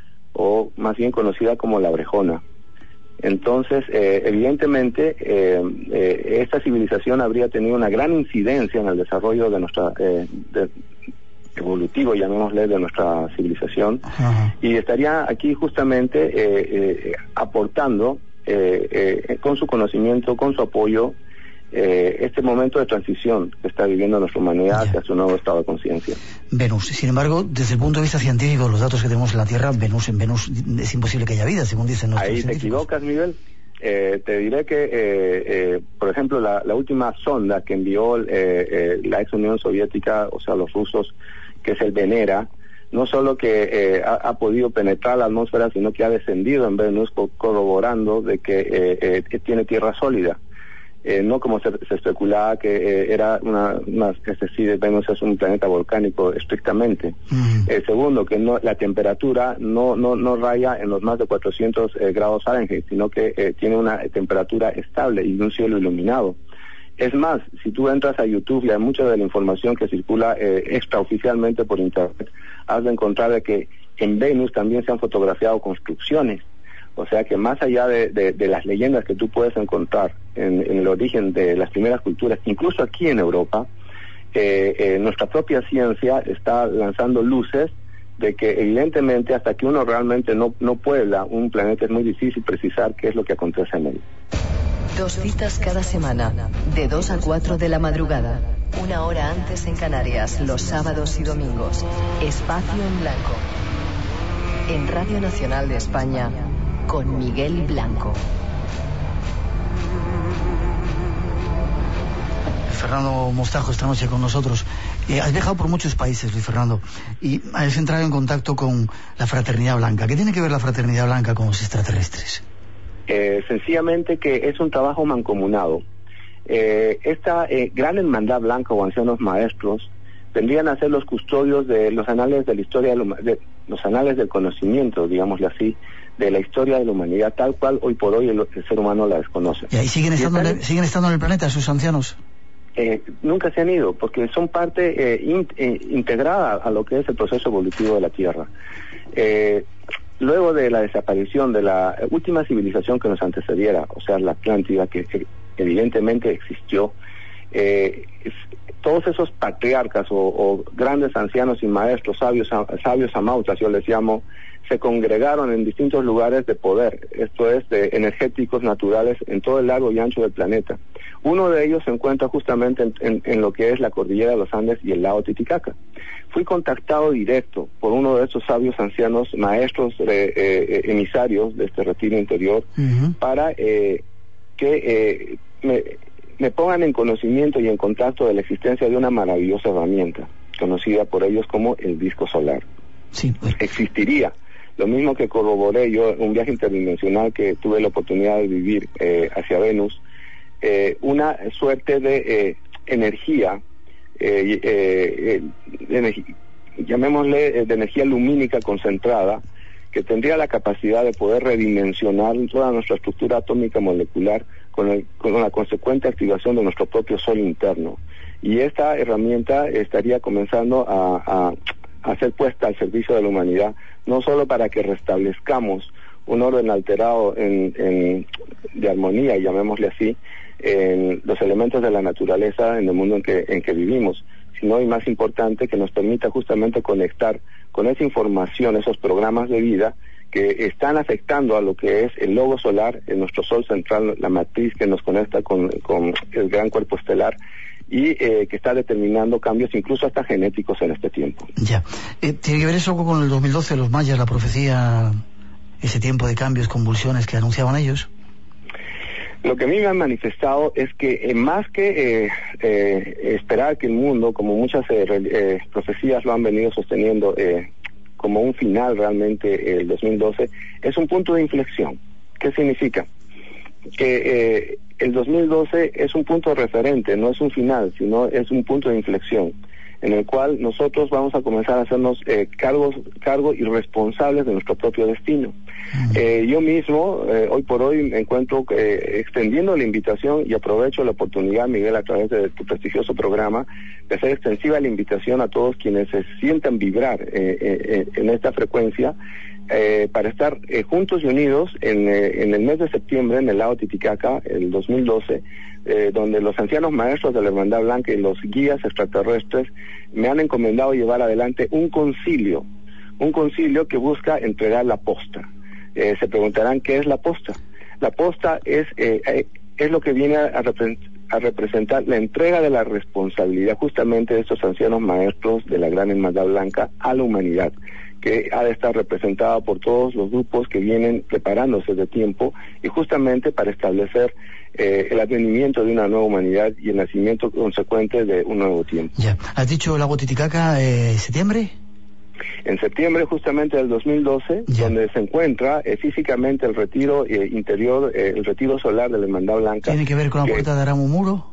o más bien conocida como la Brejona. Entonces, eh, evidentemente, eh, eh, esta civilización habría tenido una gran incidencia en el desarrollo de nuestra... Eh, de, evolutivo, llamémosle, de nuestra civilización. Ajá. Y estaría aquí justamente eh, eh, aportando eh, eh, con su conocimiento, con su apoyo, eh, este momento de transición que está viviendo nuestra humanidad hacia su nuevo estado de conciencia. Venus, sin embargo, desde el punto de vista científico, los datos que tenemos en la Tierra, Venus en Venus es imposible que haya vida, según dicen nuestros Ahí científicos. te equivocas, Miguel. Eh, te diré que, eh, eh, por ejemplo, la, la última sonda que envió eh, eh, la ex Unión Soviética, o sea, los rusos, que es el Venera, no solo que eh, ha, ha podido penetrar la atmósfera, sino que ha descendido en Venus, co corroborando de que, eh, eh, que tiene tierra sólida. Eh, no como se, se especulaba que eh, era una, una, es decir, Venus es un planeta volcánico estrictamente. Mm. Eh, segundo, que no, la temperatura no, no, no raya en los más de cuatrocientos eh, grados Fahrenheit, sino que eh, tiene una temperatura estable y un cielo iluminado. Es más, si tú entras a YouTube y hay mucha de la información que circula eh, extraoficialmente por internet, has de encontrar de que en Venus también se han fotografiado construcciones. O sea que más allá de, de, de las leyendas que tú puedes encontrar en, en el origen de las primeras culturas, incluso aquí en Europa, eh, eh, nuestra propia ciencia está lanzando luces de que evidentemente hasta que uno realmente no, no puebla un planeta es muy difícil precisar qué es lo que acontece en él. Dos citas cada semana, de dos a cuatro de la madrugada. Una hora antes en Canarias, los sábados y domingos. Espacio en Blanco. En Radio Nacional de España, con Miguel Blanco. Fernando Mostajo esta noche con nosotros. Eh, has viajado por muchos países, Luis Fernando, y has entrado en contacto con la Fraternidad Blanca. ¿Qué tiene que ver la Fraternidad Blanca con los extraterrestres? Eh, sencillamente que es un trabajo mancomunado. Eh, esta eh, gran hermandad blanca o ancianos maestros vendrían a ser los custodios de los anales de la historia, de, de los anales del conocimiento, digámosle así, de la historia de la humanidad, tal cual hoy por hoy el, el ser humano la desconoce. ¿Y ahí siguen estando, están, en el, siguen estando en el planeta esos ancianos? Eh, nunca se han ido, porque son parte eh, in, eh, integrada a lo que es el proceso evolutivo de la Tierra. Eh, luego de la desaparición de la última civilización que nos antecediera, o sea, la Atlántida, que, que evidentemente existió, eh, es, todos esos patriarcas o, o grandes ancianos y maestros, sabios, sabios amautas, yo les llamo, se congregaron en distintos lugares de poder, esto es, de energéticos naturales en todo el largo y ancho del planeta. Uno de ellos se encuentra justamente en, en, en lo que es la cordillera de los Andes y el lago Titicaca. Fui contactado directo por uno de estos sabios ancianos, maestros eh, eh, emisarios de este retiro interior, uh-huh. para eh, que eh, me, me pongan en conocimiento y en contacto de la existencia de una maravillosa herramienta, conocida por ellos como el disco solar. Sí, pues. Existiría. Lo mismo que corroboré yo en un viaje interdimensional que tuve la oportunidad de vivir eh, hacia Venus, eh, una suerte de eh, energía, eh, eh, eh, energi- llamémosle eh, de energía lumínica concentrada, que tendría la capacidad de poder redimensionar toda nuestra estructura atómica molecular con, el, con la consecuente activación de nuestro propio Sol interno. Y esta herramienta estaría comenzando a, a, a ser puesta al servicio de la humanidad, no solo para que restablezcamos un orden alterado en, en, de armonía, llamémosle así, en los elementos de la naturaleza en el mundo en que, en que vivimos, sino, y más importante, que nos permita justamente conectar con esa información, esos programas de vida que están afectando a lo que es el logo solar, en nuestro Sol central, la matriz que nos conecta con, con el gran cuerpo estelar, y eh, que está determinando cambios incluso hasta genéticos en este tiempo. Ya. Eh, ¿Tiene que ver eso con el dos mil doce, los mayas, la profecía, ese tiempo de cambios, convulsiones que anunciaban ellos? Lo que a mí me han manifestado es que eh, más que eh, eh, esperar que el mundo, como muchas eh, eh, profecías lo han venido sosteniendo, eh, como un final realmente el dos mil doce, es un punto de inflexión. ¿Qué significa? Que eh, el dos mil doce es un punto referente, no es un final, sino es un punto de inflexión, en el cual nosotros vamos a comenzar a hacernos eh, cargos, cargo y responsables de nuestro propio destino. Eh, yo mismo, eh, hoy por hoy, me encuentro eh, extendiendo la invitación, y aprovecho la oportunidad, Miguel, a través de tu prestigioso programa, de hacer extensiva la invitación a todos quienes se sientan vibrar eh, eh, en esta frecuencia, eh, para estar eh, juntos y unidos en, eh, en el mes de septiembre, en el lago Titicaca, el dos mil doce, eh, donde los ancianos maestros de la Hermandad Blanca y los guías extraterrestres me han encomendado llevar adelante un concilio, un concilio que busca entregar la posta. Eh, se preguntarán qué es la posta. La posta es eh, eh, es lo que viene a, repre a representar la entrega de la responsabilidad justamente de estos ancianos maestros de la Gran Hermandad Blanca a la humanidad, que ha de estar representada por todos los grupos que vienen preparándose de tiempo, y justamente para establecer eh, el advenimiento de una nueva humanidad y el nacimiento consecuente de un nuevo tiempo. Ya. ¿Has dicho lago Titicaca, eh, septiembre? En septiembre justamente del dos mil doce, ya, donde se encuentra eh, físicamente el retiro eh, interior, eh, el retiro solar de la Hermandad Blanca. ¿Tiene que ver con la que, puerta de Aramumuro?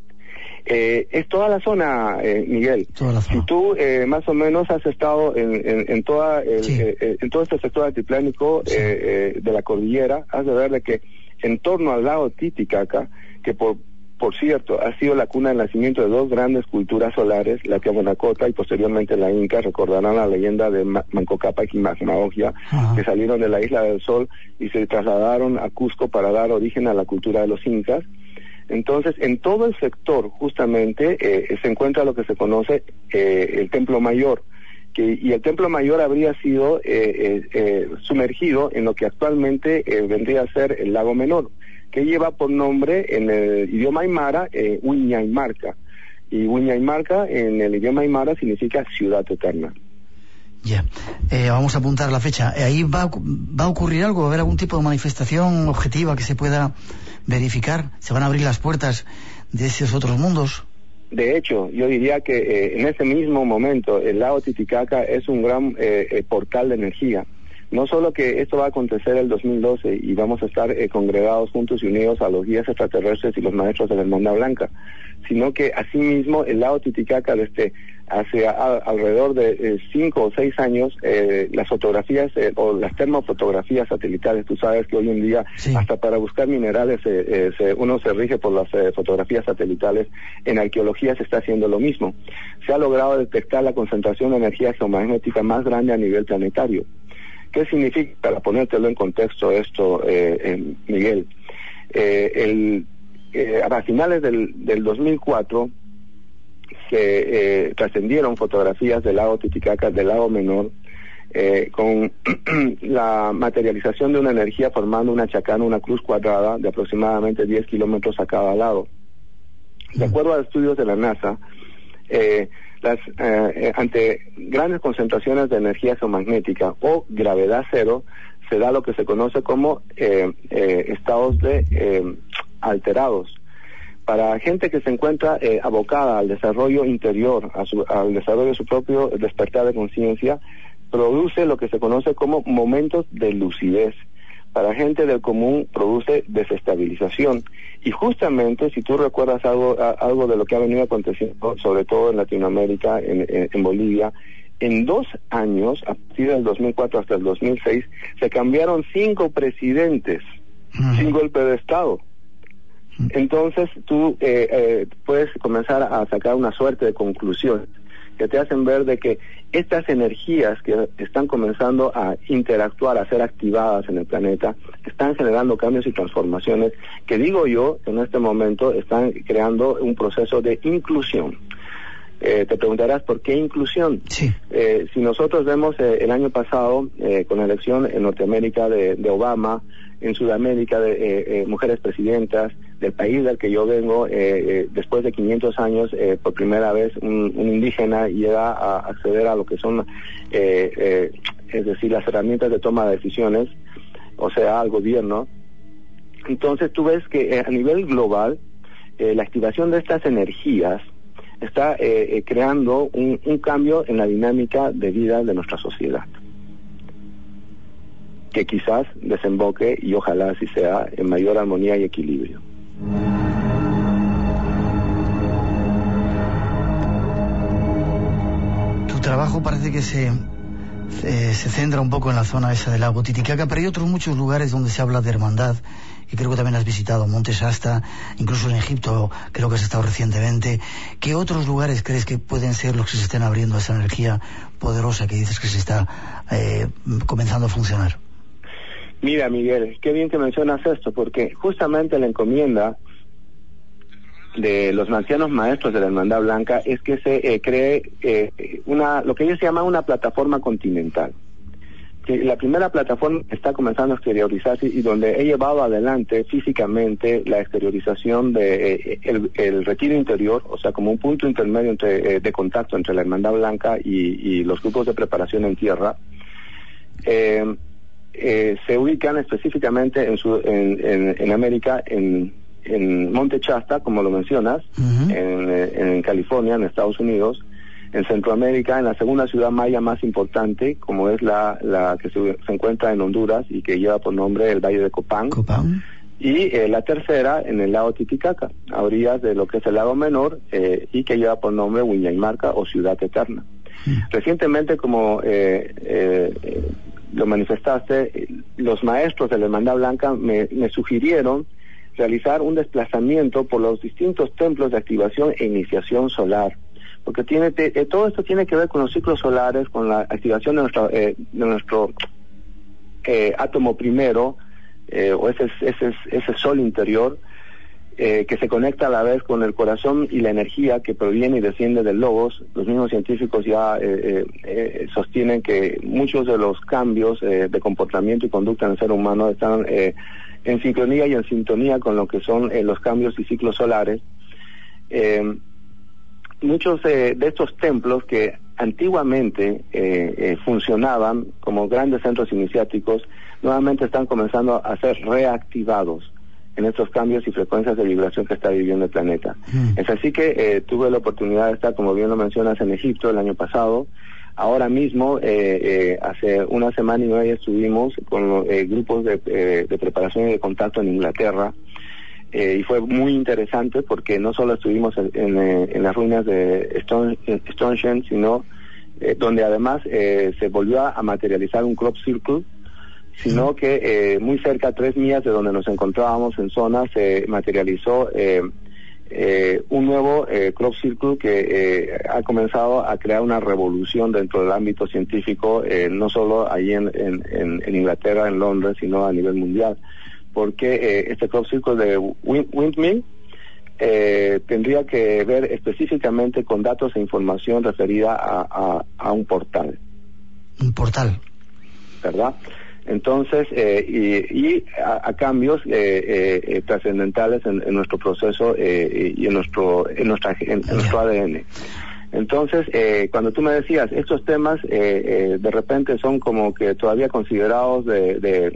Eh, es toda la zona, eh, Miguel. Toda la zona. Si tú eh, más o menos has estado en, en, en, toda el, sí. eh, en todo este sector altiplánico, sí, eh, eh, de la cordillera, has de ver de que en torno al lago Titicaca, que por Por cierto, ha sido la cuna del nacimiento de dos grandes culturas solares, la Tiahuanacota y posteriormente la Inca. Recordarán la leyenda de Manco Cápac y Macmaogia, que salieron de la Isla del Sol y se trasladaron a Cusco para dar origen a la cultura de los incas. Entonces, en todo el sector, justamente, eh, se encuentra lo que se conoce eh, el Templo Mayor, que, y el Templo Mayor habría sido eh, eh, eh, sumergido en lo que actualmente eh, vendría a ser el Lago Menor, que lleva por nombre en el idioma aymara eh, Huiñaymarca, y Huiñaymarca en el idioma aymara significa ciudad eterna. Ya, eh, vamos a apuntar la fecha. Eh, ¿Ahí va, va a ocurrir algo? ¿Va a haber algún tipo de manifestación objetiva que se pueda verificar? ¿Se van a abrir las puertas de esos otros mundos? De hecho, yo diría que eh, en ese mismo momento el lago Titicaca es un gran eh, eh, portal de energía. No solo que esto va a acontecer el dos mil doce y vamos a estar eh, congregados juntos y unidos a los guías extraterrestres y los maestros de la Hermandad Blanca, sino que asimismo el lago Titicaca desde hace a, alrededor de eh, cinco o seis años, eh, las fotografías eh, o las termofotografías satelitales, tú sabes que hoy en día sí, hasta para buscar minerales eh, eh, se, uno se rige por las eh, fotografías satelitales. En arqueología se está haciendo lo mismo. Se ha logrado detectar la concentración de energía geomagnética más grande a nivel planetario. ¿Qué significa, para ponértelo en contexto esto, eh, eh, Miguel? Eh, el, eh, a finales del, del dos mil cuatro se eh, trascendieron fotografías del lago Titicaca, del lago Menor, eh, con la materialización de una energía formando una chacana, una cruz cuadrada de aproximadamente diez kilómetros a cada lado. De acuerdo a estudios de la NASA, eh, Las, eh, ante grandes concentraciones de energía geomagnética o gravedad cero, se da lo que se conoce como eh, eh, estados de eh, alterados. Para gente que se encuentra eh, abocada al desarrollo interior, a su, al desarrollo de su propio despertar de conciencia, produce lo que se conoce como momentos de lucidez. Para gente del común produce desestabilización. Y justamente, si tú recuerdas algo, a, algo de lo que ha venido aconteciendo, sobre todo en Latinoamérica, en, en, en Bolivia, en dos años, a partir del dos mil cuatro hasta el dos mil seis, se cambiaron cinco presidentes uh-huh. sin golpe de Estado. Uh-huh. Entonces tú eh, eh, puedes comenzar a sacar una suerte de conclusiones que te hacen ver de que estas energías que están comenzando a interactuar, a ser activadas en el planeta, están generando cambios y transformaciones que, digo yo, en este momento están creando un proceso de inclusión. Eh, te preguntarás, ¿por qué inclusión? Sí. Eh, si nosotros vemos eh, el año pasado, eh, con la elección en Norteamérica de, de Obama, en Sudamérica de eh, eh, mujeres presidentas, del país del que yo vengo, eh, eh, después de quinientos años, eh, por primera vez un, un indígena llega a acceder a lo que son, eh, eh, es decir, las herramientas de toma de decisiones, o sea, al gobierno. Entonces tú ves que eh, a nivel global, eh, la activación de estas energías está eh, eh, creando un, un cambio en la dinámica de vida de nuestra sociedad, que quizás desemboque, y ojalá así sea, en mayor armonía y equilibrio. Tu trabajo parece que se, se, se centra un poco en la zona esa del lago Titicaca, pero hay otros muchos lugares donde se habla de hermandad, y creo que también has visitado Monte Shasta, incluso en Egipto creo que has estado recientemente. ¿Qué otros lugares crees que pueden ser los que se estén abriendo a esa energía poderosa que dices que se está eh, comenzando a funcionar? Mira, Miguel, qué bien que mencionas esto, porque justamente la encomienda de los ancianos maestros de la Hermandad Blanca es que se eh, cree eh, una, lo que ellos llaman una plataforma continental. Que la primera plataforma está comenzando a exteriorizarse y donde he llevado adelante físicamente la exteriorización de eh, el, el retiro interior, o sea, como un punto intermedio entre, eh, de contacto entre la Hermandad Blanca y, y los grupos de preparación en tierra. Eh, Eh, se ubican específicamente en, su, en, en, en América, en, en Monte Shasta, como lo mencionas, uh-huh. en, en California, en Estados Unidos, en Centroamérica, en la segunda ciudad maya más importante, como es la, la que se, se encuentra en Honduras y que lleva por nombre el Valle de Copán, Copán. y eh, la tercera en el lago Titicaca, a orillas de lo que es el lago Menor, eh, y que lleva por nombre Huiñaymarca o Ciudad Eterna. Uh-huh. Recientemente, como eh, eh, eh, lo manifestaste, los maestros de la Hermandad Blanca me, me sugirieron realizar un desplazamiento por los distintos templos de activación e iniciación solar, porque tiene te, eh, todo esto tiene que ver con los ciclos solares, con la activación de nuestro, eh, de nuestro eh, átomo primero, eh, o ese, ese, ese sol interior, Eh, que se conecta a la vez con el corazón y la energía que proviene y desciende del logos. Los mismos científicos ya eh, eh, eh, sostienen que muchos de los cambios eh, de comportamiento y conducta en el ser humano están eh, en sincronía y en sintonía con lo que son eh, los cambios y ciclos solares. Eh, muchos eh, de estos templos que antiguamente eh, eh, funcionaban como grandes centros iniciáticos, nuevamente están comenzando a ser reactivados en estos cambios y frecuencias de vibración que está viviendo el planeta. Mm. Es así que eh, tuve la oportunidad de estar, como bien lo mencionas, en Egipto el año pasado. Ahora mismo, eh, eh, hace una semana y media estuvimos con eh, grupos de, eh, de preparación y de contacto en Inglaterra, eh, y fue muy interesante porque no solo estuvimos en, en, en las ruinas de Stone, Stonehenge, sino eh, donde además eh, se volvió a materializar un crop circle, sino que eh, muy cerca, a tres millas de donde nos encontrábamos en zona, se materializó eh, eh, un nuevo eh, crop circle que eh, ha comenzado a crear una revolución dentro del ámbito científico, eh, no solo allí en, en, en Inglaterra, en Londres, sino a nivel mundial, porque eh, este crop circle de Windmill eh, tendría que ver específicamente con datos e información referida a, a, a un portal. Un portal. ¿Verdad? Entonces, eh, y, y a, a cambios eh, eh, trascendentales en, en nuestro proceso eh, y en nuestro en nuestra en, en nuestro A D N. Entonces, eh, cuando tú me decías, estos temas eh, eh, de repente son como que todavía considerados de de,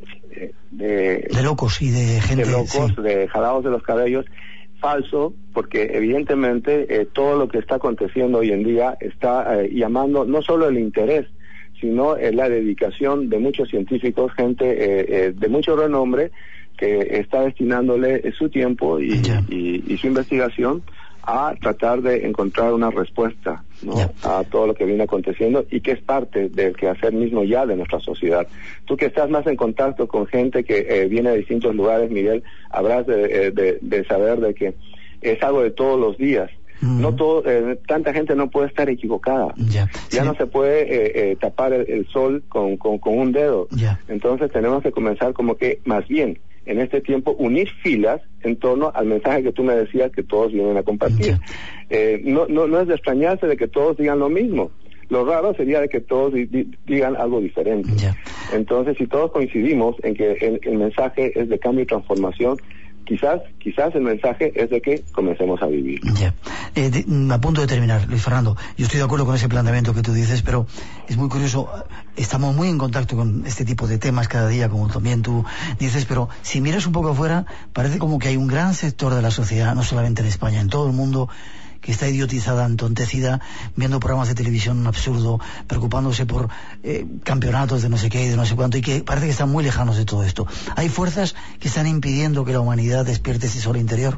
de, de locos y de gente... De locos, sí. De jalados de los cabellos. Falso, porque evidentemente eh, todo lo que está aconteciendo hoy en día está eh, llamando no solo el interés, sino eh, la dedicación de muchos científicos, gente eh, eh, de mucho renombre, que está destinándole eh, su tiempo y, y, y su investigación a tratar de encontrar una respuesta ¿no? A todo lo que viene aconteciendo y que es parte del quehacer mismo ya de nuestra sociedad. Tú que estás más en contacto con gente que eh, viene de distintos lugares, Miguel, habrás de, de, de saber de que es algo de todos los días. Mm. No todo, eh, tanta gente no puede estar equivocada. Ya, ya sí. no se puede eh, eh, tapar el, el sol con, con, con un dedo. Ya. Entonces tenemos que comenzar como que más bien en este tiempo unir filas en torno al mensaje que tú me decías que todos vienen a compartir. Eh, no, no, no es de extrañarse de que todos digan lo mismo. Lo raro sería de que todos di, di, digan algo diferente. Ya. Entonces, si todos coincidimos en que el, el mensaje es de cambio y transformación, quizás quizás el mensaje es de que comencemos a vivir. Ya. Eh, de, a punto de terminar, Luis Fernando, yo estoy de acuerdo con ese planteamiento que tú dices, pero es muy curioso, estamos muy en contacto con este tipo de temas cada día, como también tú dices, pero si miras un poco afuera, parece como que hay un gran sector de la sociedad, no solamente en España, en todo el mundo, que está idiotizada, entontecida, viendo programas de televisión absurdo, preocupándose por eh, campeonatos de no sé qué y de no sé cuánto, y que parece que están muy lejanos de todo esto. ¿Hay fuerzas que están impidiendo que la humanidad despierte ese sol interior?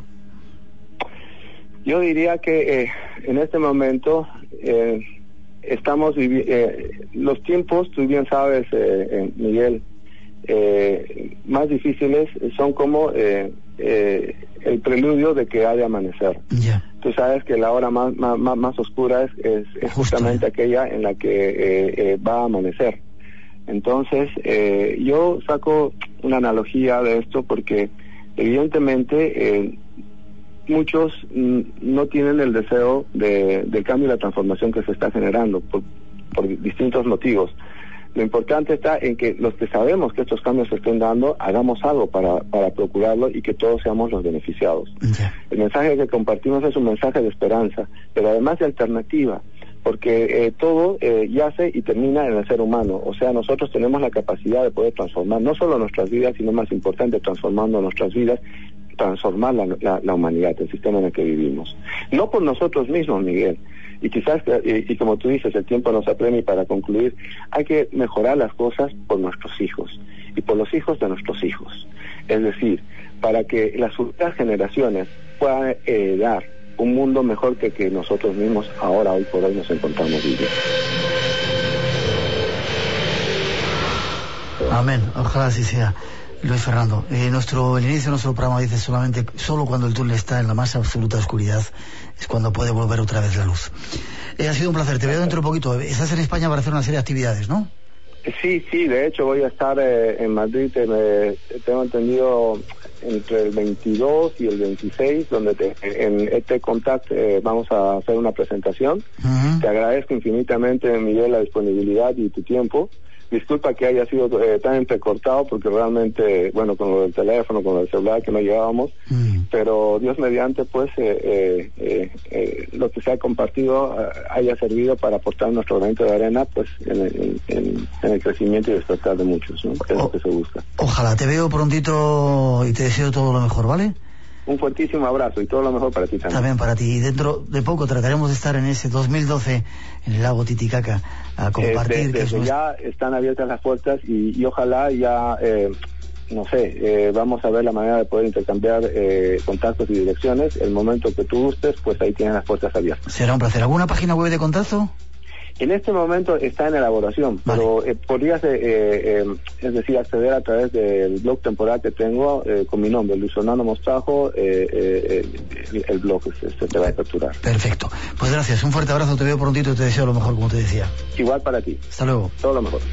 Yo diría que eh, en este momento eh, estamos viviendo, eh, los tiempos, tú bien sabes, eh, eh, Miguel, eh, más difíciles son como eh, eh, el preludio de que ha de amanecer. Yeah. Tú sabes que la hora más, más, más oscura es, es, es justamente Justo. aquella en la que eh, eh, va a amanecer. Entonces, eh, yo saco una analogía de esto porque evidentemente eh, muchos mm, no tienen el deseo de, del cambio y la transformación que se está generando por, por distintos motivos. Lo importante está en que los que sabemos que estos cambios se estén dando, hagamos algo para, para procurarlo y que todos seamos los beneficiados. Yeah. El mensaje que compartimos es un mensaje de esperanza, pero además de alternativa, porque eh, todo eh, yace y termina en el ser humano. O sea, nosotros tenemos la capacidad de poder transformar no solo nuestras vidas, sino más importante, transformando nuestras vidas, transformar la, la, la humanidad, el sistema en el que vivimos. No por nosotros mismos, Miguel. Y quizás, y, y como tú dices, el tiempo nos apremia, y para concluir, hay que mejorar las cosas por nuestros hijos y por los hijos de nuestros hijos. Es decir, para que las futuras generaciones puedan heredar un mundo mejor que que nosotros mismos ahora, hoy por hoy, nos encontramos viviendo. Amén, ojalá así sea. Luis Fernando, eh, nuestro, el inicio de nuestro programa dice solamente, solo cuando el túnel está en la más absoluta oscuridad es cuando puede volver otra vez la luz. Eh, ha sido un placer, te veo dentro de poquito. Estás en España para hacer una serie de actividades, ¿no? Sí, sí, de hecho voy a estar eh, en Madrid, eh, me, tengo entendido, entre el veintidós y el veintiséis, donde te, en E T Contact eh, vamos a hacer una presentación. Uh-huh. Te agradezco infinitamente, Miguel, la disponibilidad y tu tiempo. Disculpa que haya sido eh, tan entrecortado, porque realmente, bueno, con lo del teléfono, con lo del celular que no llevábamos, mm. pero Dios mediante, pues, eh, eh, eh, lo que se ha compartido eh, haya servido para aportar nuestro granito de arena, pues, en, en, en, en el crecimiento y despertar de muchos, ¿no? Es o, lo que se busca. Ojalá, te veo prontito y te deseo todo lo mejor, ¿vale? Un fuertísimo abrazo y todo lo mejor para ti también. También para ti. Y dentro de poco trataremos de estar en ese dos mil doce en el lago Titicaca a compartir. Eh, de, desde ya están abiertas las puertas y, y ojalá ya, eh, no sé, eh, vamos a ver la manera de poder intercambiar eh, contactos y direcciones. El momento que tú gustes, pues ahí tienes las puertas abiertas. Será un placer. ¿Alguna página web de contacto? En este momento está en elaboración, vale. pero eh, podrías, eh, eh, es decir, acceder a través del blog temporal que tengo eh, con mi nombre, Luis Fernando Mostrajo, eh, eh, el, el blog se, se te va a capturar. Perfecto. Pues gracias, un fuerte abrazo, te veo prontito y te deseo lo mejor, como te decía. Igual para ti. Hasta luego. Todo lo mejor.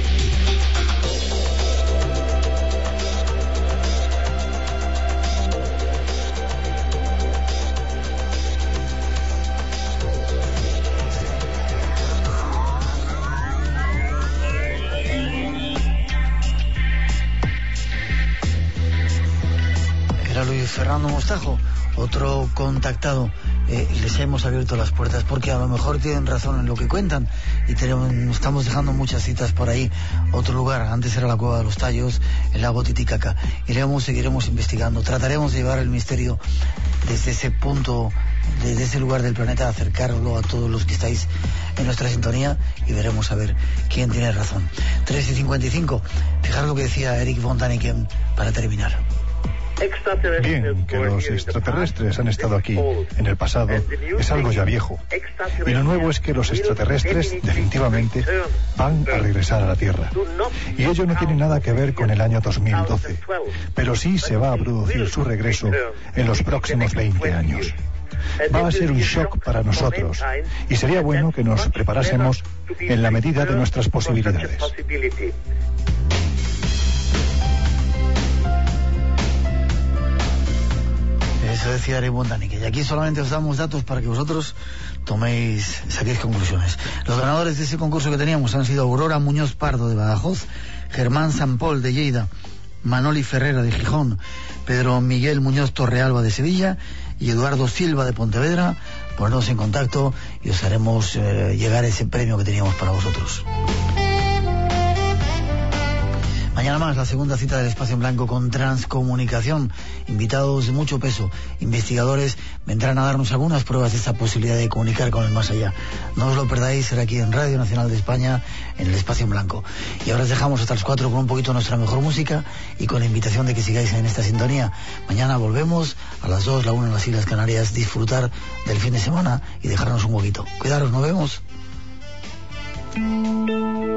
Fernando Mostajo, otro contactado. Eh, les hemos abierto las puertas porque a lo mejor tienen razón en lo que cuentan y tenemos, estamos dejando muchas citas por ahí. Otro lugar, antes era la Cueva de los Tallos, el lago Titicaca. Iremos, seguiremos investigando, trataremos de llevar el misterio desde ese punto, desde ese lugar del planeta, acercarlo a todos los que estáis en nuestra sintonía y veremos a ver quién tiene razón. tres y cincuenta y cinco, fijaros lo que decía Eric von Däniken para terminar. Bien, que los extraterrestres han estado aquí en el pasado es algo ya viejo. Y lo nuevo es que los extraterrestres definitivamente van a regresar a la Tierra. Y ello no tiene nada que ver con el año dos mil doce, pero sí se va a producir su regreso en los próximos veinte años. Va a ser un shock para nosotros y sería bueno que nos preparásemos en la medida de nuestras posibilidades. Eso decía Raymond Danique. Y aquí solamente os damos datos para que vosotros toméis, saquéis conclusiones. Los ganadores de ese concurso que teníamos han sido Aurora Muñoz Pardo de Badajoz, Germán Sampol de Lleida, Manoli Ferrera de Gijón, Pedro Miguel Muñoz Torrealba de Sevilla y Eduardo Silva de Pontevedra. Ponernos en contacto y os haremos eh, llegar ese premio que teníamos para vosotros. Mañana más, la segunda cita del Espacio en Blanco con Transcomunicación. Invitados de mucho peso, investigadores, vendrán a darnos algunas pruebas de esta posibilidad de comunicar con el más allá. No os lo perdáis, será aquí en Radio Nacional de España, en el Espacio en Blanco. Y ahora os dejamos hasta las cuatro con un poquito nuestra mejor música y con la invitación de que sigáis en esta sintonía. Mañana volvemos a las dos, la una en las Islas Canarias, disfrutar del fin de semana y dejarnos un huequito. Cuidaros, nos vemos.